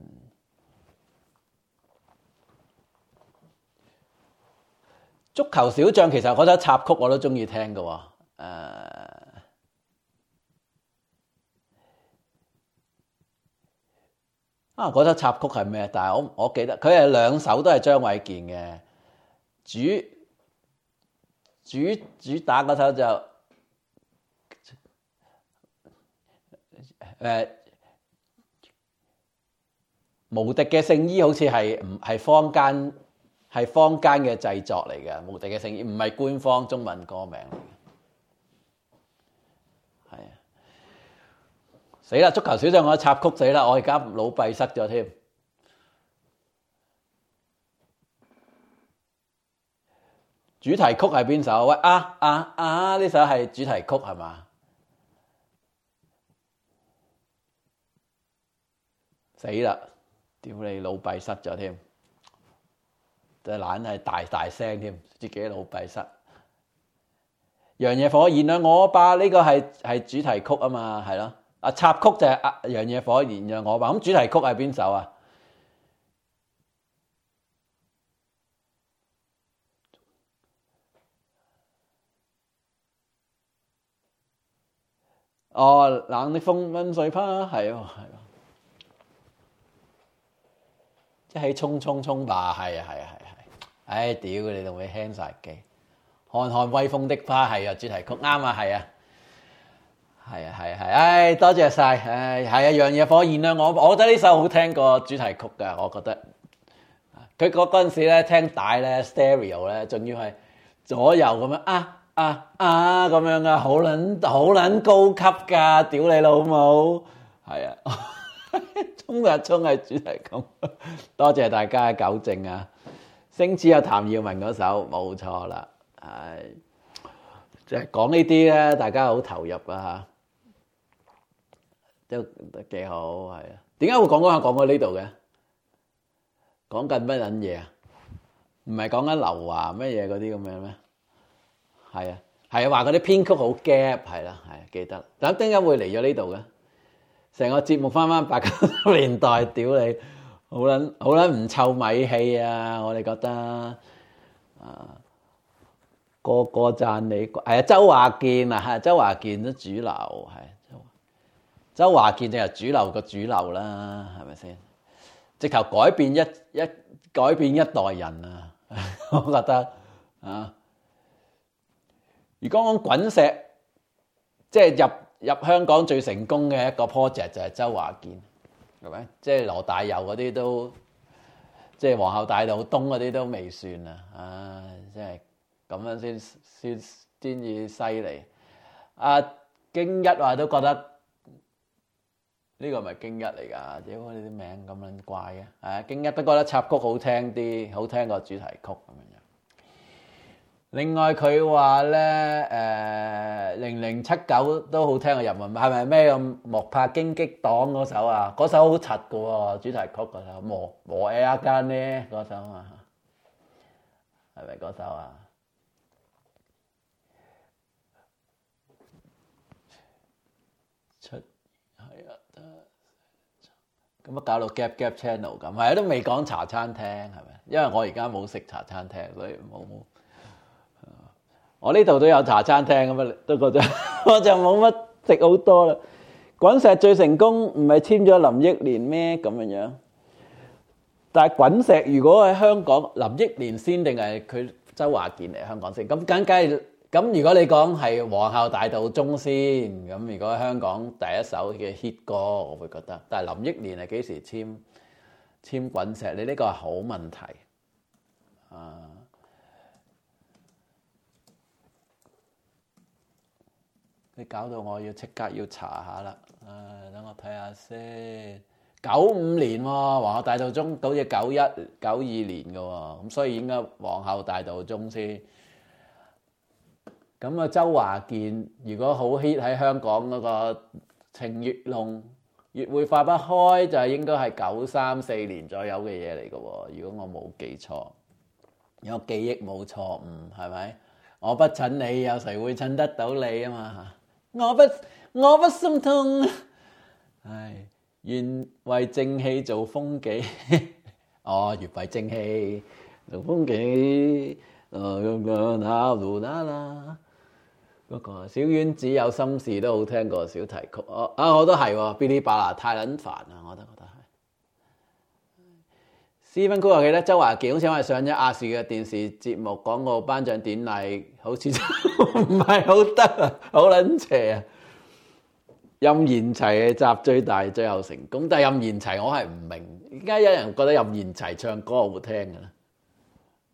足球小將其實嗰首插曲我都中意聽嘅喎，誒啊嗰首插曲係咩？但係我我記得佢係兩首都係張衛健嘅，主主主打嗰首就誒無敵嘅聖衣，好似係唔係坊間。係坊間嘅製作嚟嘅，無敵嘅聖衣唔係官方中文歌名嚟嘅。係啊， 死啦！足球小將我插曲死啦！我而家腦閉塞咗添。主題曲係邊首？喂啊啊啊！呢首係主題曲係嘛？死啦！屌你腦閉塞咗添，隻懶係大大聲添，自己腦閉塞。楊野火燃亮我吧，呢個係係主題曲啊嘛，係咯。啊插曲就係啊楊野火燃亮我吧，咁主題曲係邊首啊？哦，冷的風溫水趴，係喎係喎，一起衝衝衝吧，係啊係啊係係，唉屌你仲未輕晒機，看看威風的花係啊主題曲啱啊係啊，係啊係係，唉多謝晒，唉係啊楊野火燃亮我，我覺得呢首好聽過主題曲㗎，我覺得，佢嗰嗰陣時咧聽帶咧 stereo 咧，仲要係左右咁樣啊。啊啊咁樣啊，好撚好撚高級㗎，屌你老母，係啊，衝啊衝係主題曲，多謝大家嘅糾正啊！星矢有譚耀文嗰首冇錯啦，係即係講呢啲咧，大家好投入啊嚇，都都幾好係啊！點解會講講下講到呢度嘅？講緊乜撚嘢啊？唔係講緊劉華乜嘢嗰啲咁樣咩？係啊，係啊，話嗰啲編曲好 gap， 係啦，係記得。咁點解會嚟咗呢度嘅？成個節目翻翻八九十年代，屌你，好撚好撚唔臭米氣啊！我哋覺得啊，個個讚你，係啊，周華健啊，係周華健都主流，係周華健就係主流個主流啦，係咪先？直頭改變一一改變一代人啊！我覺得啊。如果講滾石，即係入入香港最成功嘅一個 project 就係周華健，係咪？即係羅大佑嗰啲都，即係皇后大道東嗰啲都未算啊！唉，即係咁樣先先先至犀利。阿京一話都覺得呢個係咪京一嚟㗎？屌你啲名咁撚怪嘅，係京一都覺得插曲好聽啲，好聽過主題曲咁樣。另外佢話咧，誒零零七九都好聽嘅日文，係咪咩咁莫拍荊棘黨嗰首啊？嗰首好柒嘅喎，主題曲嗰首磨磨 Air 間咧嗰首啊，係咪嗰首啊？出係啊，咁啊搞到 gap gap channel 咁，係啊都未講茶餐廳係咪？因為我而家冇食茶餐廳，所以冇冇。我呢度都有茶餐廳咁啊，都覺得我就冇乜食好多啦。滾石最成功唔係簽咗林憶蓮咩咁樣樣？但係滾石如果喺香港，林憶蓮先定係佢周華健嚟香港先？咁梗係咁。如果你講係皇后大道中先，咁如果香港第一首嘅 hit 歌，我會覺得。但係林憶蓮係幾時簽簽滾石？你呢個係好問題啊！你搞到我要即刻要查下啦，誒，等我睇下先。九五年喎，皇后大道中好似九一九二年嘅喎，咁所以應該皇后大道中先。咁啊，周華健如果好 hit 喺香港嗰個情越濃，越會化不開，就係應該係九三四年左右嘅嘢嚟嘅喎。如果我冇記錯，有記憶冇錯誤，係咪？我不襯你，有誰會襯得到你啊嘛？我不我不心痛，唉，願為正氣做風紀。哦，願為正氣做風紀。嗰個小丸子有心事都好聽過小題曲。哦啊，我都係喎，嗶哩吧啦太撚煩啊，我都覺得係。斯芬哥話記得周華健好似我係上咗亞視嘅電視節目廣告頒獎典禮，好似唔係好得啊，好撚邪啊！任賢齊嘅集最大，最後成功。但係任賢齊我係唔明，而家有人覺得任賢齊唱歌好聽嘅咧。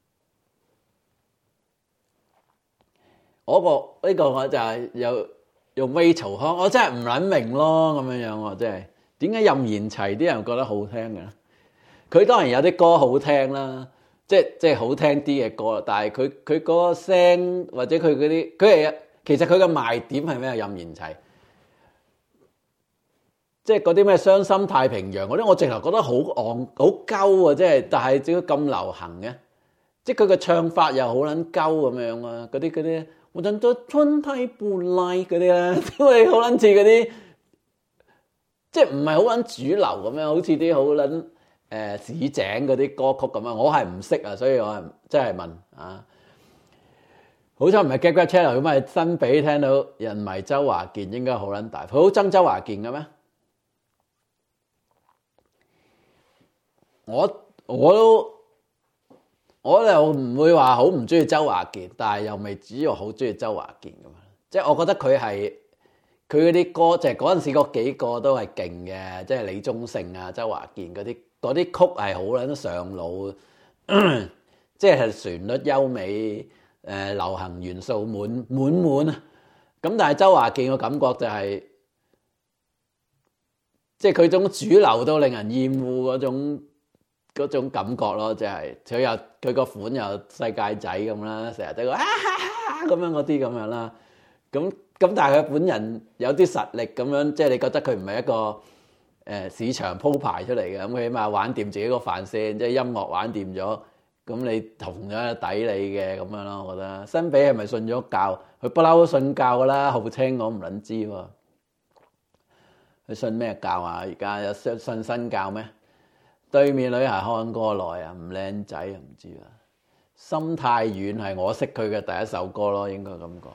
我個呢個我就係有用 Rachel 腔，我真係唔撚明咯咁樣樣喎，真係點解任賢齊啲人覺得好聽嘅？佢當然有啲歌好聽啦，即係即係好聽啲嘅歌，但係佢佢嗰個聲或者佢嗰啲，佢係其實佢嘅賣點係咩？任賢齊，即係嗰啲咩傷心太平洋嗰啲，我直頭覺得好戇好鳩啊！即係，但係點解咁流行嘅？即係佢嘅唱法又好撚鳩咁樣啊！嗰啲嗰啲，我陣到春天不來嗰啲咧，都係好撚似嗰啲，即係唔係好撚主流咁樣，好似啲好撚誒市井嗰啲歌曲咁樣。我係唔識啊，所以我係真係問啊。好彩唔係 Gap Gap Channel 咁啊！幸比聽到人迷周華健應該好撚大，佢好憎周華健嘅咩？我我都我又唔會話好唔中意周華健，但係又未至於好中意周華健咁樣。即係我覺得佢係佢嗰啲歌，即係嗰陣時嗰幾個都係勁嘅，即係李宗盛啊、周華健嗰啲嗰啲曲係好撚上腦，即係旋律優美，誒流行元素滿滿滿啊！咁但係周華健嘅感覺就係，即係佢種主流都令人厭惡嗰種。嗰種感覺咯，即係佢又佢個款又世界仔咁啦，成日都個啊咁樣嗰啲咁樣啦。咁咁但係佢本人有啲實力咁樣，即係你覺得佢唔係一個誒市場鋪排出嚟嘅，咁佢起碼玩掂自己個飯先，即係音樂玩掂咗，咁你同樣抵你嘅咁樣咯。我覺得幸比係咪信咗教？佢不嬲都信教噶啦，號稱我唔撚知喎。佢信咩教啊？而家有信信新教咩？對面女孩看過來啊，唔靚仔啊，唔知啦。心太軟係我識佢嘅第一首歌咯，應該咁講。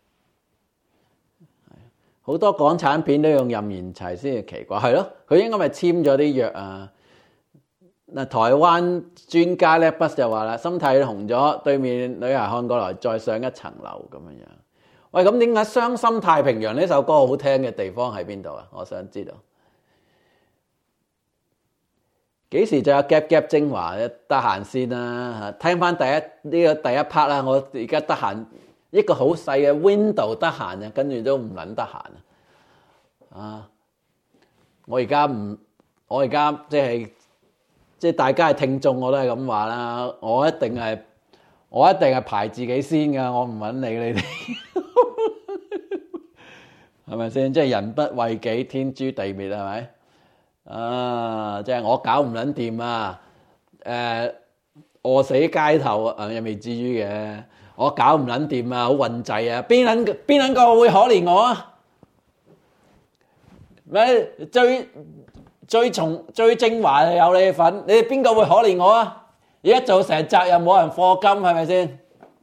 好多港產片都用任賢齊先係奇怪，係咯，佢應該咪簽咗啲約啊。嗱，台灣專家咧不就話啦，心太軟紅咗，對面女孩看過來再上一層樓咁樣樣。喂，咁點解傷心太平洋呢首歌好聽嘅地方喺邊度啊？我想知道。幾時就有 Gap Gap 精華咧？得閒先啦，聽翻第一呢個第一 part 啦。我而家得閒一個好細嘅 window 得閒啊，跟住都唔撚得閒啊！啊，我而家唔，我而家即係即係大家係聽眾，我都係咁話啦。我一定係我一定係排自己先噶，我唔揾理你哋，係咪先？即係人不為己，天誅地滅，係咪？啊！即係我搞唔撚掂啊！誒，餓死街頭啊，又未至於嘅。我搞唔撚掂啊，好運滯啊！邊撚邊撚個會可憐我啊？咩最最重最精華有你份，你哋邊個會可憐我啊？而家做成集又冇人課金，係咪先？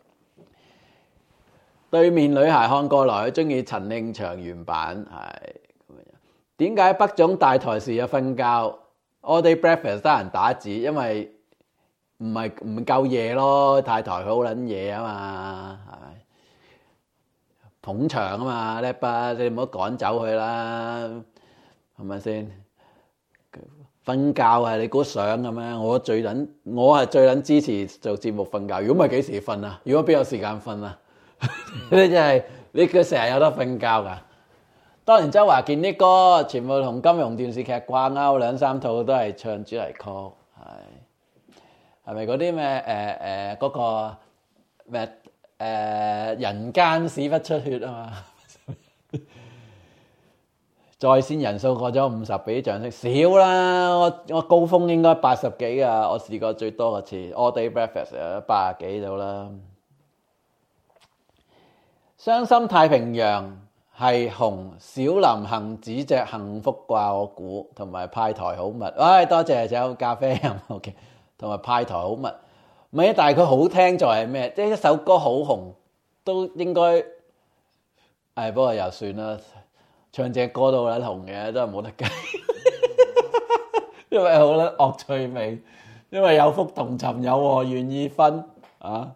對面女孩看過來，佢中意陳慶祥原版係。點解北總大台時又瞓覺 ？All day breakfast 得閒打字，因為唔係唔夠夜咯，太台佢好撚夜啊嘛，係咪？捧場啊嘛，叻吧，你唔好趕走佢啦，係咪先？瞓覺係你估想嘅咩？我最撚，我係最撚支持做節目瞓覺。如果唔係幾時瞓啊？如果邊有時間瞓啊？你真係你佢成日有得瞓覺㗎。當然周華健啲歌全部同金庸電視劇掛鈎，兩三套都係唱主題曲，係係咪嗰啲咩誒誒嗰個咩誒、呃、人間屎忽出血啊嘛？在線人數過咗五十，俾掌聲少啦，我我高峰應該八十幾啊，我試過最多個次 All Day Breakfast 八十幾度啦。傷心太平洋。係紅小林幸子隻幸福掛我估，同埋派台好密。唉，多謝有咖啡飲 OK， 同埋派台好密。唔係，但係佢好聽就係咩？即係一首歌好紅，都應該唉，不過又算啦。唱隻歌都好撚紅嘅，都係冇得計。因為好撚惡趣味，因為有福同尋，有禍願意分啊。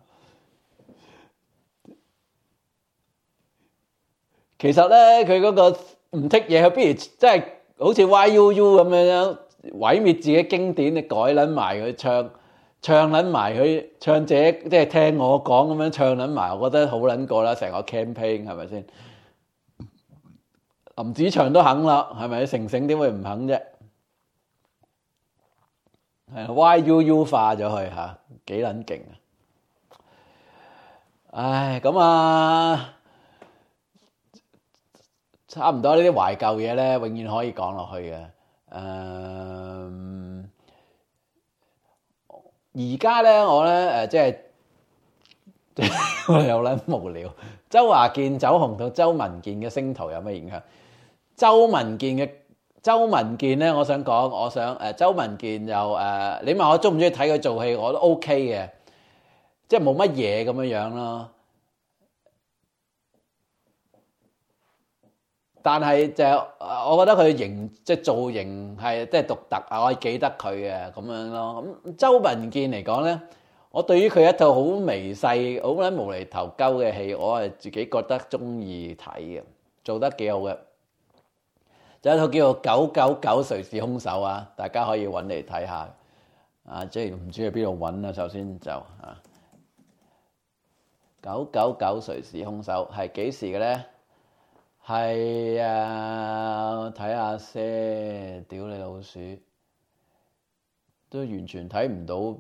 其實咧，佢嗰個唔剔嘢，佢不如即係好似 Y U U 咁樣毀滅自己經典，你改撚埋佢唱，唱撚埋佢唱者，即係聽我講咁樣唱撚埋，我覺得好撚過啦，成個 campaign 係咪先？ 林子祥都肯啦，係咪？成成點會唔肯啫？係 Y U U 化咗佢嚇，幾撚勁啊！唉，咁啊，差唔多呢啲懷舊嘢咧，永遠可以講落去嘅。誒，而家咧，我咧誒，即係我有撚無聊。周華健走紅到周文健嘅星途有咩影響？周文健嘅周文健咧，我想講，我想誒周文健又誒，你問我中唔中意睇佢做戲，我都 OK 嘅，即係冇乜嘢咁樣樣咯。但係就我覺得佢型即係造型係即係獨特啊，我係記得佢嘅咁樣咯。咁周文健嚟講咧，我對於佢一套好微細、好撚無厘頭鳩嘅戲，我係自己覺得中意睇嘅，做得幾好嘅。就有一套叫做《九九九誰是兇手》啊，大家可以揾嚟睇下。啊，即係唔知喺邊度揾啦。首先就啊，《九九九誰是兇手》係幾時嘅咧？係啊，睇下先，屌你老鼠，都完全睇唔到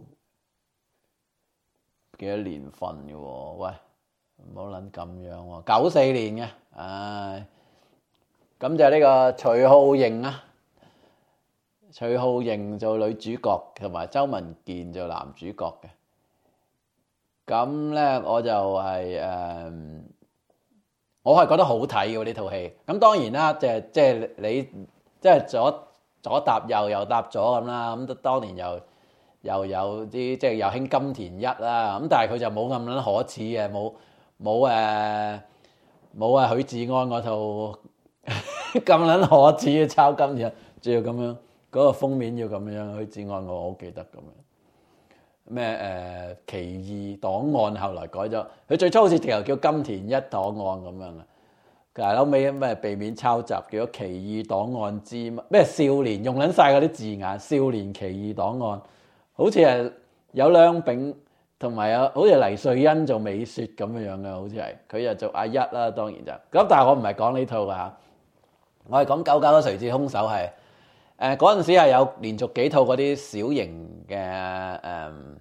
幾多年份嘅喎。喂，唔好撚咁樣喎，九四年嘅，唉，咁就係呢個徐浩瑩啊，徐浩瑩做女主角，同埋周文健做男主角嘅。咁咧我就係誒。我係覺得好睇嘅呢套戲，咁當然啦，即係即係你即係左左搭右，右搭左咁啦。咁當年又又有啲即係又興金田一啦，咁但係佢就冇咁撚可恥嘅，冇冇誒冇啊許志安嗰套咁撚可恥嘅抄金田一，仲要咁樣嗰個封面要咁樣，許志安我好記得咁樣。咩誒、呃、奇異檔案後來改咗，佢最初好似直頭叫金田一檔案咁樣啊，但係後尾咩避免抄襲，叫咗奇異檔案之乜咩少年，用撚晒嗰啲字眼，少年奇異檔案，好似係有梁炳同埋有好似黎瑞恩做美雪咁樣樣嘅，好似係佢又做阿一啦，當然就咁，但係我唔係講呢套㗎，我係講九九九誰是兇手係。誒嗰陣時係有連續幾套嗰啲小型嘅誒、嗯、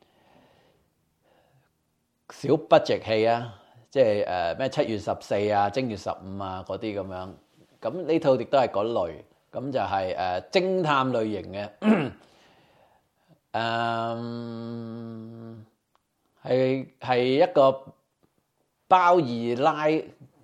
小 budget 戲啊，即係誒咩七月十四啊、正月十五啊嗰啲咁樣。咁呢套亦都係嗰類，咁就係、是、誒、呃、偵探類型嘅，誒係係一個包二奶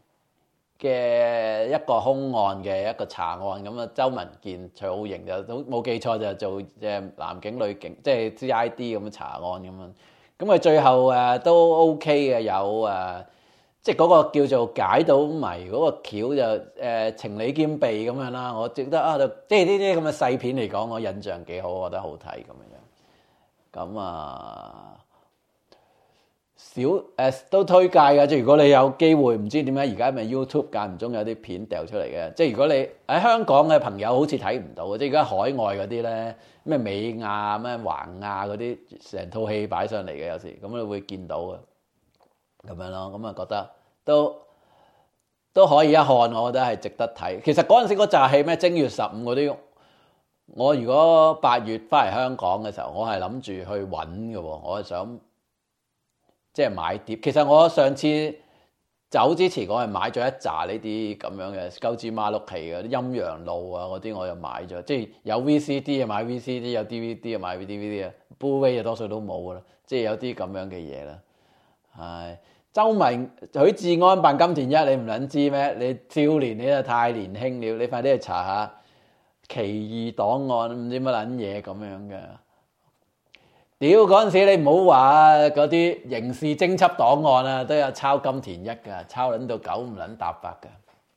嘅一個兇案嘅一個查案咁啊，周文健、徐浩瑩就都冇記錯就做即係男警女警，即係 C I D 咁樣查案咁樣。咁佢最後誒都 OK 嘅，有誒即係嗰個叫做解到謎嗰個橋就誒情理兼備咁樣啦。我覺得啊，即係呢啲咁嘅細片嚟講，我印象幾好，我覺得好睇咁樣。咁啊〜少誒、呃、都推介嘅，即係如果你有機會，唔知點解而家咪 YouTube 間唔中有啲片掉出嚟嘅。即係如果你喺香港嘅朋友好似睇唔到嘅，即係而家海外嗰啲咧，咩美亞、咩橫亞嗰啲，成套戲擺上嚟嘅有時，咁你會見到嘅咁樣咯。咁啊覺得都都可以一看，我覺得係值得睇。其實嗰陣時嗰紮戲咩正月十五嗰啲，我如果八月翻嚟香港嘅時候，我係諗住去揾嘅喎，我係想。即係買碟，其實我上次走之前，我係買咗一紮呢啲咁樣嘅鳩枝馬碌戲嘅，啲陰陽路啊嗰啲我又買咗，即係有 V C D 啊買 V C D， 有 D V D 啊買 D V D 啊 Blu-ray 啊多數都冇噶啦，即係有啲咁樣嘅嘢啦。係周文許志安扮金田一，你唔撚知咩？你少年你就太年輕了，你快啲去查下奇異檔案，唔知乜撚嘢咁樣嘅。屌嗰陣時，你唔好話嗰啲刑事偵緝檔案啊，都有抄金田一㗎，抄撚到九唔撚搭八㗎。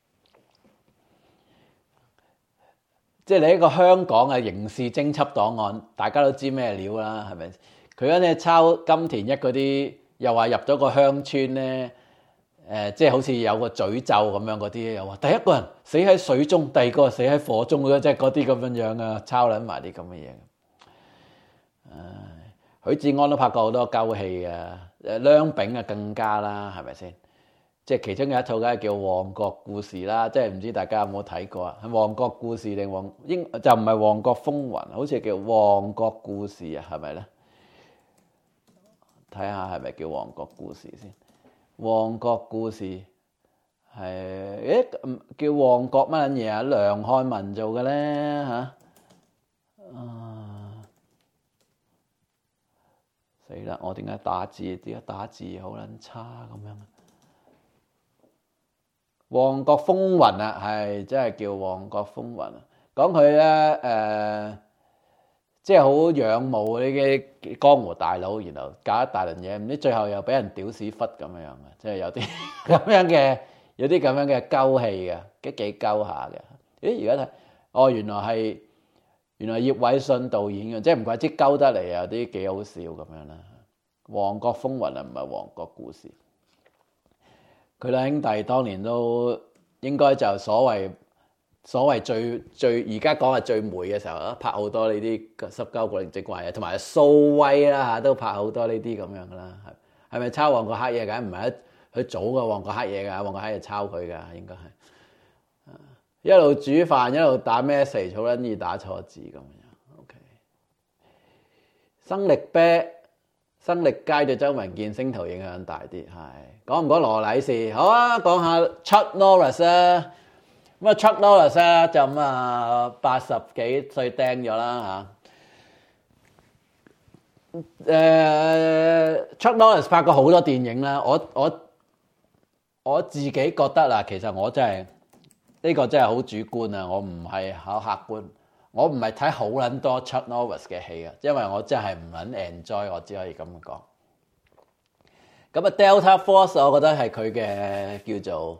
即係你一個香港嘅刑事偵緝檔案，大家都知咩料啦，係咪？佢嗰啲抄金田一嗰啲，又話入咗個鄉村咧，誒、呃，即係好似有個詛咒咁樣嗰啲，又話第一個人死喺水中，第二個死喺火中嘅，即係嗰啲咁樣樣啊，抄撚埋啲咁嘅嘢。唉。許志安都拍過好多鳩戲啊，誒梁炳啊更加啦，係咪先？ 即係其中有一套梗係叫《旺角故事》啦，即係唔知大家有冇睇過啊？係《旺角故事》定旺應就唔係《旺角風雲》，好似叫《旺角故事》啊，係咪咧？睇下係咪叫《旺角故事》先，《旺角故事》係誒叫旺角乜撚嘢啊？梁漢文做嘅咧嚇啊！死啦！我點解打字點解打字好撚差咁樣？旺角風雲啊，係真係叫旺角風雲啊！講佢咧誒，即係好仰慕呢啲江湖大佬，然後搞一大輪嘢，唔知最後又俾人屌屎忽咁樣嘅，即係有啲咁樣嘅，有啲咁樣嘅鳩氣嘅，幾幾鳩下嘅。咦？而家睇哦，原來係原來葉偉信導演嘅，即係唔怪之鳩得嚟，有啲幾好笑咁樣啦。旺角風雲啊，唔係旺角故事。佢兩兄弟當年都應該就所謂所謂最最而家講係最霉嘅時候啦，拍好多呢啲濕鳩古靈精怪嘢，同埋蘇威啦嚇都拍好多呢啲咁樣噶啦，係係咪抄旺角黑夜？梗唔係一佢早嘅旺角黑夜㗎，旺角黑夜抄佢㗎，應該係一路煮飯一路打 message， 好撚易打錯字咁樣。OK， 生力啤。生力街對周文健星途影響大啲，係講唔講羅禮士？好啊，講下 Chuck Norris 啊。咁啊 Chuck Norris 啊，就咁啊八十幾歲釘咗啦嚇。誒 Chuck Norris 拍過好多電影啦，我我我自己覺得啦，其實我真係呢個真係好主觀啊，我唔係好客觀。我唔係睇好撚多 Chuck Norris 嘅戲啊，因為我真係唔撚 enjoy，我只可以咁講。咁啊 Delta Force， 我覺得係佢嘅叫做，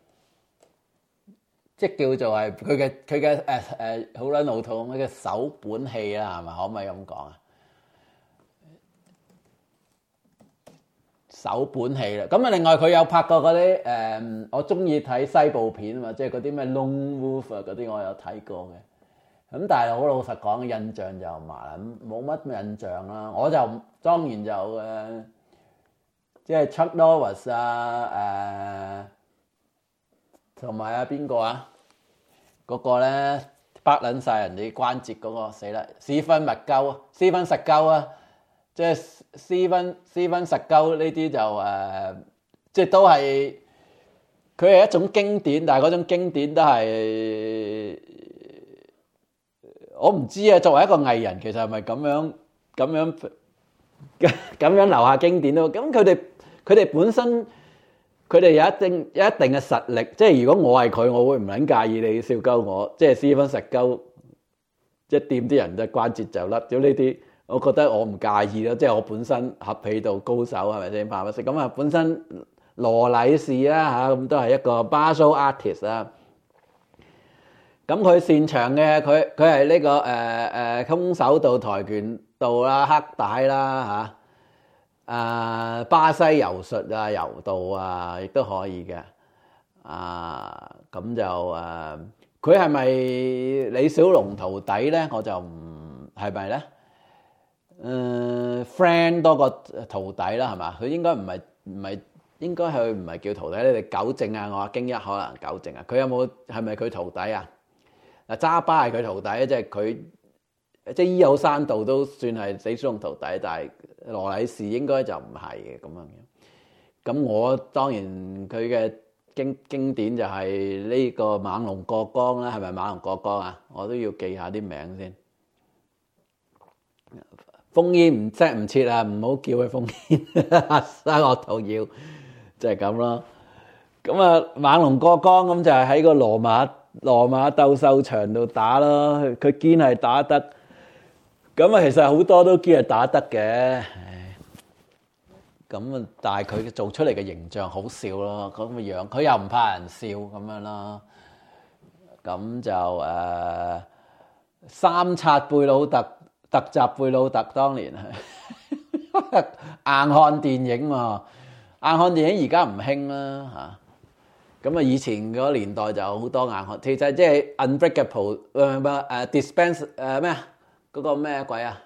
即係叫做係佢嘅佢嘅誒誒好撚老土佢嘅首本戲啦，係咪？可唔可以咁講啊？首本戲啦。咁啊，另外佢有拍過嗰啲誒，我中意睇西部片啊嘛，即係嗰啲咩 Lone Wolf 啊嗰啲，我有睇過嘅。咁但係好老實講，印象就麻撚，冇乜印象啦。我就當然就誒，即係 Chuck Norris 啊，誒同埋啊邊個啊？嗰個咧，掰撚曬人哋關節嗰個死啦，斯芬麥鳩啊，斯芬實鳩啊，即係斯芬斯芬實鳩呢啲就誒，即係都係佢係一種經典，但係嗰種經典都係。我唔知啊，作為一個藝人，其實係咪咁樣咁樣咁樣留下經典咯？咁佢哋佢哋本身佢哋有一定有一定嘅實力，即係如果我係佢，我會唔撚介意你笑鳩我，即係斯芬實鳩，即係掂啲人嘅關節就甩咗呢啲，我覺得我唔介意咯。即係我本身合氣道高手係咪先？怕乜事？咁啊，本身羅禮士啦嚇，咁都係一個 martial artist 啊。咁佢擅長嘅，佢佢係呢個誒誒空手道、跆拳道啦、黑帶啦嚇，啊巴西柔術啊、柔道啊，亦都可以嘅。啊咁就誒，佢係咪李小龍徒弟咧？我就唔係咪咧？誒 friend 多過徒弟啦，係嘛？佢應該唔係唔係應該佢唔係叫徒弟，你哋糾正啊！我阿京一可能糾正啊，佢有冇係咪佢徒弟啊？嗱，揸巴係佢徒弟，即係佢即係伊有山道都算係李小龍徒弟，但係羅禮士應該就唔係嘅咁樣嘅。咁我當然佢嘅經經典就係呢個猛龍過江啦，係咪猛龍過江啊？我都要記下啲名先。烽煙唔 set 唔切啊，唔好叫佢烽煙，生我肚要就係咁咯。咁啊，猛龍過江咁就係喺個羅馬。羅馬鬥獸場度打咯，佢堅係打得，咁啊其實好多都堅係打得嘅，咁啊但係佢做出嚟嘅形象好笑咯，咁嘅樣，佢又唔怕人笑咁樣咯，咁就誒、呃、三刷貝魯特特集貝魯特當年係硬漢電影喎，硬漢電影而家唔興啦嚇。咁啊！以前嗰年代就好多硬漢，其實即係 Unbreakable 誒咩誒 Dispense 誒咩啊？嗰個咩鬼啊？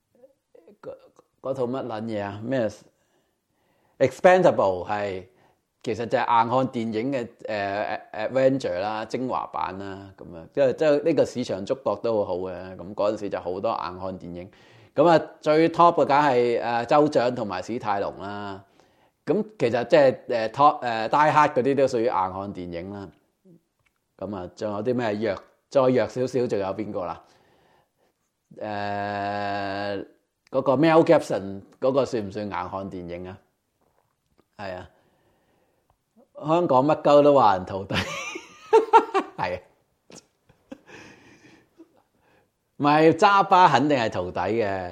嗰套乜撚嘢啊？咩 Expendable 係其實就係硬漢電影嘅誒 Avenger 啦，精華版啦，咁樣即係即係呢個市場觸覺都好好嘅。咁嗰陣時就好多硬漢電影。咁啊，最 top 嘅梗係誒州長同埋史泰龍啦。咁其實即係誒 top 誒 Die Hard 嗰啲都屬於硬漢電影啦。咁啊，仲有啲咩弱？再弱少少，仲有邊個啦？誒、呃，嗰、那個 Mel Gibson 嗰個算唔算硬漢電影啊？係啊，香港乜鳩都話人徒弟，係啊，唔係揸巴肯定係徒弟嘅，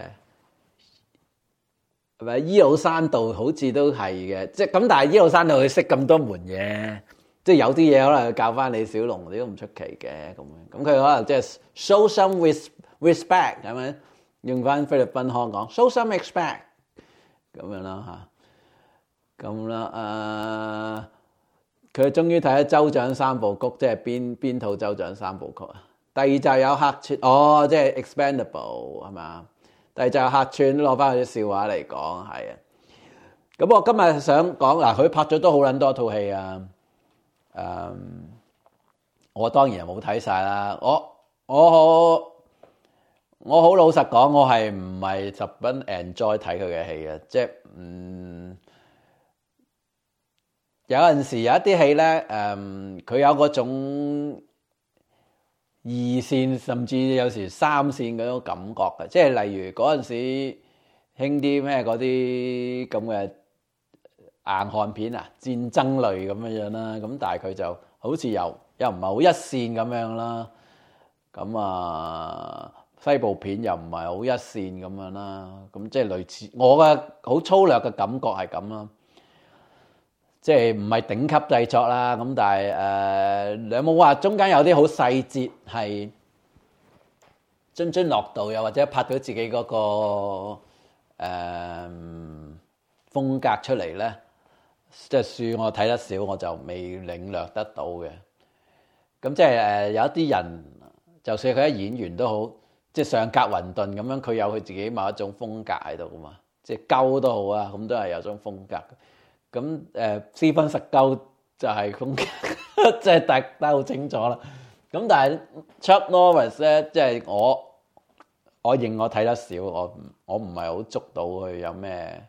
係咪？伊魯山道好似都係嘅，即係咁，但係伊魯山道佢識咁多門嘢。即係有啲嘢可能佢教翻李小龍，你都唔出奇嘅咁樣。咁佢可能即係 show some respect 係咪？用翻菲律賓腔講 show some respect 咁樣啦嚇。咁啦誒，佢終於睇咗州長三部曲，即係邊邊套州長三部曲啊？第二就有客串，哦，即係 Expendable 係嘛？第二就有客串攞翻佢啲笑話嚟講，係啊。咁我今日想講嗱，佢拍咗都好撚多套戲啊。誒、um，我當然冇睇晒啦。我我好我好老實講，我係唔係十分 enjoy 睇佢嘅戲嘅，即係嗯有陣時有一啲戲咧，誒、嗯、佢有嗰種二線甚至有時三線嗰種感覺嘅，即係例如嗰陣時興啲咩嗰啲咁嘅硬漢片啊，戰爭類咁樣樣啦，咁但係佢就好似又又唔係好一線咁樣啦，咁啊西部片又唔係好一線咁樣啦，咁即係類似我嘅好粗略嘅感覺係咁啦，即係唔係頂級製作啦，咁但係誒、呃、你有冇話中間有啲好細節係津津樂道，又或者拍到自己嗰、那個誒、呃、風格出嚟咧？即係算我睇得少，我就未領略得到嘅。咁即係誒有一啲人，就算佢係演員都好，即係上格雲頓咁樣，佢有佢自己某一種風格喺度噶嘛。即係鳩都好啊，咁都係有種風格。咁誒斯芬實鳩就係風格，即係大家好清楚啦。咁但係 Chuck Norris 咧，即係我我認我睇得少，我我唔係好捉到佢有咩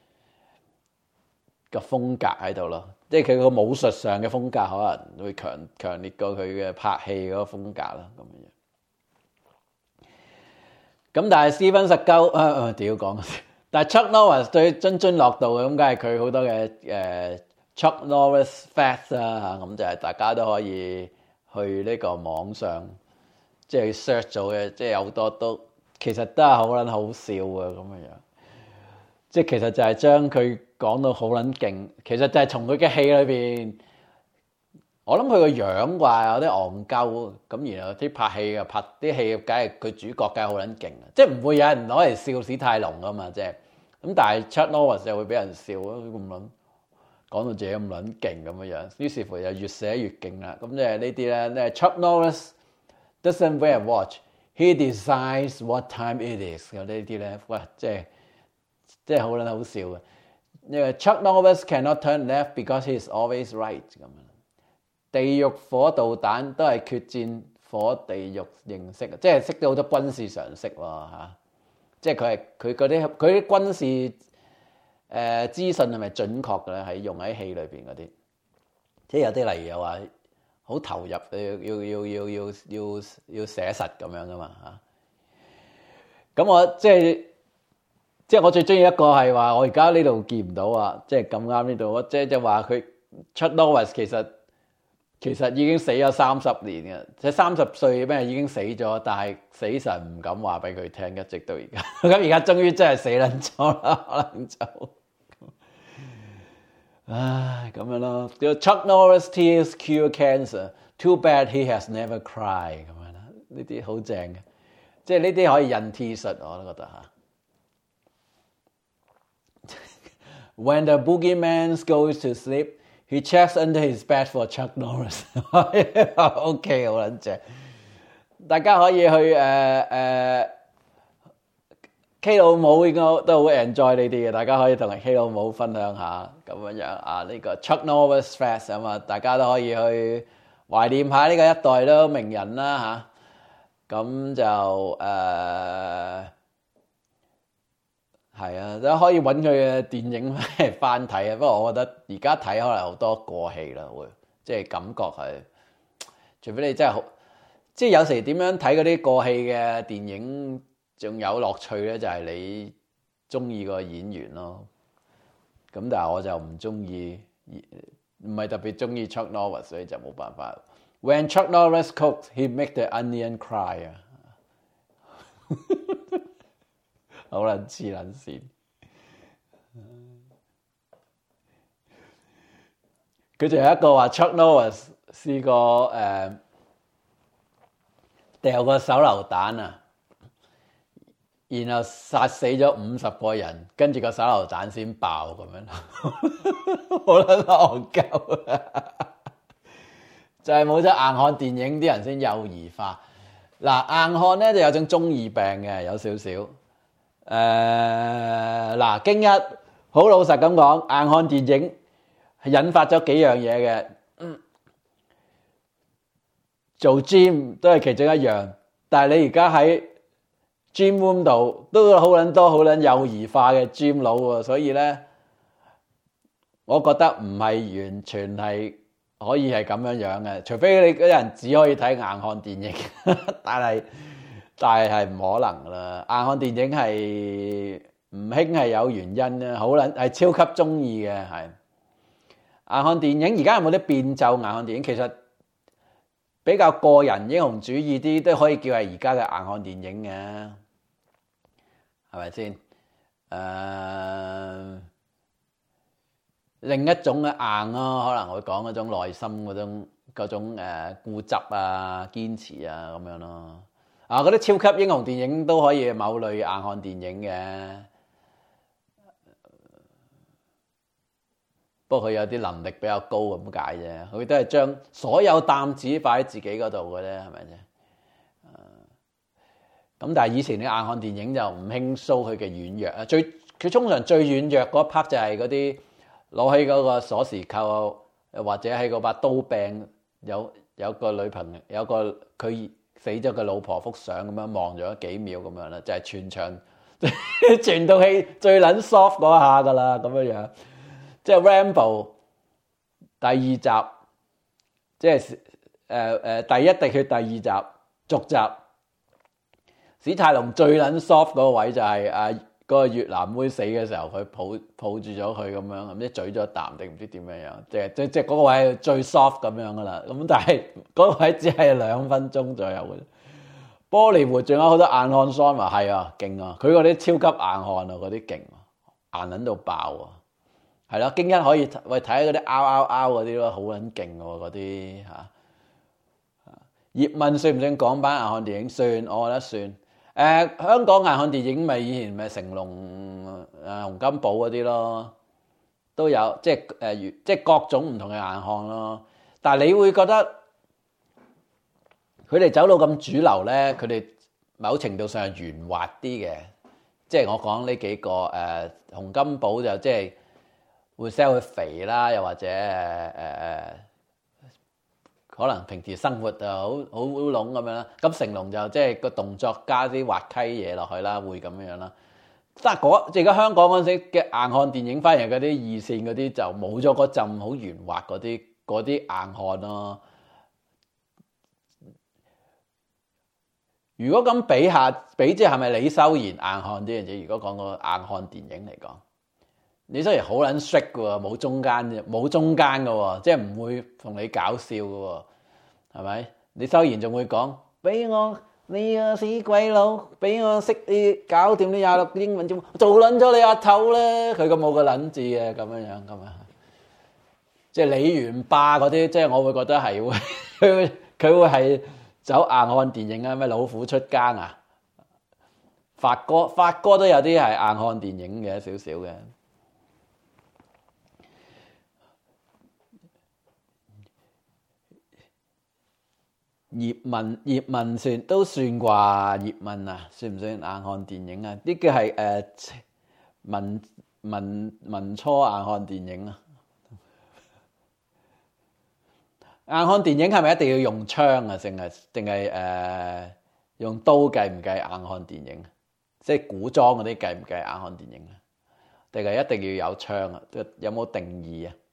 個風格喺度咯，即係佢個武術上嘅風格可能會強強烈過佢嘅拍戲嗰個風格啦，咁樣。咁但係斯芬實鳩啊啊屌講，但係 Chuck Norris 對津津樂道嘅，咁梗係佢好多嘅誒 Chuck Norris Facts 啦嚇，咁就係大家都可以去呢個網上即係 search 咗嘅，即係有好多都其實都係好撚好笑嘅咁樣。即係其實就係將佢講到好撚勁，其實就係從佢嘅戲裏邊，我諗佢個樣啩有啲戇鳩，咁然後啲拍戲嘅拍啲戲，梗係佢主角梗係好撚勁，即係唔會有人攞嚟笑史泰龍噶嘛，即係咁。但係 Chuck Norris 就會俾人笑咯，咁撚講到自己咁撚勁咁樣樣，於是乎就越寫越勁啦。咁即係呢啲咧，咧 Chuck Norris doesn't wear a watch, he decides what time it is。有呢啲咧，喂，即係。即係好撚好笑嘅，因為 Chuck Norris cannot turn left because he is always right 咁樣。地獄火導彈都係決戰火地獄認識，即係識到好多軍事常識喎嚇。即係佢係佢嗰啲佢啲軍事誒、呃、資訊係咪準確嘅咧？係用喺戲裏邊嗰啲，即係有啲例如又話好投入，要要要要要要要寫實咁樣噶嘛嚇。咁我即係。即係我最中意一個係話，我而家呢度見唔到啊！即係咁啱呢度，即係即係話佢 Chuck Norris 其實其實已經死咗三十年嘅，即係三十歲咩已經死咗，但係死神唔敢話俾佢聽，一直到而家。咁而家終於真係死撚咗啦，可能就唉咁樣咯。Chuck Norris tears cure cancer. Too bad he has never cried 咁樣啦。呢啲好正嘅，即係呢啲可以印 T 恤，我都覺得嚇。When the boogeyman goes to sleep, he checks under his bed for Chuck Norris. OK， 好撚正。大家可以去誒誒 K 老母應該都好 enjoy 呢啲嘅，大家可以同 K 老母分享下咁樣樣啊。呢個 Chuck Norris Fest 啊嘛，大家都可以去懷念下呢個一代都名人啦嚇。咁就誒係啊，都可以揾佢嘅電影翻睇啊。不過我覺得而家睇可能好多過氣啦，會即係感覺係，除非你真係好，即係有時點樣睇嗰啲過氣嘅電影。仲有樂趣咧，就係你中意個演員咯。咁但係我就唔中意，唔係特別中意 Chuck Norris，所以就冇辦法。When Chuck Norris cooks, he make the onion cry 啊，好撚黐撚線。佢仲有一個話 Chuck Norris 試過誒掉個手榴彈啊！然後殺死咗五十個人，跟住個手榴彈先爆咁樣，好撚戇鳩啊！就係冇咗硬漢電影，啲人先幼兒化。嗱，硬漢咧就有種中二病嘅，有少少。誒、呃，嗱，京一好老實咁講，硬漢電影係引發咗幾樣嘢嘅。嗯，做 gym 都係其中一樣，但係你而家喺gym room 度都好撚多好撚幼兒化嘅 gym 佬喎，所以咧，我覺得唔係完全係可以係咁樣樣嘅，除非你嗰啲人只可以睇硬漢電影，但係但係係唔可能啦。硬漢電影係唔興係有原因啦，好撚係超級中意嘅係硬漢電影。而家有冇啲變奏硬漢電影？其實比較個人英雄主義啲都可以叫係而家嘅硬漢電影嘅。係咪先？誒、呃，另一種嘅硬咯，可能會講嗰種內心嗰種嗰種誒固執啊、堅持啊咁樣咯。啊，嗰啲超級英雄電影都可以某類硬漢電影嘅，不過佢有啲能力比較高咁解啫。佢都係將所有擔子擺喺自己嗰度嘅啫，係咪啫？咁但係以前啲硬漢電影就唔興 show 佢嘅軟弱啊，最佢通常最軟弱嗰 part 就係嗰啲攞起嗰個鎖匙扣，或者喺嗰把刀柄有有個女朋友，有個佢死咗嘅老婆幅相咁樣望咗幾秒咁樣啦，就係、是、全場全套戲最撚 soft 嗰下噶啦咁樣樣，即係 Rambo 第二集，即係誒誒第一滴血第二集續集。史泰龍最撚 soft 嗰個位就係啊嗰個越南妹死嘅時候，佢抱抱住咗佢咁樣，唔知咀咗一啖定唔知點樣樣，即係即即嗰個位係最 soft 咁樣噶啦。咁但係嗰個位只係兩分鐘左右嘅。波利活仲有好多硬漢 song 話係啊，勁啊！佢嗰啲超級硬漢啊，嗰啲勁，硬撚到爆啊！係咯，京一可以喂睇下嗰啲拗拗拗嗰啲咯，好撚勁喎嗰啲嚇。葉問算唔算港版硬漢電影？算，我覺得算。誒、呃、香港硬漢電影咪以前咪成龍、誒洪金寶嗰啲咯，都有即係誒、呃、即係各種唔同嘅硬漢咯。但係你會覺得佢哋走到咁主流咧，佢哋某程度上係圓滑啲嘅。即係我講呢幾個誒、呃、洪金寶就即係會 sell 佢肥啦，又或者誒誒。呃可能平時生活就好好烏龍咁樣啦，咁成龍就即係個動作加啲滑稽嘢落去啦，會咁樣啦。但係嗰即係而家香港嗰陣時嘅硬漢電影，反而嗰啲二線嗰啲就冇咗嗰陣好圓滑嗰啲嗰啲硬漢咯。如果咁比下比，即係咪李修賢硬漢啲嘢？如果講個硬漢電影嚟講，李修賢好撚 strict 嘅喎，冇中間嘅，冇中間嘅喎，即係唔會同你搞笑嘅喎，係咪？李修賢仲會講俾我你個死鬼佬，俾我識你搞掂啲廿六英文字，做撚咗你阿頭咧！佢咁冇個撚字嘅咁樣樣咁啊，即係李元霸嗰啲，即係我會覺得係會佢佢會係走硬漢電影啊，咩老虎出更啊，發哥發哥都有啲係硬漢電影嘅少少嘅。 葉問葉問算都算啩？葉問啊，算唔算硬漢電影啊？呢個係誒民民民初硬漢電影啊！硬漢電影係咪一定要用槍啊？定係定係誒用刀計唔計硬漢電影？即係古裝嗰啲計唔計硬漢電影啊？定係一定要有槍啊？有冇定義啊？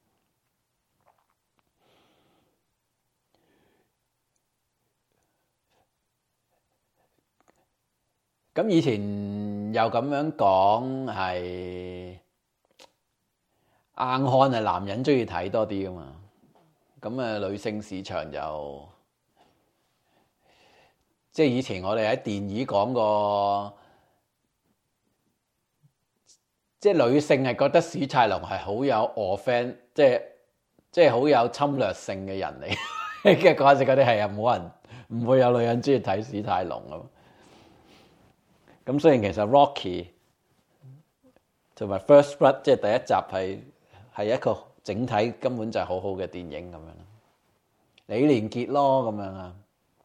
咁以前又咁樣講係硬漢係男人中意睇多啲㗎嘛，咁啊女性市場就即係以前我哋喺電影講過，即係女性係覺得史泰龍係好有 offend，即係即係好有侵略性嘅人嚟嘅嗰陣時，嗰啲係啊冇人唔會有女人中意睇史泰龍啊。咁雖然其實 Rocky 同埋 First Blood 即係第一集係係一個整體根本就係好好嘅電影咁樣，李連杰咯咁樣啊，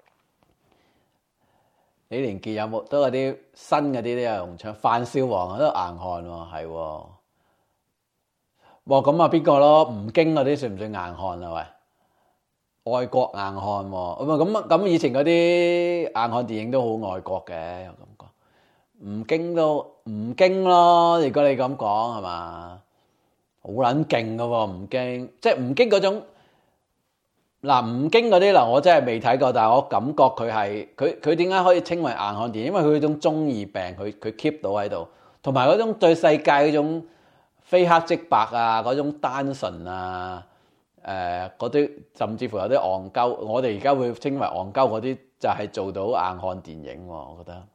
李連杰有冇都有啲新嗰啲都有用槍，范少皇都硬漢喎，係喎，哇咁啊邊個咯？吳京嗰啲算唔算硬漢啊？喂，愛國硬漢喎，咁啊咁咁以前嗰啲硬漢電影都好愛國嘅，有感覺。吳京都吳京咯，如果你咁講係嘛，好撚勁噶喎吳京，即係吳京嗰種嗱吳京嗰啲嗱，我真係未睇過，但係我感覺佢係佢佢點解可以稱為硬漢電影？因為佢嗰種中二病，佢佢 keep 到喺度，同埋嗰種對世界嗰種非黑即白啊，嗰種單純啊，誒嗰啲甚至乎有啲戇鳩，我哋而家會稱為戇鳩嗰啲，就係做到硬漢電影喎，我覺得。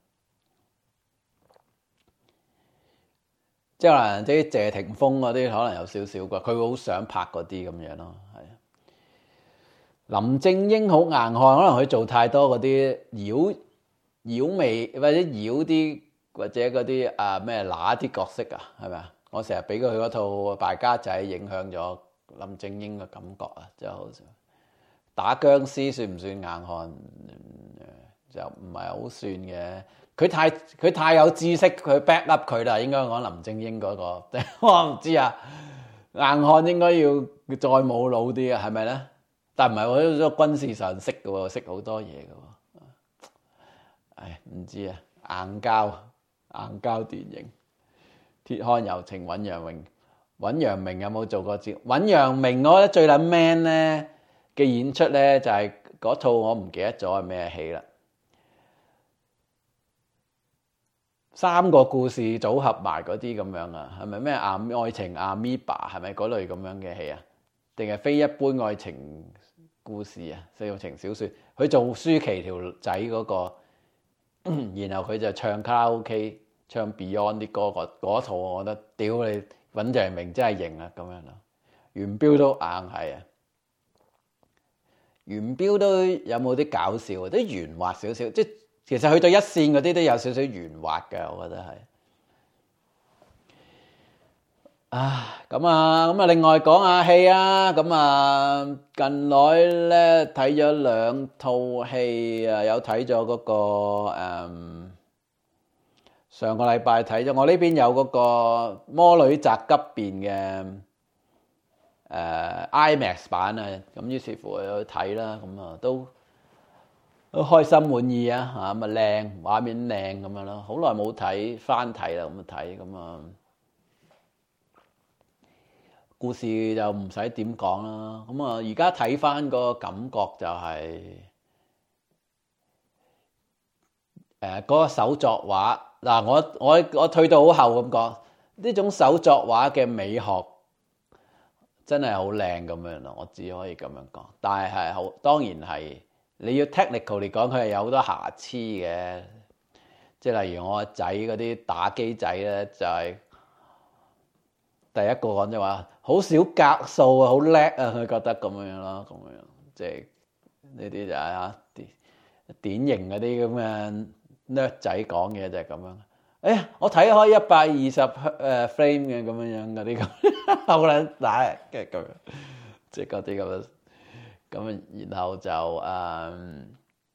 即係可能啲謝霆鋒嗰啲可能有少少啩，佢會好想拍嗰啲咁樣咯，係。林正英好硬漢，可能佢做太多嗰啲妖妖味或者妖啲或者嗰啲啊咩乸啲角色啊，係咪啊？我成日俾佢嗰套敗家仔影響咗林正英嘅感覺啊，真係好笑。打僵屍算唔算硬漢？就唔係好算嘅。佢太佢太有知識，佢 back up 佢啦。應該講林正英嗰個，我唔知啊。硬漢應該要再冇腦啲啊，係咪咧？但唔係喎，都軍事上識嘅喎，識好多嘢嘅喎。唉，唔知啊。硬膠硬膠電影，鐵漢柔情，尹陽明，尹陽明有冇做過節？尹陽明我覺得最撚 man 咧嘅演出咧，就係嗰套我唔記得咗係咩戲啦。三個故事組合埋嗰啲咁樣啊，係咪咩阿愛情阿咪巴？係咪嗰類咁樣嘅戲啊？定係非一般愛情故事啊？愛情小説，佢做舒淇條仔嗰個，然後佢就唱卡拉 OK，唱 Beyond 啲歌，嗰嗰套我覺得屌你尹陽明真係型啊咁樣咯。元彪都硬係啊，元彪都有冇啲搞笑啊？啲圓滑少少，即係。其實去到一線嗰啲都有少少圓滑嘅，我覺得係。啊，咁啊，咁啊，另外講下戲啊，咁啊，近來咧睇咗兩套戲啊，有睇咗嗰個誒，上個禮拜睇咗，我呢邊有嗰個《魔女宅急便》嘅誒 IMAX 版啊，咁於是乎我去睇啦，咁啊都。都開心滿意啊嚇，咁啊靚畫面靚咁樣咯，好耐冇睇翻睇啦，咁啊睇咁啊，故事就唔使點講啦。咁啊而家睇翻個感覺就係誒嗰個手作畫嗱，我我我退到好後咁講，呢種手作畫嘅美學真係好靚咁樣咯，我只可以咁樣講。但係係好當然係。你要 technical 嚟講，佢係有好多瑕疵嘅，即係例如我個仔嗰啲打機仔咧，就係第一個講就話好少格數啊，好叻啊，佢覺得咁樣咯，咁樣即係呢啲就係啊典型嗰啲咁嘅 nerd 仔講嘢就係咁樣。哎呀，我睇開一百二十誒 frame 嘅咁樣樣嗰啲咁，好撚大嘅咁樣，即係嗰啲咁樣。 咁然後就誒、嗯，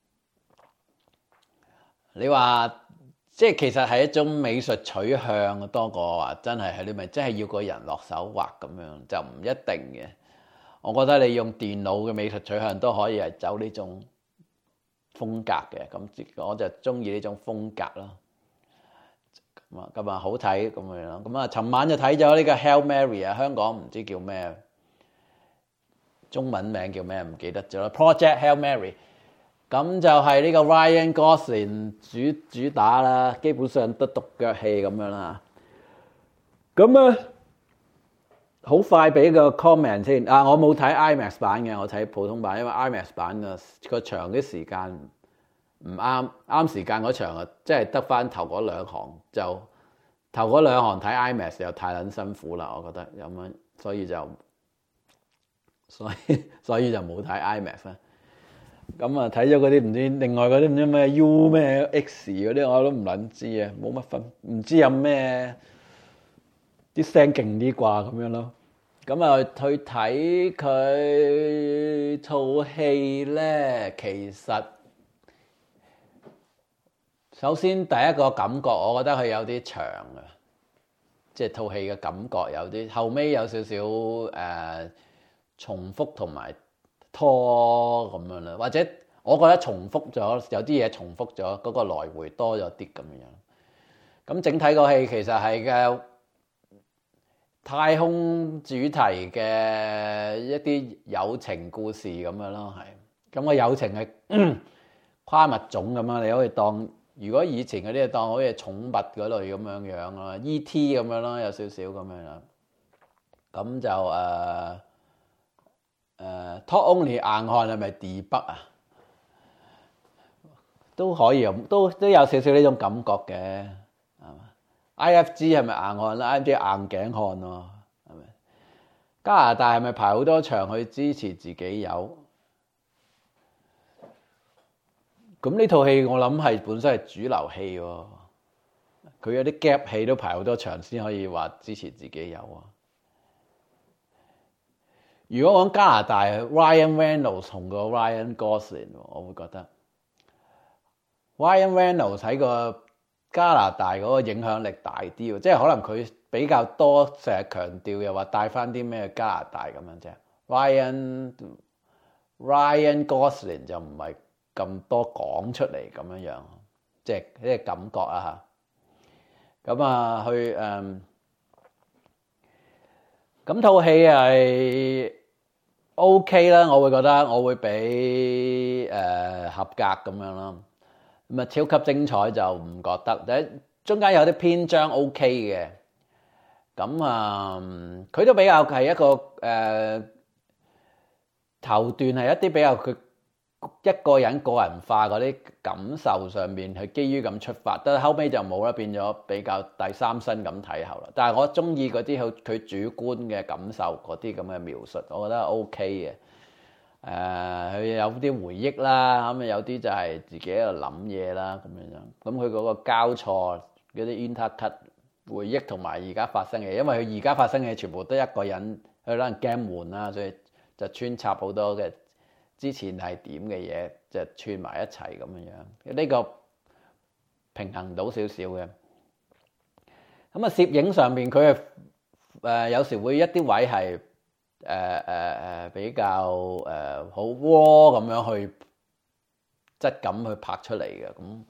你話即係其實係一種美術取向多過話真係係你咪真係要個人落手畫咁樣，就唔一定嘅。我覺得你用電腦嘅美術取向都可以係走呢種風格嘅，咁我就中意呢種風格咯。咁啊咁啊好睇咁樣咯。咁啊，尋晚就睇咗呢個 Hail Mary 啊，香港唔知叫咩，中文名叫咩唔記得咗啦。Project Hail Mary， 咁就係呢個 Ryan Gosling 主主打啦，基本上得獨腳戲咁樣啦。咁啊〜好快俾個 comment 先啊！我冇睇 IMAX 版嘅，我睇普通版，因為 IMAX 版嘅個場啲時間唔啱，啱時間嗰場啊，即係得翻頭嗰兩行，就頭嗰兩行睇 IMAX 又太撚辛苦啦，我覺得咁樣，所以就所以所以就冇睇 IMAX 啦。咁啊睇咗嗰啲唔知另外嗰啲唔知咩 U 咩 X 嗰啲我都唔撚知啊，冇乜分，唔知有咩。啲聲勁啲啩咁樣咯，咁啊去睇佢套戲咧，其實首先第一個感覺，我覺得佢有啲長啊，即係套戲嘅感覺有啲，後尾有少少誒、呃、重複同埋拖咁樣啦，或者我覺得重複咗有啲嘢重複咗，嗰、嗰個來回多咗啲咁樣。咁整體個戲其實係嘅。太空主題嘅一啲友情故事咁樣咯，係咁個友情係跨物種咁樣，你可以當如果以前嗰啲當好似寵物嗰類咁樣樣咯 ，E T 咁樣咯，有少少咁樣啦。咁就誒誒 Talk Only 硬漢係咪 debug 啊？都可以，都都有少少呢種感覺嘅。I F G 係咪硬漢啦 ？I F G 硬頸漢喎，係咪？加拿大係咪排好多場去支持自己有？咁呢套戲我諗係本身係主流戲喎，佢有啲 gap 戲都排好多場先可以話支持自己有啊。如果講加拿大 ，Ryan Reynolds 同個 Ryan Gosling， 我會覺得 Ryan Reynolds 喺個加拿大嗰個影響力大啲喎，即係可能佢比較多成日強調又話帶翻啲咩加拿大咁樣啫。Ryan Ryan Gosling 就唔係咁多講出嚟咁樣樣，即係呢個感覺啊嚇。咁啊去誒，咁套戲係 OK 啦，我會覺得我會俾誒、呃、合格咁樣咯。咁啊，超級精彩就唔覺得，第中間有啲篇章 OK 嘅，咁啊，佢都比較係一個誒、呃、頭段係一啲比較佢一個人個人化嗰啲感受上面係基於咁出發，但係後尾就冇啦，變咗比較第三身咁睇後啦。但係我中意嗰啲佢佢主觀嘅感受嗰啲咁嘅描述，我覺得 OK 嘅。誒、呃、佢有啲回憶啦，咁啊有啲就係自己喺度諗嘢啦，咁樣樣。咁佢嗰個交錯嗰啲 intercut 回憶同埋而家發生嘅，因為佢而家發生嘅全部都一個人，佢可能驚悶啦，所以就穿插好多嘅之前係點嘅嘢，就串埋一齊咁樣樣。呢、這個平衡到少少嘅。咁啊，攝影上面佢係誒有時會一啲位係。誒誒誒比較誒好 raw 咁樣去質感去拍出嚟嘅，咁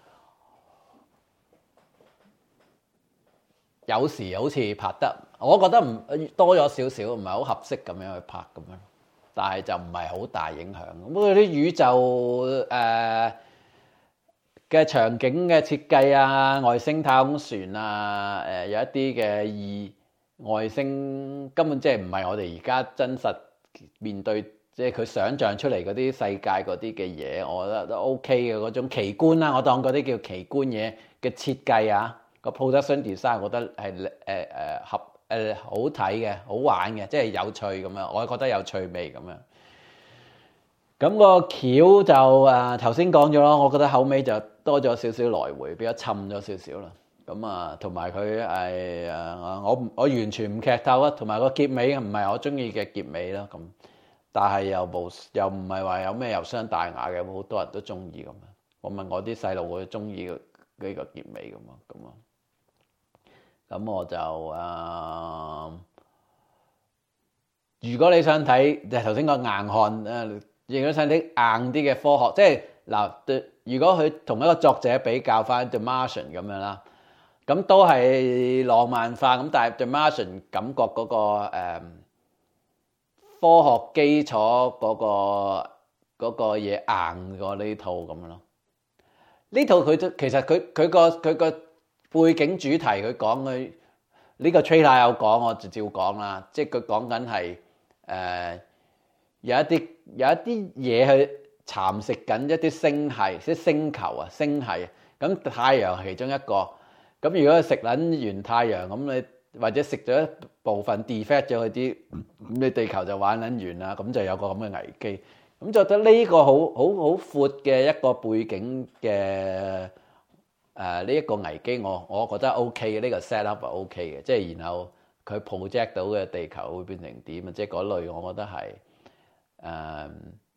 有時好似拍得，我覺得唔多咗少少，唔係好合適咁樣去拍咁樣，但係就唔係好大影響。咁嗰啲宇宙誒嘅、呃、場景嘅設計啊，外星太空船啊，誒、呃、有一啲嘅意。外星根本即係唔係我哋而家真實面對，即係佢想像出嚟嗰啲世界嗰啲嘅嘢，我覺得都 OK 嘅嗰種奇觀啦。我當嗰啲叫奇觀嘢嘅設計啊，個 production design 我覺得係誒誒合誒、呃、好睇嘅，好玩嘅，即係有趣咁樣，我覺得有趣味咁樣。咁、個橋就誒頭先講咗咯，我覺得後尾就多咗少少來回，比較沉咗少少啦。咁啊，同埋佢係誒，我我完全唔劇透啊，同埋個結尾唔係我中意嘅結尾啦。咁但係又冇又唔係話有咩油雙大雅嘅，好多人都中意咁樣。我問我啲細路，會中意呢個結尾咁啊，咁啊，咁我就誒、呃，如果你想睇，就頭先個硬漢誒，如果想睇硬啲嘅科學，即係嗱，如果佢同一個作者比較翻《The Martian》咁樣啦，咁都係浪漫化，咁但係《The Martian》感覺嗰、嗰個、呃、科學基礎嗰、嗰個嗰、嗰個嘢硬過呢套咁樣咯。呢套佢都其實佢佢個佢個背景主題佢講佢呢個 trailer 有講，我就照講啦。即係佢講緊係誒有一啲有一啲嘢去蠶食緊一啲星系，即係星球啊星系。咁太陽係其中一個。咁如果食撚完太陽，咁你或者食咗一部分 defect 咗佢啲，咁你地球就玩撚完啦。咁就有個咁嘅危機。咁就覺得呢個好好好闊嘅一個背景嘅誒呢一個危機，我我覺得 OK 嘅，呢個 set up 係 OK 嘅，即係然後佢 project 到嘅地球會變成點啊？即係嗰類，我覺得係誒、呃，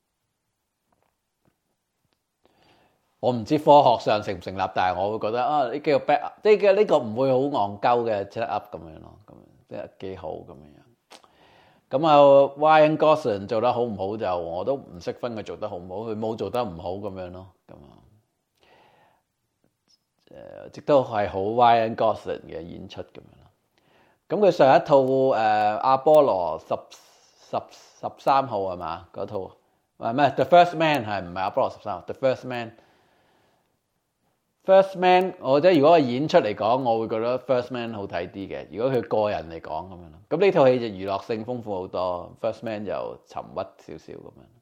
我唔知科學上成唔成立，但係我會覺得啊，呢幾個 back，即係呢個唔會好戇鳩嘅 set up 咁樣咯，咁即係幾好咁樣。咁啊 Ryan Gosling 做得好唔好就我都唔識分佢做得好唔好，佢冇做得唔好咁樣咯，咁啊誒，亦都係好 Ryan Gosling 嘅演出咁樣咯。咁佢上一套誒、呃、阿波羅十十十三號係嘛？嗰套唔係咩 The First Man 係唔係阿波羅十三號 The First Man First Man， 我覺得如果係演出嚟講，我會覺得 First Man 好睇啲嘅。如果佢個人嚟講咁樣咯，咁呢套戲就娛樂性豐富好多 ，First Man 就沉鬱少少咁樣。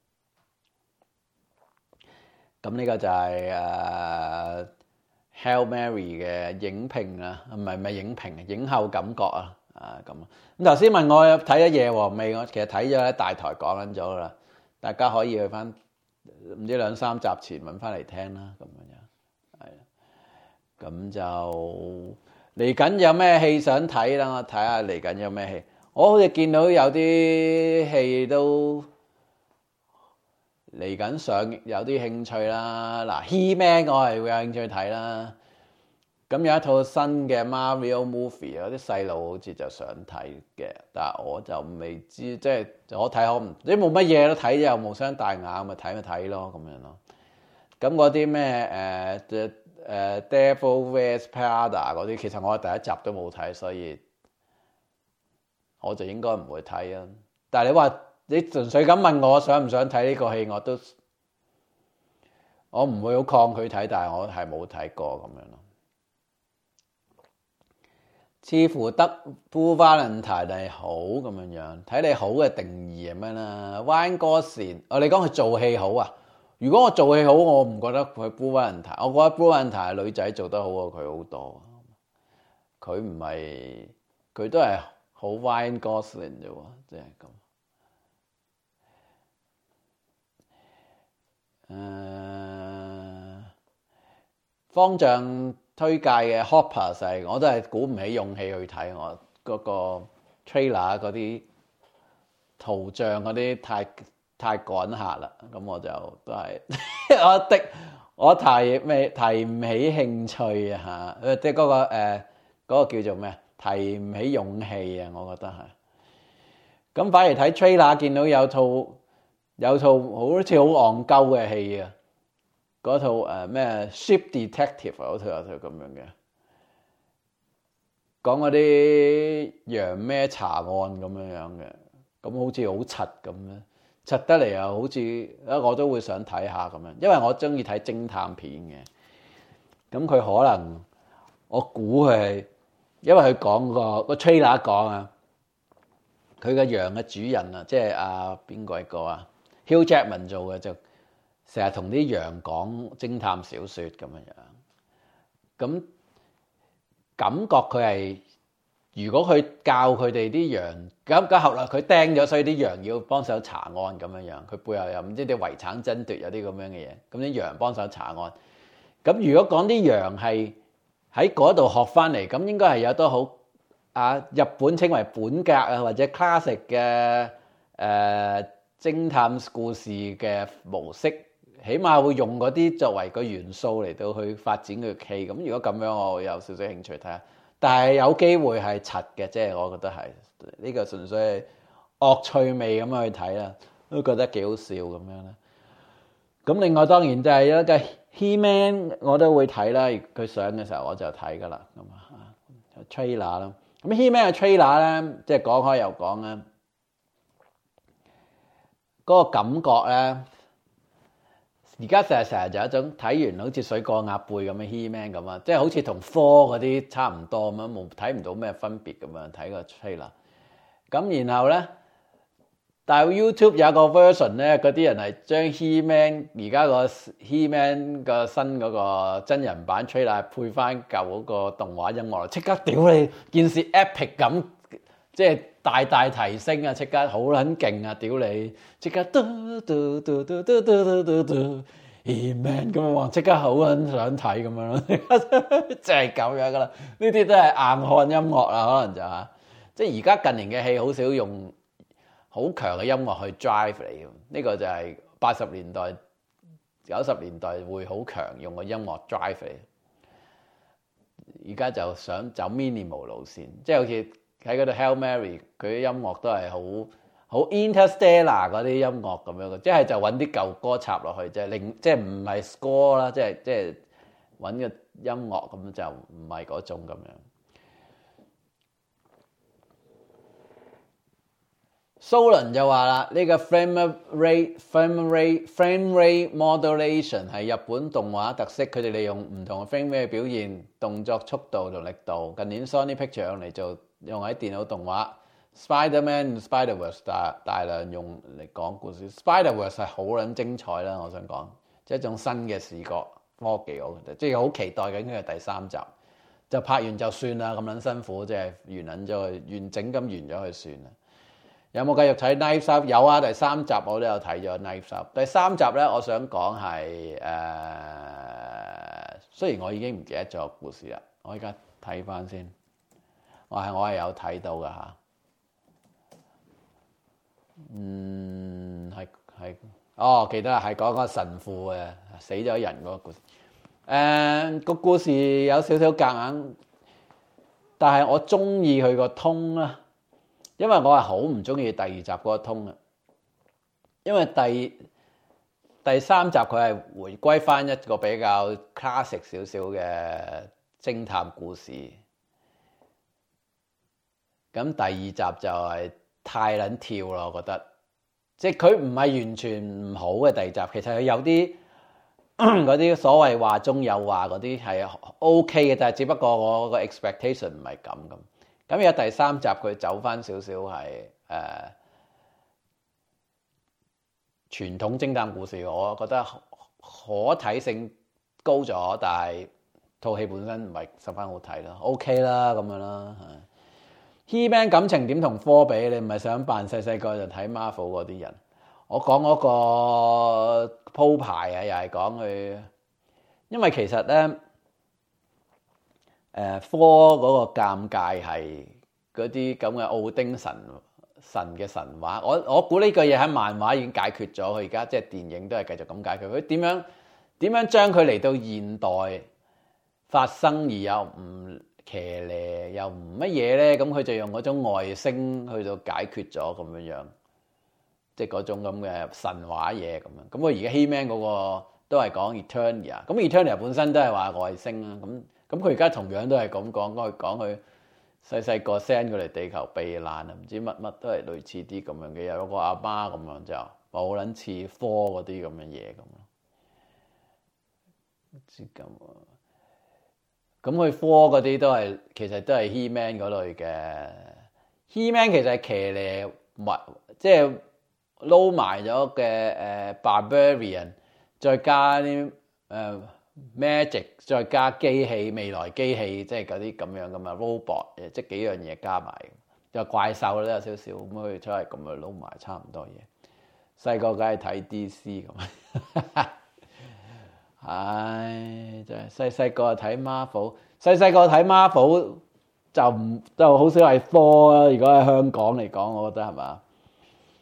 咁呢個就係誒 Hail Mary 嘅影評啊，唔係唔係影評，影後感覺啊，啊咁。咁頭先問我睇咗夜王未？我其實睇咗喺大台講緊咗啦，大家可以去翻唔知兩三集前揾翻嚟聽啦，咁樣。咁就嚟緊有咩戲想睇啦？我睇下嚟緊有咩戲。我好似見到有啲戲都嚟緊上，有啲興趣啦。嗱 He-Man 我係會有興趣睇啦。咁有一套新嘅 Mario movie， 有啲細路好似就想睇嘅，但係我就未知，即係我睇我唔，即係冇乜嘢都睇，又無傷大雅，咪睇咪睇咯咁樣咯。咁嗰啲咩誒？誒 Devil Wears Prada 嗰啲，其實我第一集都冇睇，所以我就應該唔會睇啊。但係你話你純粹咁問我想唔想睇呢個戲，我都我唔會好抗拒睇，但係我係冇睇過咁樣咯。似乎得 Blue Valentine 係好咁樣樣，睇你好嘅定義係咩啦？Ryan Gosling，哦你講佢做戲好啊？如果我做戲好，我唔覺得佢 Blue Valentine，我覺得 Blue Valentine 係女仔做得好過佢好多。佢唔係，佢都係好 Ryan Gosling 啫喎，即係咁。誒，方丈推介嘅 Hopper 係，我都係鼓唔起勇氣去睇，我嗰個 trailer 嗰啲圖像嗰啲太太趕客啦，咁我就都係我的我提未提唔起興趣啊嚇，即係嗰個誒嗰個叫做咩？提唔起勇氣啊，我覺得係。咁反而睇 trailer 見到有套有套好似好戇鳩嘅戲啊，嗰套誒咩 Ship Detective 嗰套有套咁樣嘅，講嗰啲洋咩查案咁樣樣嘅，咁好似好柒咁樣。柒得嚟又好似，我都會想睇下咁樣，因為我中意睇偵探片嘅。咁佢可能，我估佢係，因為佢講個個 trailer 講啊，佢個羊嘅主人啊，即係阿邊個一個啊 Hugh Jackman 做嘅，就成日同啲羊講偵探小說咁樣樣。咁感覺佢係。如果佢教佢哋啲羊，咁咁後來佢釘咗，所以啲羊要幫手查案咁樣樣。佢背後又唔知啲遺產爭奪有啲咁樣嘅嘢，咁啲羊幫手查案。咁如果講啲羊係喺嗰度學翻嚟，咁應該係有都好啊。日本稱為本格啊，或者 classic 嘅誒偵探故事嘅模式，起碼會用嗰啲作為個元素嚟到去發展佢嘅戲。咁如果咁樣，我有少少興趣睇下。但係有機會係柒嘅，即係我覺得係呢個純粹係惡趣味咁樣去睇啦，都覺得幾好笑咁樣啦。咁另外當然就係一個 He-Man 我都會睇啦，佢上嘅時候我就睇噶啦。咁啊 trailer 啦，咁 He-Man 嘅 trailer 咧，即係講開又講啦，嗰個感覺咧，而家成日成日就有一種睇完好似水過鴨背咁嘅 He-Man 咁啊，即係好似同科嗰啲差唔多咁樣，冇睇唔到咩分別咁樣睇個 trailer。咁然後咧，但係 YouTube 有個 version 咧，嗰啲人係將 He-Man 而家個 He-Man 個新嗰個真人版 trailer 配翻舊嗰個動畫音樂，即刻屌你件事 epic 咁，即係大大提升啊！即刻好撚勁啊！屌你，即刻嘟嘟嘟嘟嘟嘟嘟嘟 He-Man 咁樣，即刻好撚想睇咁樣咯，就係咁樣噶啦。呢啲都係硬漢音樂啦，可能就嚇。即係而家近年嘅戲好少用好強嘅音樂去 drive 你，呢個就係八十年代、九十年代會好強用嘅音樂 drive 你。而家就想走 minimal 路線，即係好似喺嗰度 Hail Mary，佢啲音樂都係好好 Interstellar 嗰啲音樂咁樣嘅，即係就揾啲舊歌插落去啫，令即係唔係 score 啦，即係即係揾個音樂咁就唔係嗰種咁樣。蘇倫就話啦，呢個 frame rate frame rate frame rate modulation 係日本動畫特色，佢哋利用唔同嘅 frame rate 表現動作速度同力度。近年 Sony Pictures 用嚟做用喺電腦動畫 ，Spider-Man Spider-Verse 大大量用嚟講故事。Spider-Verse 係好撚精彩啦，我想講，即係一種新嘅視覺科技，我覺得即係好期待緊佢嘅第三集。就拍完就算啦，咁撚辛苦，即係完撚咗佢，完整咁完咗佢算啦。有冇繼續睇 Knives Out？有啊，第三集我都有睇咗 Knives Out。第三集咧，我想講係誒，雖然我已經唔記得咗個故事啦，我而家睇翻先。我係我係有睇到㗎嚇。嗯，係係，哦，記得係講個神父嘅死咗人嗰個故事。誒、呃，個故事有少少夾硬，但係我中意佢個通啦。因為我係好唔中意第二集嗰個通啊，因為第第三集佢係回歸翻一個比較 classic 少少嘅偵探故事，咁第二集就係太撚跳啦，我覺得，即係佢唔係完全唔好嘅第二集，其實佢有啲嗰啲所謂話中有話嗰啲係 OK 嘅，但係只不過我個 expectation 唔係咁咁。咁有第三集佢走翻少少係誒傳統偵探故事，我覺得可睇性高咗，但係套戲本身唔係十分好睇咯。OK 啦咁樣啦。He-Man 感情點同科比？你唔係想扮細細個就睇 Marvel 嗰啲人？我講嗰個鋪排啊，又係講佢，因為其實咧。誒科嗰個尷尬係嗰啲咁嘅奧丁神神嘅神話，我我估呢個嘢喺漫畫已經解決咗，佢而家即係電影都係繼續咁解決。佢點樣點樣將佢嚟到現代發生而又唔騎呢又唔乜嘢咧？咁佢就用嗰種外星去到解決咗咁樣樣，即係嗰種咁嘅神話嘢咁樣。咁我而家 He-Man 嗰個都係講 Eternia，咁 Eternia 本身都係話外星啦，咁。咁佢而家同樣都係咁講，講佢講佢細細個 send 過嚟地球避難啊，唔知乜乜都係類似啲咁樣嘅，有個阿媽咁樣就好撚似科嗰啲咁嘅嘢咁咯。唔知咁啊，咁佢科嗰啲都係其實都係 He-Man 嗰類嘅。He-Man 其實係騎呢物，即係撈埋咗嘅誒 Barbarian， 再加啲誒。呃Magic 再加機器，未來機器即係嗰啲咁樣噶嘛 robot， 即係幾樣嘢加埋，就怪獸都有少少咁，佢出嚟咁樣撈埋差唔多嘢。細個梗係睇 D C 咁，唉，真係細細個睇 Marvel， 細細個睇 Marvel 就唔就好少係科啦。如果喺香港嚟講，我覺得係嘛？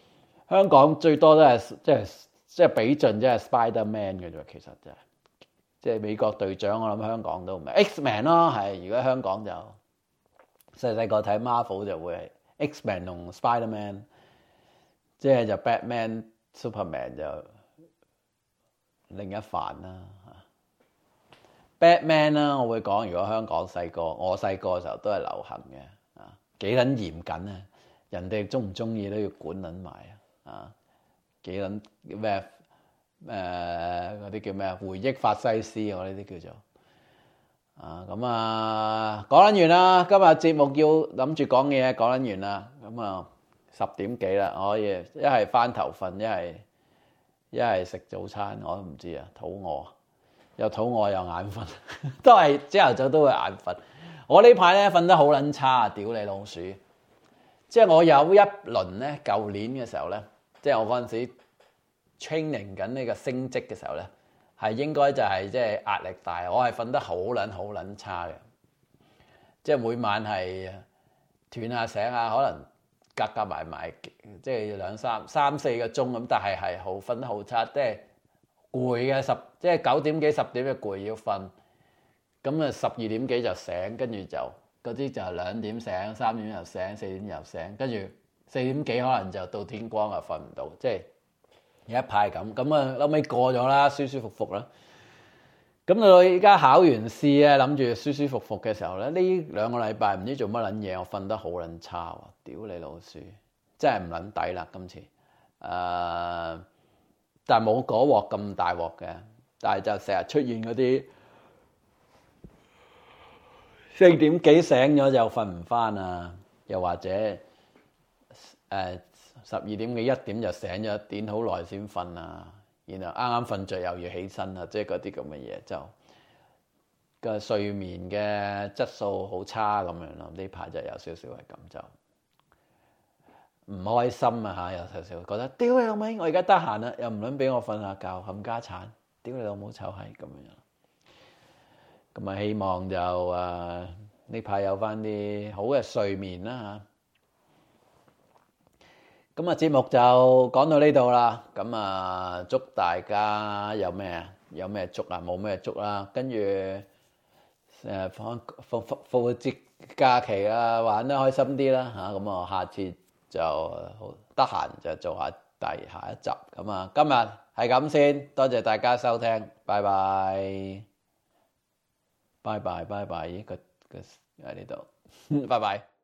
香港最多都係即係即係比盡即係 Spider-Man 嘅啫，其實就係即係美國隊長，我諗香港都唔係 X-Man 咯，係如果香港就細細個睇 Marvel 就會係 X-Man 同 Spider-Man， 即係就 Batman、Superman 就另一番啦。Batman 啦，我會講，如果香港細個，我細個嘅時候都係流行嘅，啊幾撚嚴謹啊！人哋中唔中意都要管撚埋啊！啊幾撚咩誒嗰啲叫咩啊？回憶法西斯我呢啲叫做啊咁啊講撚完啦！今日節目要諗住講嘢，講撚完啦，咁啊十點幾啦，我可以一係翻頭瞓，一係一係食早餐，我都唔知啊，肚餓。又肚餓又眼瞓，都係朝頭早都會眼瞓。我呢排咧瞓得好撚差啊！屌你老鼠！即係我有一輪咧，舊年嘅時候咧，即係我嗰陣時 training 緊呢個升職嘅時候咧，係應該就係即係壓力大，我係瞓得好撚好撚差嘅。即係每晚係斷下醒下，可能夾夾埋埋，即係兩三三四個鐘咁，但係係好瞓得好差，即係。攰嘅十即係九點幾十點嘅攰要瞓，咁啊十二點幾就醒，跟住就嗰啲就兩點醒，三點又醒，四點又醒，跟住四點幾可能就到天光啊，瞓唔到，即係有一排咁，咁啊後尾過咗啦，舒舒服服啦。咁到依家考完試啊，諗住舒舒服服嘅時候咧，呢兩個禮拜唔知做乜撚嘢，我瞓得好撚差喎，屌你老鼠，真係唔撚抵啦今次，誒、呃。但係冇嗰鑊咁大鑊嘅，但係就成日出現嗰啲四點幾醒咗就瞓唔翻啊，又或者誒十二點幾一點就醒咗，點好耐先瞓啊，然後啱啱瞓着又要起身啊，即係嗰啲咁嘅嘢就個睡眠嘅質素好差咁樣咯。呢排就有少少係咁就。唔開心啊嚇，有少少覺得屌你老味，我而家得閒啦，又唔撚俾我瞓下覺，冚家鏟，屌你老母臭閪咁樣。咁啊，希望就誒呢排有翻啲好嘅睡眠啦嚇。咁啊，節目就講到呢度啦。咁啊，祝大家有咩啊？有咩祝啊？冇咩祝啦。跟住誒放復復復活節假期啊，玩得開心啲啦嚇。咁啊，下次。就好得閒就做下第下一集咁啊！今日係咁先，多謝大家收聽，拜拜，拜拜拜拜，依個個喺呢度，拜拜。